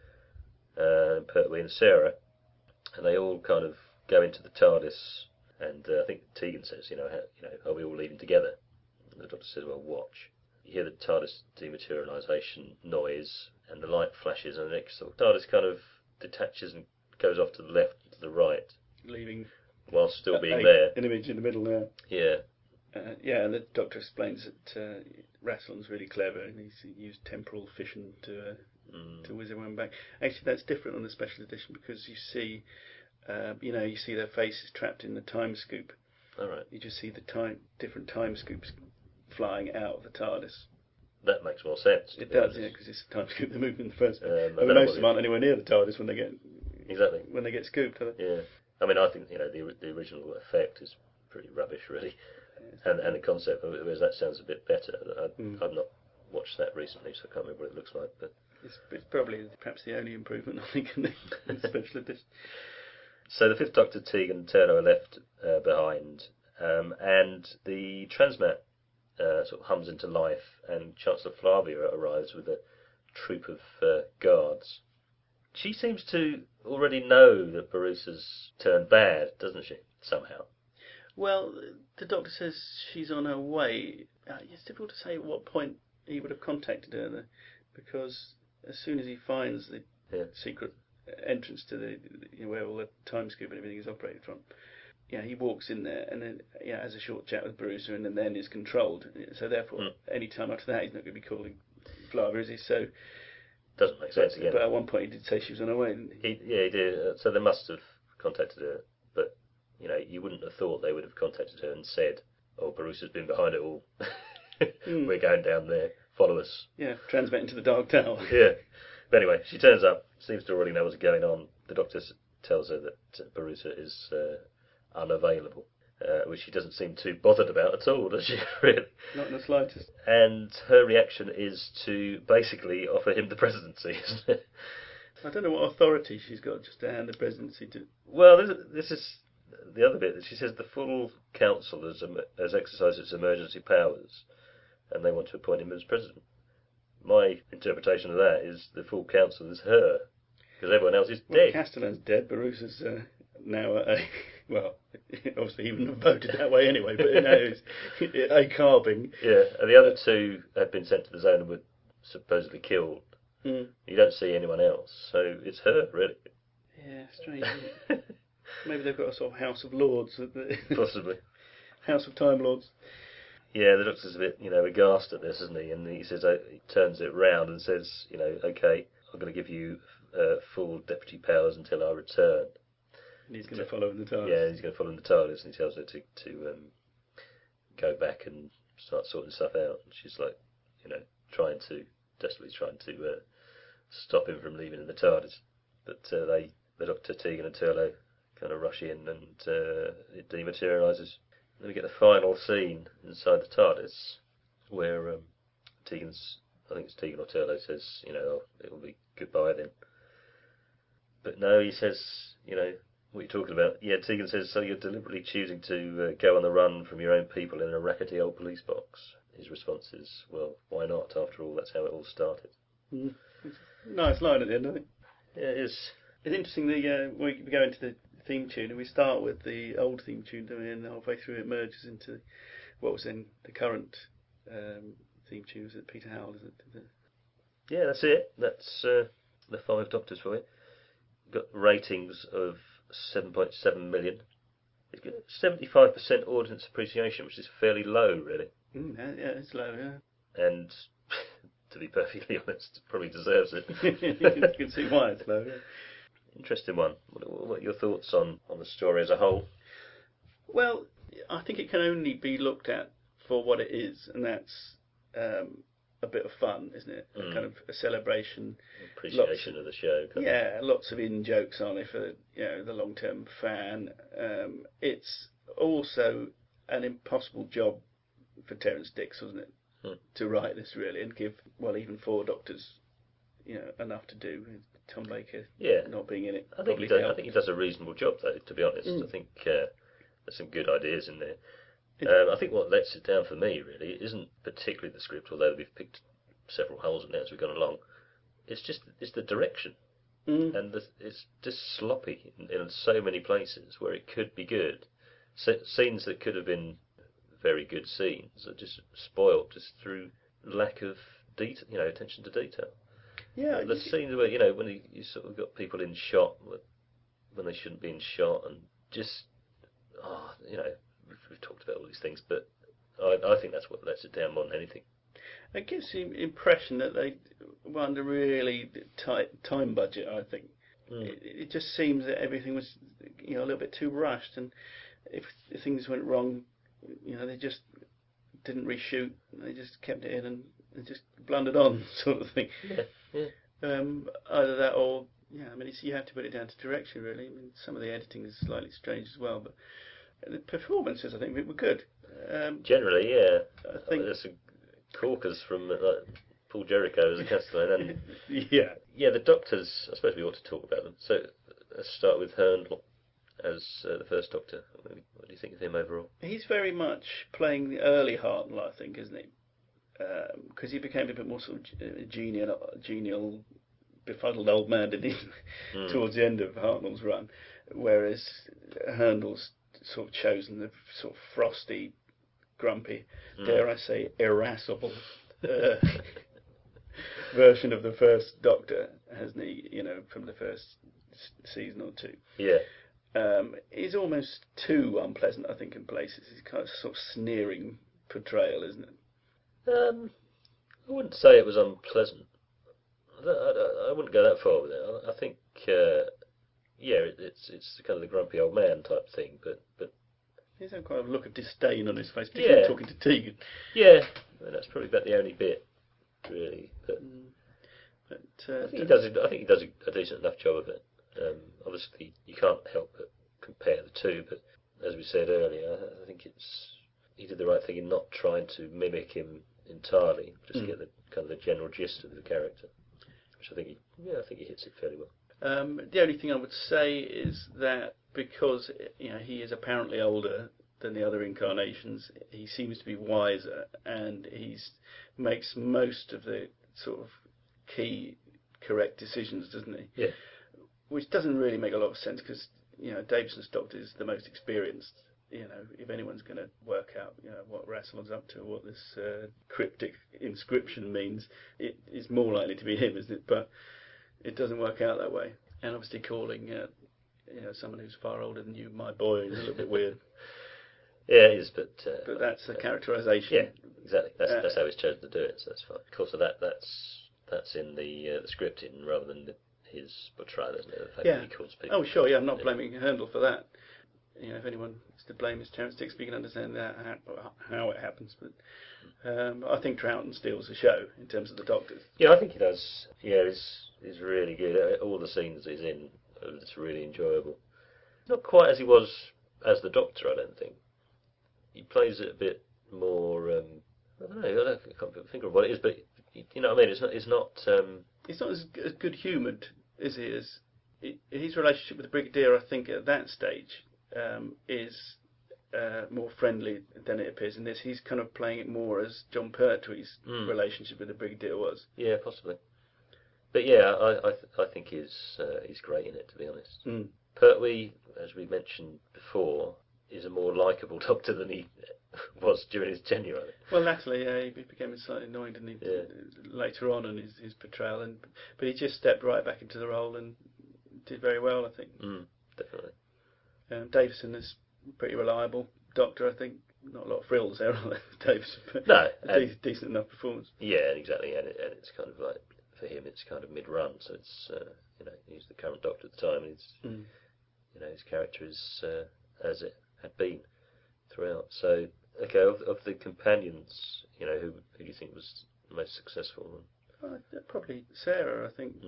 Pertwee and Sarah. And they all kind of go into the TARDIS, and I think Tegan says, are we all leaving together? And the Doctor says, well, watch. You hear the TARDIS dematerialisation noise, and the light flashes, and the next TARDIS kind of detaches and goes off to the left and to the right, Leaving while still being there. An image in the middle there. Yeah. And the Doctor explains that Rassilon's really clever, and he's used temporal fission to whiz everyone back. Actually, that's different on the special edition, because you see, you see their faces trapped in the time scoop. All right. You just see the different time scoops flying out of the TARDIS. That makes more sense. It does, because it's a time scoop they're moving in the first place. Most of them aren't anywhere near the TARDIS when they get scooped, are they? Yeah. I mean, I think the original effect is pretty rubbish, really, and the concept of it, whereas that sounds a bit better. I've not watched that recently, so I can't remember what it looks like, but. It's probably perhaps the only improvement, I think, in the special edition. So the Fifth Doctor, Tegan, and Turner are left behind, and the transmat sort of hums into life, and Chancellor Flavia arrives with a troop of guards. She seems to already know that Barusa's turned bad, doesn't she, somehow? Well, the Doctor says she's on her way. It's difficult to say at what point he would have contacted her, because as soon as he finds the secret entrance to where all the time scoop and everything is operated from, he walks in there and then has a short chat with Barusa, and then is controlled. So therefore, any time after that, he's not going to be calling Flavia, is he? So doesn't make sense again. But at one point, he did say she was on her way, didn't he? He did. So they must have contacted her, but you wouldn't have thought they would have contacted her and said, "Oh, Barusa's been behind it all. We're going down there. Follow us." Yeah, transmit into the Dark Tower. Yeah. But anyway, she turns up, seems to already know what's going on. The Doctor tells her that Barusa is unavailable, which she doesn't seem too bothered about at all, does she, really? Not in the slightest. And her reaction is to basically offer him the presidency, isn't it? I don't know what authority she's got just to hand the presidency to. Well, this is the other bit. That she says the full council has exercised its emergency powers, and they want to appoint him as president. My interpretation of that is the full council is her, because everyone else is dead. Castellan's dead. Barusa's now obviously he wouldn't have voted that way anyway, but now it's a carving. Yeah, and the other two had been sent to the zone and were supposedly killed. You don't see anyone else, so it's her, really. Yeah, strange. Maybe they've got a sort of House of Lords. Possibly. House of Time Lords. Yeah, the Doctor's a bit, aghast at this, isn't he? And he says, he turns it round and says, okay, I'm going to give you full deputy powers until I return. And he's going to follow in the TARDIS. Yeah, he's going to follow in the TARDIS, and he tells her to go back and start sorting stuff out. And she's like, desperately trying to stop him from leaving in the TARDIS. But the Doctor, Tegan, and Turlough kind of rush in, and it dematerialises. Then we get the final scene inside the TARDIS, where I think it's Tegan or Turlough says, it'll be goodbye then. But no, he says, what are you talking about? Yeah, Tegan says, so you're deliberately choosing to go on the run from your own people in a rackety old police box. His response is, well, why not? After all, that's how it all started. Nice line at the end, I think. Yeah, it is. It's interesting that we go into the theme tune, and we start with the old theme tune, and halfway through it merges into what was in the current theme tune. Is it Peter Howell? Is it? Yeah, that's it. That's the 5 Doctors for you. Got ratings of 7.7 million. It's got 75% audience appreciation, which is fairly low, really. Yeah, it's low, yeah. And to be perfectly honest, probably deserves it. You can see why it's low, yeah. Interesting one. What are your thoughts on the story as a whole? Well, I think it can only be looked at for what it is, and that's a bit of fun, isn't it? A kind of a celebration, appreciation of the show. Yeah, lots of in jokes on it for the long-term fan. It's also an impossible job for Terrance Dicks, wasn't it, to write this really and give even 4 Doctors enough to do. Tom Baker not being in it. I think he does a reasonable job, though. To be honest, I think there's some good ideas in there. I think what lets it down for me really isn't particularly the script, although we've picked several holes in it as we've gone along. It's the direction, and it's just sloppy in so many places where it could be good. Scenes that could have been very good scenes are just spoiled just through lack of detail, attention to detail. Yeah, the scenes where when you sort of got people in shot when they shouldn't be in shot, and just we've talked about all these things, but I think that's what lets it down more than anything. It gives the impression that they were under really tight time budget. I think it just seems that everything was a little bit too rushed, and if things went wrong, they just didn't reshoot. They just kept it in and just blundered on, sort of thing. Yeah. Either that or you have to put it down to direction, really. I mean, some of the editing is slightly strange as well, but the performances, I think, were good. Generally, yeah. I think there's some corkers from Paul Jericho as a Castellan, and the Doctors. I suppose we ought to talk about them. So let's start with Hurndall as the first Doctor. What do you think of him overall? He's very much playing the early Hartnell, I think, isn't he? Because he became a bit more sort of genial, befuddled old man, didn't he? Towards the end of Hartnell's run, whereas Hurndall's sort of chosen the sort of frosty, grumpy, dare I say, irascible version of the first Doctor, hasn't he? From the first season or two. Yeah. He's almost too unpleasant, I think, in places. He's kind of sort of sneering portrayal, isn't it? I wouldn't say it was unpleasant. I wouldn't go that far with it. I think, it's kind of the grumpy old man type thing, but he's had quite a look of disdain on his face, particularly talking to Tegan. Yeah, that's probably about the only bit, really. But I think he does. I think he does a decent enough job of it. Obviously, you can't help but compare the two, but as we said earlier, I think he did the right thing in not trying to mimic him entirely, just get the kind of the general gist of the character, which I think he hits it fairly well. The only thing I would say is that because he is apparently older than the other incarnations, he seems to be wiser, and he makes most of the sort of key correct decisions, doesn't he? Yeah. Which doesn't really make a lot of sense because Davison's Doctor is the most experienced. If anyone's going to work out what Rassilon's up to, or what this cryptic inscription means, it is more likely to be him, isn't it? But it doesn't work out that way. And obviously calling someone who's far older than you my boy is a little bit weird. Yeah, it is, but that's a characterisation. Yeah, exactly. That's how he's chosen to do it, so that's fine. Of course, that's that's in the scripting rather than his portrayal, isn't it? The fact Yeah. that he calls people. Oh, sure, yeah, I'm not blaming Hurndall for that. You know, if anyone is to blame is Terence Dix, we can understand that how it happens. But I think Troughton steals the show in terms of the Doctors. Yeah, I think he does. Yeah, he's really good. All the scenes he's in, it's really enjoyable. Not quite as he was as the Doctor, I don't think. He plays it a bit more. I don't know. I can't think of what it is, but you know what I mean. It's not. He's not as good humoured as he is. His relationship with the Brigadier, I think, at that stage is more friendly than it appears in this. He's kind of playing it more as John Pertwee's relationship with the Brigadier was. Yeah, possibly. But yeah, I think he's great in it, to be honest. Pertwee, as we mentioned before, is a more likeable Doctor than he was during his tenure. I think. Well, latterly, he became slightly annoying, didn't he? Yeah. Later on in his portrayal, but he just stepped right back into the role and did very well, I think. Definitely. Davison is pretty reliable Doctor, I think. Not a lot of frills there on Davison, but No, a decent enough performance. Yeah, exactly, and it's kind of like for him, it's kind of mid-run, so it's he's the current Doctor at the time, and his character is as it had been throughout. So, okay, of the companions, who do you think was the most successful? Probably Sarah, I think.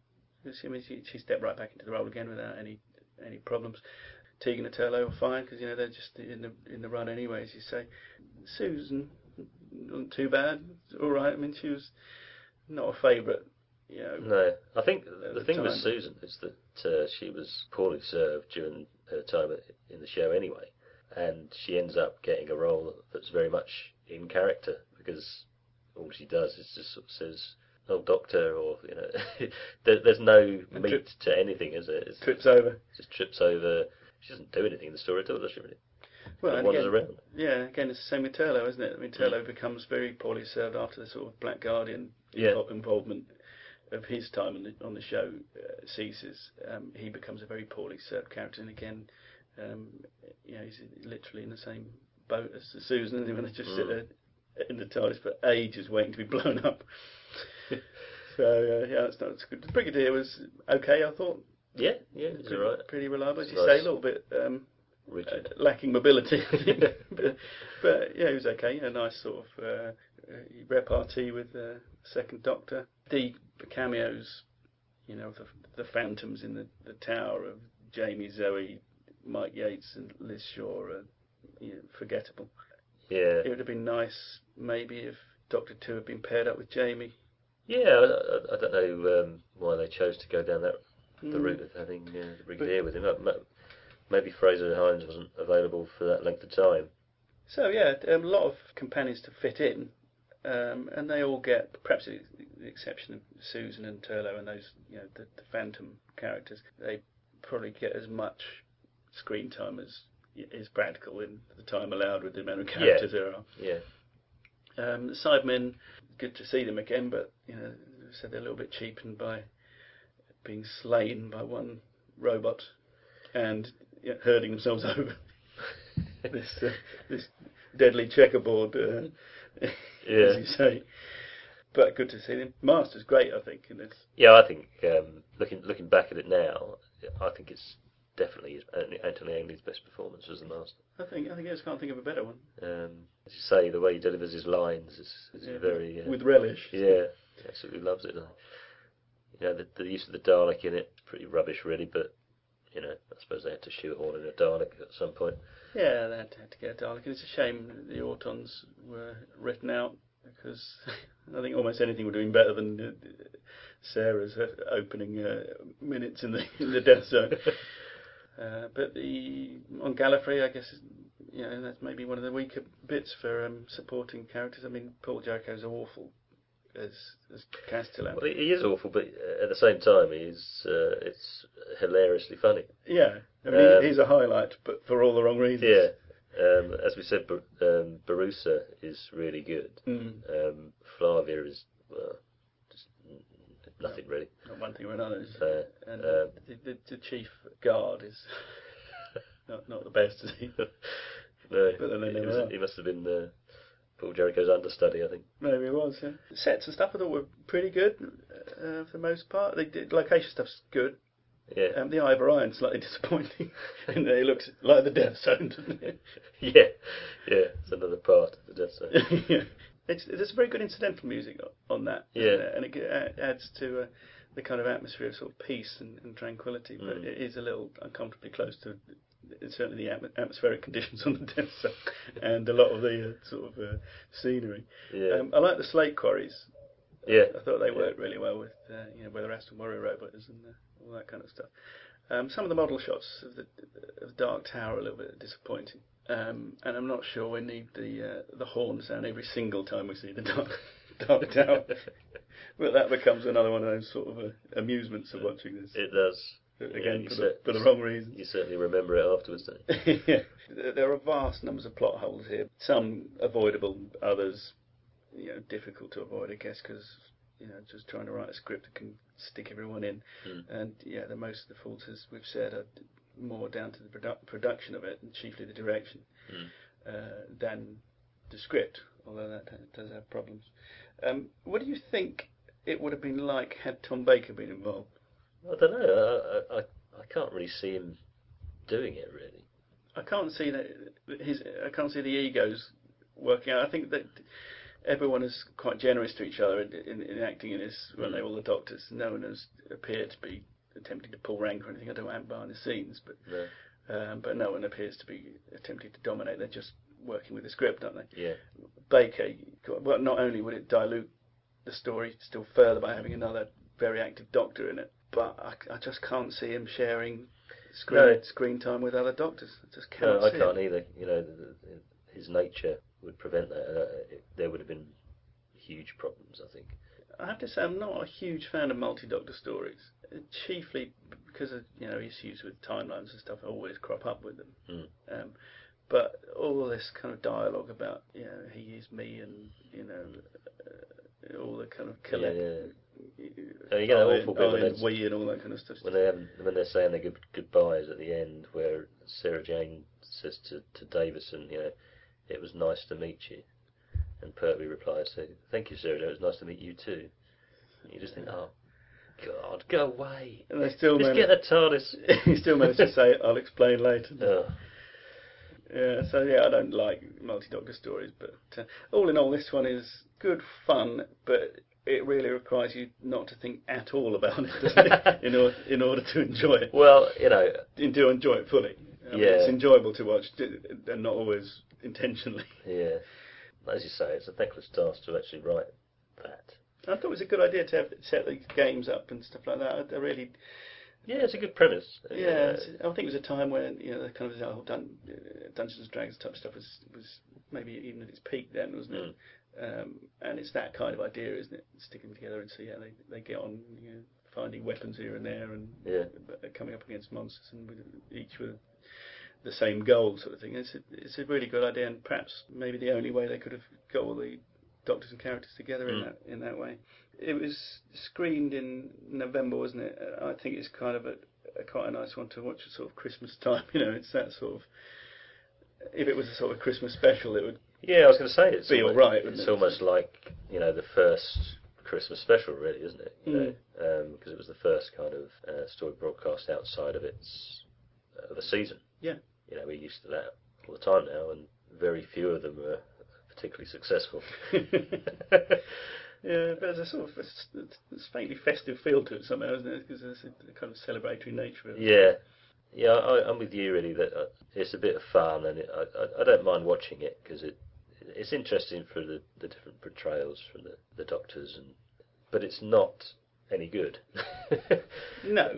She stepped right back into the role again without any problems. Tegan and Turlough were fine because they're just in the run anyway, as you say. Susan, not too bad, all right. I mean, she was not a favourite. No, I think the thing with time. Susan is that she was poorly served during her time in the show anyway, and she ends up getting a role that's very much in character because all she does is just sort of says, "Oh, Doctor," or there's no meat to anything, is it? It's trips over. Just trips over. She doesn't do anything in the story at all, does she? Really? Well, and wanders again, around. Yeah, again, it's the same with Turlough, isn't it? I mean, Turlough becomes very poorly served after the sort of Black Guardian involvement of his time on the show ceases. He becomes a very poorly served character, and again, he's literally in the same boat as Susan. They want to just sit there in the TARDIS for ages waiting to be blown up. So that's not good. The Brigadier was okay, I thought. Yeah, he's all right. Pretty reliable, as you say. A little bit lacking mobility, I think. but yeah, he was okay. A nice sort of repartee with the Second Doctor. The cameos, the phantoms in the tower of Jamie, Zoe, Mike Yates, and Liz Shaw are forgettable. Yeah, it would have been nice maybe if Doctor 2 had been paired up with Jamie. Yeah, I don't know why they chose to go down the route of having the Brigadier with him. Maybe Fraser Hines wasn't available for that length of time. So yeah, a lot of companions to fit in, and they all get, perhaps with the exception of Susan and Turlough and those, the Phantom characters, they probably get as much screen time as is practical in the time allowed with the amount of characters there are. Yeah. The Sidemen, good to see them again, but said they're a little bit cheapened by being slain by one robot and herding themselves over this deadly checkerboard, as you say. But good to see them. Master's great, I think, in this. Yeah, I think looking back at it now, I think it's definitely Anthony Ainley's best performance as the Master. I just can't think of a better one. As you say, the way he delivers his lines is very with relish. Yeah, absolutely loves it. The use of the Dalek in it, pretty rubbish, really. But I suppose they had to shoehorn in a Dalek at some point. Yeah, they had to get a Dalek, and it's a shame the Autons were written out because I think almost anything would have been better than Sarah's opening minutes in the Death Zone. But on Gallifrey, I guess, that's maybe one of the weaker bits for supporting characters. I mean, Paul Jericho's awful as Castellan. Well, he is awful, but at the same time, it's hilariously funny. Yeah, I mean, he's a highlight, but for all the wrong reasons. Yeah, as we said, Barusa is really good. Flavia is just nothing really. Not one thing or another. And the chief guard is not the best, is he? No, but then he must have been Paul Jericho's understudy, I think. Maybe it was, yeah. Sets and stuff I thought were pretty good for the most part. Location stuff's good. Yeah. The Eye of Orion slightly disappointing. And it looks like the Death Zone, doesn't it? Yeah. It's another part of the Death Zone. Yeah. There's very good incidental music on that, isn't it? And it adds to the kind of atmosphere of sort of peace and tranquility, but it is a little uncomfortably close to certainly the atmospheric conditions on the Death Zone and a lot of the sort of scenery. Yeah. I like the slate quarries. Yeah. I thought they worked really well with where the Aston Warrior robots and all that kind of stuff. Some of the model shots of the Dark Tower are a little bit disappointing, and I'm not sure we need the horn sound every single time we see the Dark Tower. But that becomes another one of those sort of amusements of watching this. It does. Again, for the wrong reasons. You certainly remember it afterwards, don't you? Yeah. There are vast numbers of plot holes here. Some avoidable, others difficult to avoid, I guess, because just trying to write a script that can stick everyone in. And the most of the faults, as we've said, are more down to the production of it, and chiefly the direction, than the script, although that does have problems. What do you think it would have been like had Tom Baker been involved? I don't know. I can't really see him doing it, really. I can't see I can't see the egos working out. I think that everyone is quite generous to each other in acting in this. When they're all the doctors, no one has appeared to be attempting to pull rank or anything. I don't know behind the scenes, but no one appears to be attempting to dominate. They're just working with the script, aren't they? Yeah. Baker, well, not only would it dilute the story still further by having another very active doctor in it, but I just can't see him sharing screen time with other doctors. I just can't. No, I can't either. His nature would prevent that. There would have been huge problems, I think. I have to say, I'm not a huge fan of multi-doctor stories, chiefly because of issues with timelines and stuff always crop up with them. But all this kind of dialogue about he is me and all the kind of collect. You get that awful bit when we and all that kind of stuff. When they're saying their goodbyes at the end, where Sarah Jane says to Davison, it was nice to meet you, and Pertwee replies, "Thank you, Sarah Jane. It was nice to meet you too." And you just think, oh God, go away. And they still just get the TARDIS. He still managed to say, "I'll explain later." Oh. Yeah, so I don't like multi-doctor stories, but all in all, this one is good fun, but it really requires you not to think at all about it, doesn't it? in order to enjoy it. Well, to enjoy it fully. I mean, it's enjoyable to watch, and not always intentionally. Yeah, as you say, it's a thankless task to actually write that. I thought it was a good idea to set these games up and stuff like that. I really. Yeah, it's a good premise. Yeah, I think it was a time when the kind of Dungeons and Dragons type stuff was maybe even at its peak then, wasn't it? And it's that kind of idea, isn't it? Sticking together and see how they get on, finding weapons here and there, and coming up against monsters, and each with the same goal, sort of thing. It's a really good idea, and perhaps maybe the only way they could have got all the doctors and characters together in that way. It was screened in November, wasn't it? I think it's kind of quite a nice one to watch at sort of Christmas time. It's that sort of. If it was a sort of Christmas special, it would. Yeah, I was going to say it's all right. It's almost like the first Christmas special, really, isn't it? Because it was the first kind of story broadcast outside of a season. Yeah. We're used to that all the time now, and very few of them are particularly successful. Yeah, but there's a sort of a faintly festive feel to it somehow, isn't it? Because there's a kind of celebratory nature of it. Yeah, I'm with you really that it's a bit of fun, and I don't mind watching it because it's interesting for the different portrayals from the doctors, but it's not any good. No,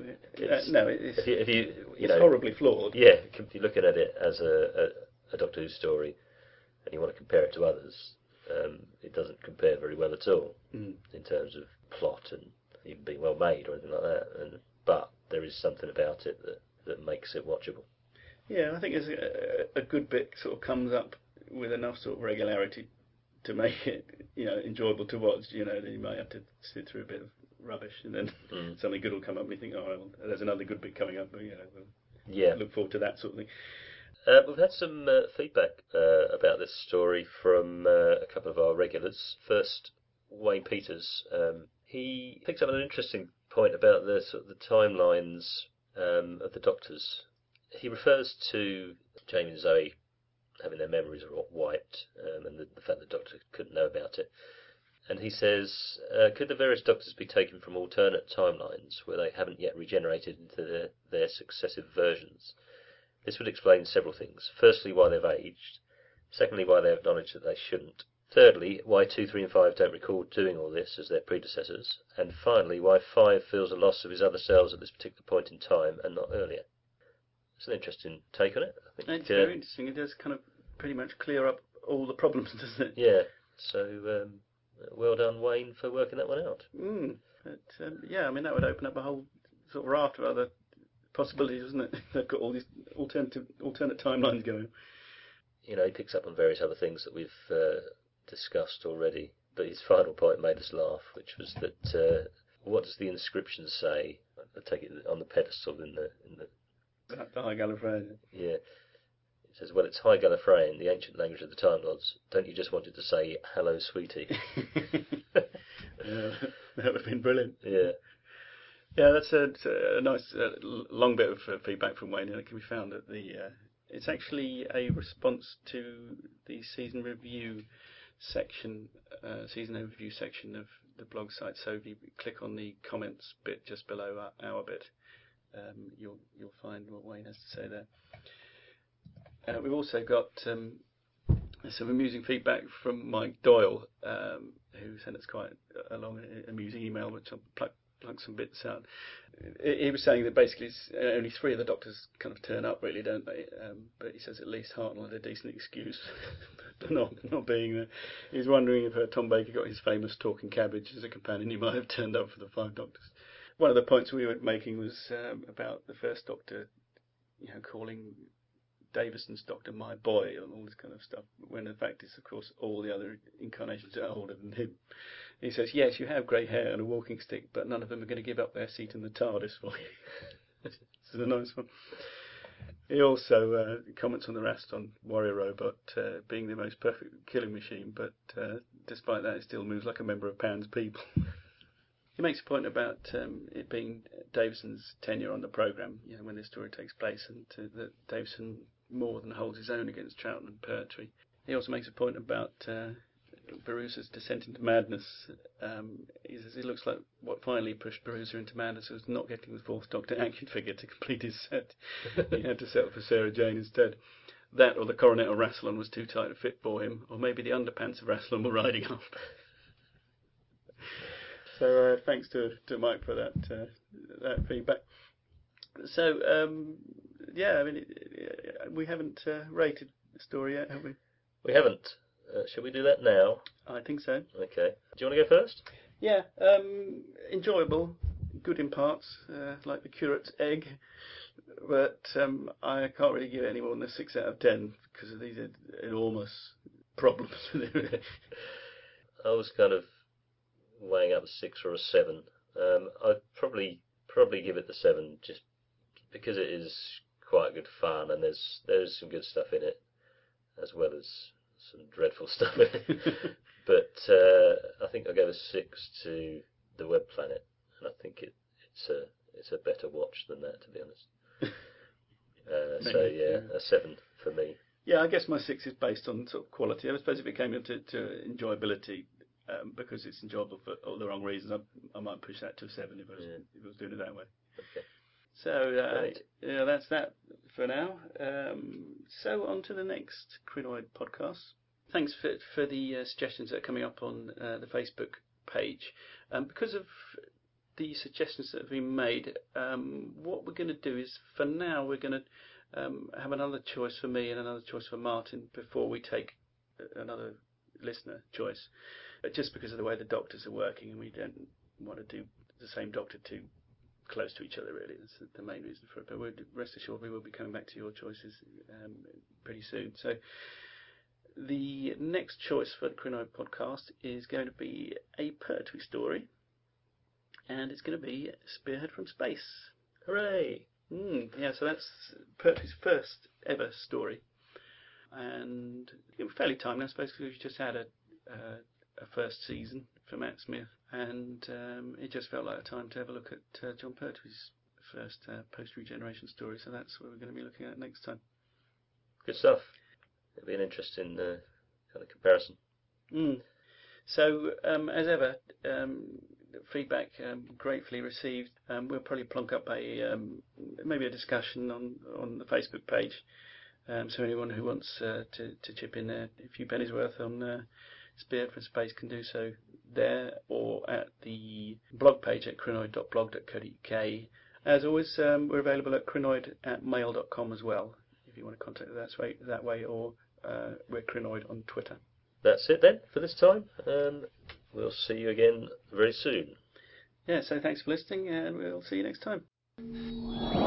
it's horribly flawed. Yeah, if you're looking at it as a Doctor Who story, and you want to compare it to others, it doesn't compare very well at all in terms of plot and even being well made or anything like that. But there is something about it that makes it watchable. Yeah, I think a good bit sort of comes up with enough sort of regularity to make it enjoyable to watch. Then you might have to sit through a bit of rubbish, and then something good will come up, and you think, oh, well, there's another good bit coming up. But we'll look forward to that sort of thing. We've had some feedback about this story from a couple of our regulars. First, Wayne Peters. He picked up an interesting point about the sort of the timelines of the Doctors. He refers to Jamie and Zoe having their memories wiped, and the fact that the Doctor couldn't know about it. And he says, could the various Doctors be taken from alternate timelines where they haven't yet regenerated into their successive versions? This would explain several things. Firstly, why they've aged. Secondly, why they acknowledge that they shouldn't. Thirdly, why 2, 3 and 5 don't recall doing all this as their predecessors. And finally, why 5 feels a loss of his other selves at this particular point in time and not earlier. It's an interesting take on it. I think, it's very interesting. It does kind of pretty much clear up all the problems, doesn't it? Yeah. So, well done, Wayne, for working that one out. But, yeah, I mean, that would open up a whole sort of raft of other possibilities, isn't it? They've got all these alternate timelines going. You know, he picks up on various other things that we've discussed already, but his final point made us laugh, which was that what does the inscription say? I take it on the pedestal in the The High Gallifreyan. Yeah. It says, well, it's High Gallifreyan, the ancient language of the Time Lords. Don't you just want it to say, hello, sweetie? Yeah, that would have been brilliant. Yeah. Yeah, that's a nice long bit of feedback from Wayne, and it can be found at the. It's actually a response to the season review section, season overview section of the blog site. So if you click on the comments bit just below our bit, you'll find what Wayne has to say there. We've also got some amusing feedback from Mike Doyle, who sent us quite a long, amusing email, which I'll plug some bits out. He was saying that basically only 3 of the Doctors kind of turn up, really, don't they? But he says at least Hartnell had a decent excuse for not being there. He's wondering if Tom Baker got his famous talking cabbage as a companion. He might have turned up for the 5 Doctors. One of the points we were making was about the first Doctor, calling Davison's Doctor my boy and all this kind of stuff, when in fact it's of course all the other incarnations are older than him. He says, yes, you have grey hair and a walking stick, but none of them are going to give up their seat in the TARDIS for you. This is a nice one. He also comments on the Raston warrior robot being the most perfect killing machine, but despite that it still moves like a member of Pound's people. He makes a point about it being Davison's tenure on the programme, when this story takes place, and that Davison more than holds his own against Troughton and Pertwee. He also makes a point about Borusa's descent into madness. He says it looks like what finally pushed Borusa into madness was not getting the 4th Doctor action figure to complete his set. He had to settle for Sarah Jane instead. That, or the coronet of Rassilon was too tight a fit for him, or maybe the underpants of Rassilon were riding up. So thanks to Mike for that feedback. So yeah, I mean we haven't rated the story yet, have we? We haven't. Shall we do that now? I think so. Okay. Do you want to go first? Yeah. Enjoyable, good in parts, like the curate's egg, but I can't really give it any more than a 6 out of 10 because of these enormous problems. I was kind of weighing up a 6 or a 7. I'd probably give it the 7 just because it is quite good fun and there's some good stuff in it as well as some dreadful stuff in it. But I think I'll give a 6 to the Web Planet, and I think it's a better watch than that, to be honest. So yeah, a 7 for me. Yeah, I guess my 6 is based on sort of quality. I suppose if it came into enjoyability, because it's enjoyable for all the wrong reasons, I might push that to a 7 if I was doing it that way. Okay. So yeah, that's that for now. So on to the next Crinoid podcast. Thanks for the suggestions that are coming up on the Facebook page. Because of the suggestions that have been made, what we're going to do is, for now, we're going to have another choice for me and another choice for Martin before we take another listener choice. Just because of the way the Doctors are working, and we don't want to do the same Doctor too close to each other, really. That's the main reason for it. But rest assured, we will be coming back to your choices pretty soon. So the next choice for the Crinoid podcast is going to be a Pertwee story, and it's going to be Spearhead from Space. Hooray! Yeah, so that's Pertwee's first ever story, and it was fairly timely, I suppose, because we just had a first season for Matt Smith, and it just felt like a time to have a look at John Pertwee's first post-regeneration story. So that's what we're going to be looking at next time. Good stuff. It'll be an interesting kind of comparison. So, as ever, feedback gratefully received. We'll probably plonk up maybe a discussion on the Facebook page. So anyone who wants to chip in a few pennies worth on Spearhead from Space can do so there, or at the blog page at crinoid.blog.co.uk. As always, we're available at crinoid@mail.com as well, if you want to contact us that way, or we're Crinoid on Twitter. That's it then for this time, and we'll see you again very soon. Yeah, so thanks for listening, and we'll see you next time.